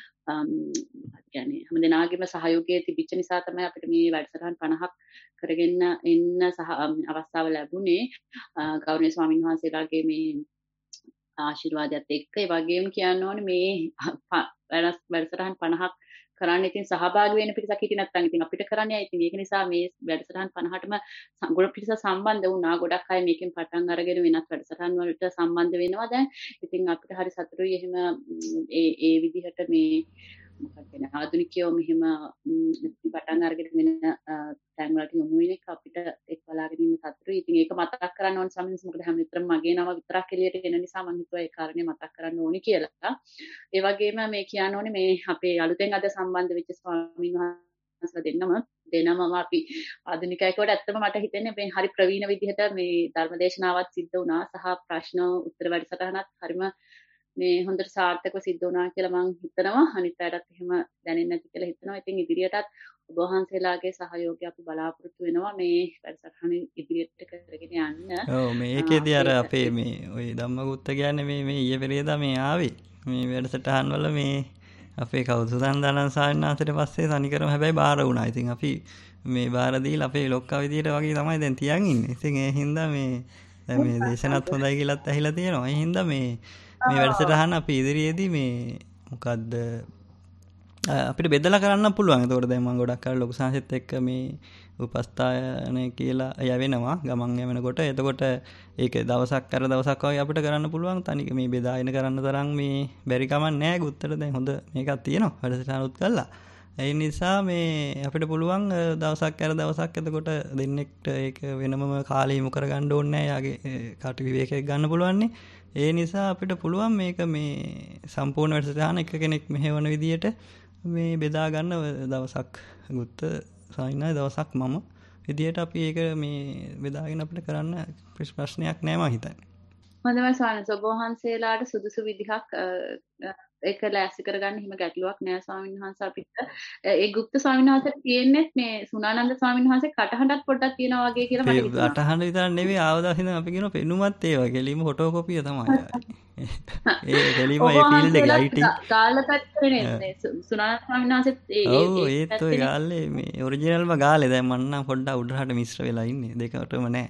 කියන්නේ හැමදෙනාගේම සහයෝගය තිබිච්ච නිසා තමයි අපිට මේ වැඩසටහන් පනහක් කරගෙන එන්න සහ අවස්ථාව ලැබුණේ. ගෞරවනීය ස්වාමීන් වහන්සේලාගේ මේ ආශිර්වාදයත් එක්ක. ඒ වගේම කියන්න ඕනේ මේ වැඩසටහන් පනහක් කරන්න ඉතින් සහභාගී වෙන පිරිසක් හිටියේ නැත්නම් ඉතින් අපිට කරන්නේ ඉතින් ඒක නිසා මේ වැඩසටහන් පනහටම ගොඩ පිරිස සම්බන්ධ වුණා. ගොඩක් අය මේකෙන් පටන් අරගෙන වෙනත් වැඩසටහන් වලට සම්බන්ධ වෙනවා දැන්. ඉතින් අපිට හරි සතුටුයි එහෙම ඒ ඒ විදිහට මේ මොකක්ද කියන ආධුනිකයෝ මෙහෙම පටන් අරගෙන වෙන තැන් වලට යොමු වෙන එක අපිට එක් බලාගෙන ඉන්න සතුටුයි. ඉතින් ඒක මතක් කරන්න ඕන සම්මිස් මොකද හැම විතරම මගේ නම විතරක් එළියට එන නිසා මම හිතුවා ඒ කාරණේ මතක් කරන්න ඕනි කියලා. ඒ වගේම මේ කියන්න ඕනේ මේ අපේ අලුතෙන් අද සම්බන්ධ වෙච්ච ස්වාමීන් වහන්සේලා දෙන්නම දෙනම අපි ආධුනිකයෙකුට ඇත්තම මට හිතෙන්නේ මේ හරි ප්‍රවීණ විදිහට මේ ධර්මදේශනාවත් සිද්ධ වුණා සහ ප්‍රශ්න උත්තර වැඩසටහනත් හරිම මේ හොඳට සාර්ථකව සිද්ධ වුණා කියලා මම හිතනවා. අනිත් අයටත් එහෙම දැනෙන්නේ නැති කියලා හිතනවා. ඉතින් ඉදිරියටත් ඔබ වහන්සේලාගේ සහයෝගය අපි බලාපොරොත්තු වෙනවා මේ වැඩසටහන ඉදිරියට කරගෙන යන්න. ඔව් මේකේදී අර අපේ මේ ওই ධම්මගුත්ත කියන්නේ මේ මේ ඊයේ පෙරේදා මේ ආවේ. මේ වැඩසටහන් වල මේ අපේ කවුද සුදන්දානන් සාවිනාසට පස්සේ තනිකරම හැබැයි බාර වුණා. ඉතින් අපි මේ බාර දීලා අපේ ලොක්කා විදියට වගේ තමයි දැන් තියන් ඉන්නේ. ඉතින් ඒ හින්දා මේ දැන් මේ දේශනත් හොඳයි කියලාත් ඇහිලා තියෙනවා. ඒ හින්දා මේ මේ වැඩසටහන අපි ඉදිරියේදී මේ මොකද්ද අපිට බෙදලා කරන්න පුළුවන්. ඒතකොට දැන් මම ගොඩක් අර ලොකු සංසෙත් එක්ක මේ උපස්ථායන කියලා යවෙනවා ගමන් යවෙනකොට. එතකොට ඒක දවසක් අර දවසක් වගේ අපිට කරන්න පුළුවන්. තනික මේ බෙදාගෙන කරන්න තරම් මේ බැරි කමක් නැහැ. උත්තර දැන් හොඳ මේකක් තියෙනවා වැඩසටහනුත් කළා. ඒ නිසා මේ අපිට පුළුවන් දවසක් අර දවසක් එතකොට දෙන්නෙක්ට ඒක වෙනම කාලෙ හිමු කරගන්න ඕනේ නැහැ. යාගේ කාට විවේකයක් ගන්න පුළුවන් නේ. ඒ නිසා අපිට පුළුවන් මේක මේ සම්පූර්ණ වැඩසටහන එක කෙනෙක් මෙහෙවන විදියට මේ බෙදා ගන්න දවසක් ගුත්ත සායිනා දවසක් මම විදියට අපි ඒක මේ බෙදාගෙන අපිට කරන්න ප්‍රශ්නයක් නෑ මම හිතන්නේ. හොඳයි ස්වාමීන් වහන්සේ. ඔබ වහන්සේලාට සුදුසු විදිහක් ඒක ලෑස්ති කරගන්න හිම ගැටලුවක් නෑ ස්වාමීන් වහන්සේ අපිට. ඒ ගුප්ත ස්වාමීන් වහන්සේට තියෙන්නේ මේ සුනානන්ද ස්වාමීන් වහන්සේ කටහඬක් පොඩ්ඩක් තියෙනවා වගේ කියලා මට හිතුණා. කටහඬ විතර නෙවෙයි ආවදාස් ඉඳන් අපි කියන පෙනුමත් ඒ වගේ ලියමු ෆොටෝකොපිය තමයි. ඒ ගෙලිම ඒ ෆීල්ඩ් එකේ අයිටි ගාල්ලපත් කරන්නේ සුනානන්ද ස්වාමීන් වහන්සේත් ඒ ඔව් ඒත් ඔය ගාල්ලේ මේ ඔරිජිනල්ම ගාල්ලේ දැන් මම නම් පොඩ්ඩක් උඩරහට මිශ්‍ර වෙලා ඉන්නේ දෙකටම නෑ.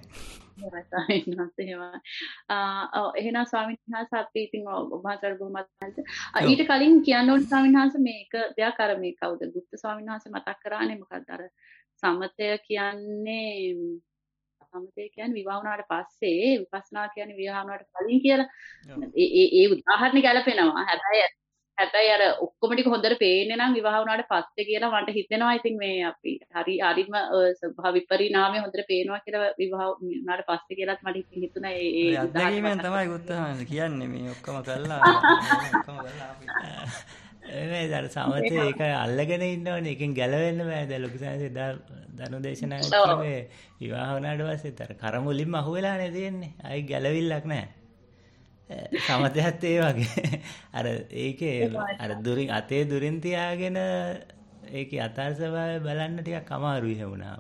එහෙනම් ස්වාමීන් වහන්සේ අපි ඉතින් ඔබ වහන්සේට බොහොම ඊට කලින් කියන්න ඕනේ ස්වාමීන් වහන්සේ මේක දෙයක් අර මේ කවුද ගුප්ත ස්වාමීන් වහන්සේ මතක් කරානේ මොකක්ද අර සමතය කියන්නේ සමතය කියන්නේ විවාහ වුණාට පස්සේ විපස්සනා කියන්නේ විවාහ වුණාට කලින් කියලා ඒ ඒ ඒ උදාහරණ ගැලපෙනවා. හැබැයි හැබැයි අර ඔක්කොම ටික හොඳට පේන්නේ නම් විවාහ වුණාට පස්සේ කියලා මට හිතෙනවා. ඉතින් මේ අපි හරි හරිම ස්වභාව විපරිණාමය හොඳට පේනවා කියලා විවාහ වුණාට පස්සේ කියලාත් මට හිතුණා. ඒ ඒ අත්දැකීමෙන් තමයි ගුත්තහන් කියන්නේ මේ ඔක්කොම කළා ඔක්කොම කළා අපි. මේ දර සමතේ ඒක අල්ලගෙන ඉන්නවනේ. එකෙන් ගැලවෙන්න බෑ. දැන් ලොකු සංසේ ධනුදේශනා කිව්වේ විවාහ වුණාට පස්සේත් අර කරමුලින්ම අහුවෙලානේ තියෙන්නේ. ආයි ගැලවිල්ලක් නැහැ. සමතයත් ඒ වගේ අර ඒකේ අර දුරින් අතේ දුරින් තියාගෙන ඒකේ අතාර ස්වභාවය බලන්න ටිකක් අමාරුයි වුණාම.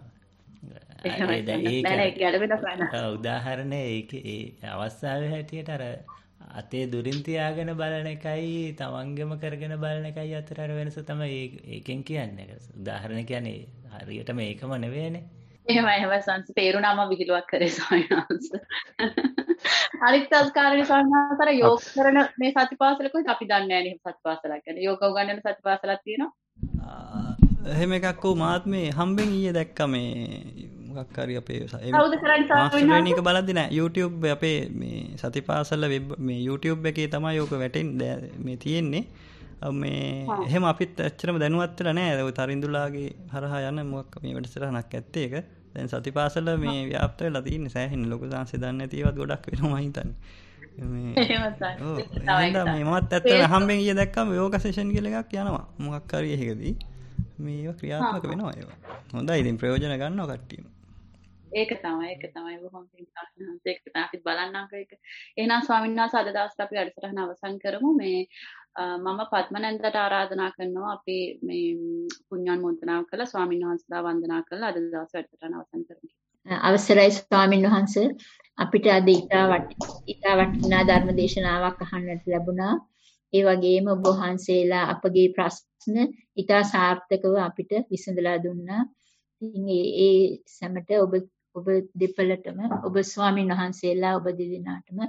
උදාහරණේ ඒකේ ඒ අවස්ථාවේ හැටියට අර අතේ දුරින් තියාගෙන බලන එකයි තමන්ගෙම කරගෙන බලන එකයි අතර අර වෙනස තමයි ඒකෙන් කියන්නේ. උදාහරණ කියන්නේ හරියටම ඒකම නෙවෙයිනේ. එහෙමයි එහෙමයි සංස් තේරුණාම විහිළුවක් කරේ ස්වාමීන් වහන්සේ. අනිත් අස්කාරණේ ස්වාමීන් වහන්සේ යෝග කරන මේ සතිපාසල කොහෙද අපි දන්නේ නැහැ නේ සතිපාසලක් ගැන. යෝග උගන්වන සතිපාසලක් තියෙනවා. එහෙම එකක් කො මාත් මේ හම්බෙන් ඊයේ දැක්කා මේ මොකක් හරි අපේ කවුද කරන්නේ ස්වාමීන් වහන්සේ? බලද්දි නෑ YouTube අපේ මේ සතිපාසල වෙබ් මේ YouTube එකේ තමයි යෝග වැටෙන්නේ මේ තියෙන්නේ. මේ එහෙම අපිත් ඇත්තටම දැනුවත් වෙලා නෑ. ඔය තරිඳුලාගේ හරහා යන මොකක් මේ වැඩසටහනක් ඇත්තේ ඒක. දැන් සතිපාසල මේ ව්‍යාප්ත වෙලා තියෙන්නේ සෑහෙන ලොකු සංසය දන්නේ නැති ඒවත් ගොඩක් වෙනවා හිතන්නේ. මේ එහෙම තමයි. මේ මමත් ඇත්තටම හම්බෙන් ඊයේ දැක්කම යෝග සෙෂන් කියලා එකක් යනවා. මොකක් හරි එකකදී මේවා ක්‍රියාත්මක වෙනවා ඒවා. හොඳයි ඉතින් ප්‍රයෝජන ගන්නවා කට්ටියම. ඒක තමයි ඒක තමයි බොහොම පිං ඒක තමයි අපි බලන්නම්ක ඒක. එහෙනම් ස්වාමීන් වහන්සේ අද දවසේ අපි වැඩසටහන අවසන් කරමු. මේ මම පద్මනන්දට ආරාධනා කරනවා අපි මේ පුණ්‍යානුමෝදනා කළා ස්වාමීන් වහන්සේලා වන්දනා කළා අද දවසේ වැඩසටහන අවසන් කරමු. අවසරයි ස්වාමීන් වහන්සේ අපිට අද ඊටා ඊටා වටිනා ධර්ම දේශනාවක් අහන්නට ලැබුණා. ඒ වගේම ඔබ වහන්සේලා අපගේ ප්‍රශ්න ඊටා සාර්ථකව අපිට විසඳලා දුන්නා. ඉතින් ඒ සැමට ඔබ ඔබ දෙපළටම ඔබ ස්වාමීන් වහන්සේලා ඔබ දෙදෙනාටම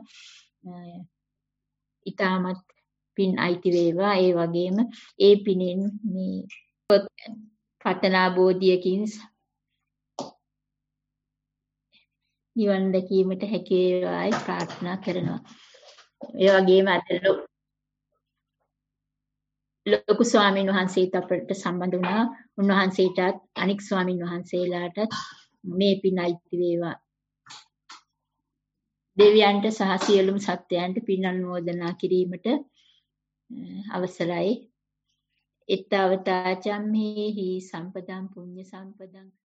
ඊටමත් පින් අයිති වේවා. ඒ වගේම ඒ පිනෙන් මේ පතනා බෝධියකින් නිවන් දැකීමට හැකි වේවායි ප්‍රාර්ථනා කරනවා. ඒ වගේම අද ලොකු ස්වාමීන් වහන්සේත් අපට සම්බන්ධ වුණා. උන්වහන්සේටත් අනික් ස්වාමීන් වහන්සේලාටත් මේ පින් අයිති වේවා. දෙවියන්ට සහ සියලුම සත්වයන්ට පින් අනුමෝදනා කිරීමට අවසරයි. ඊතාවතා චම්මේහි සම්පදම් පුඤ්ඤ සම්පදම්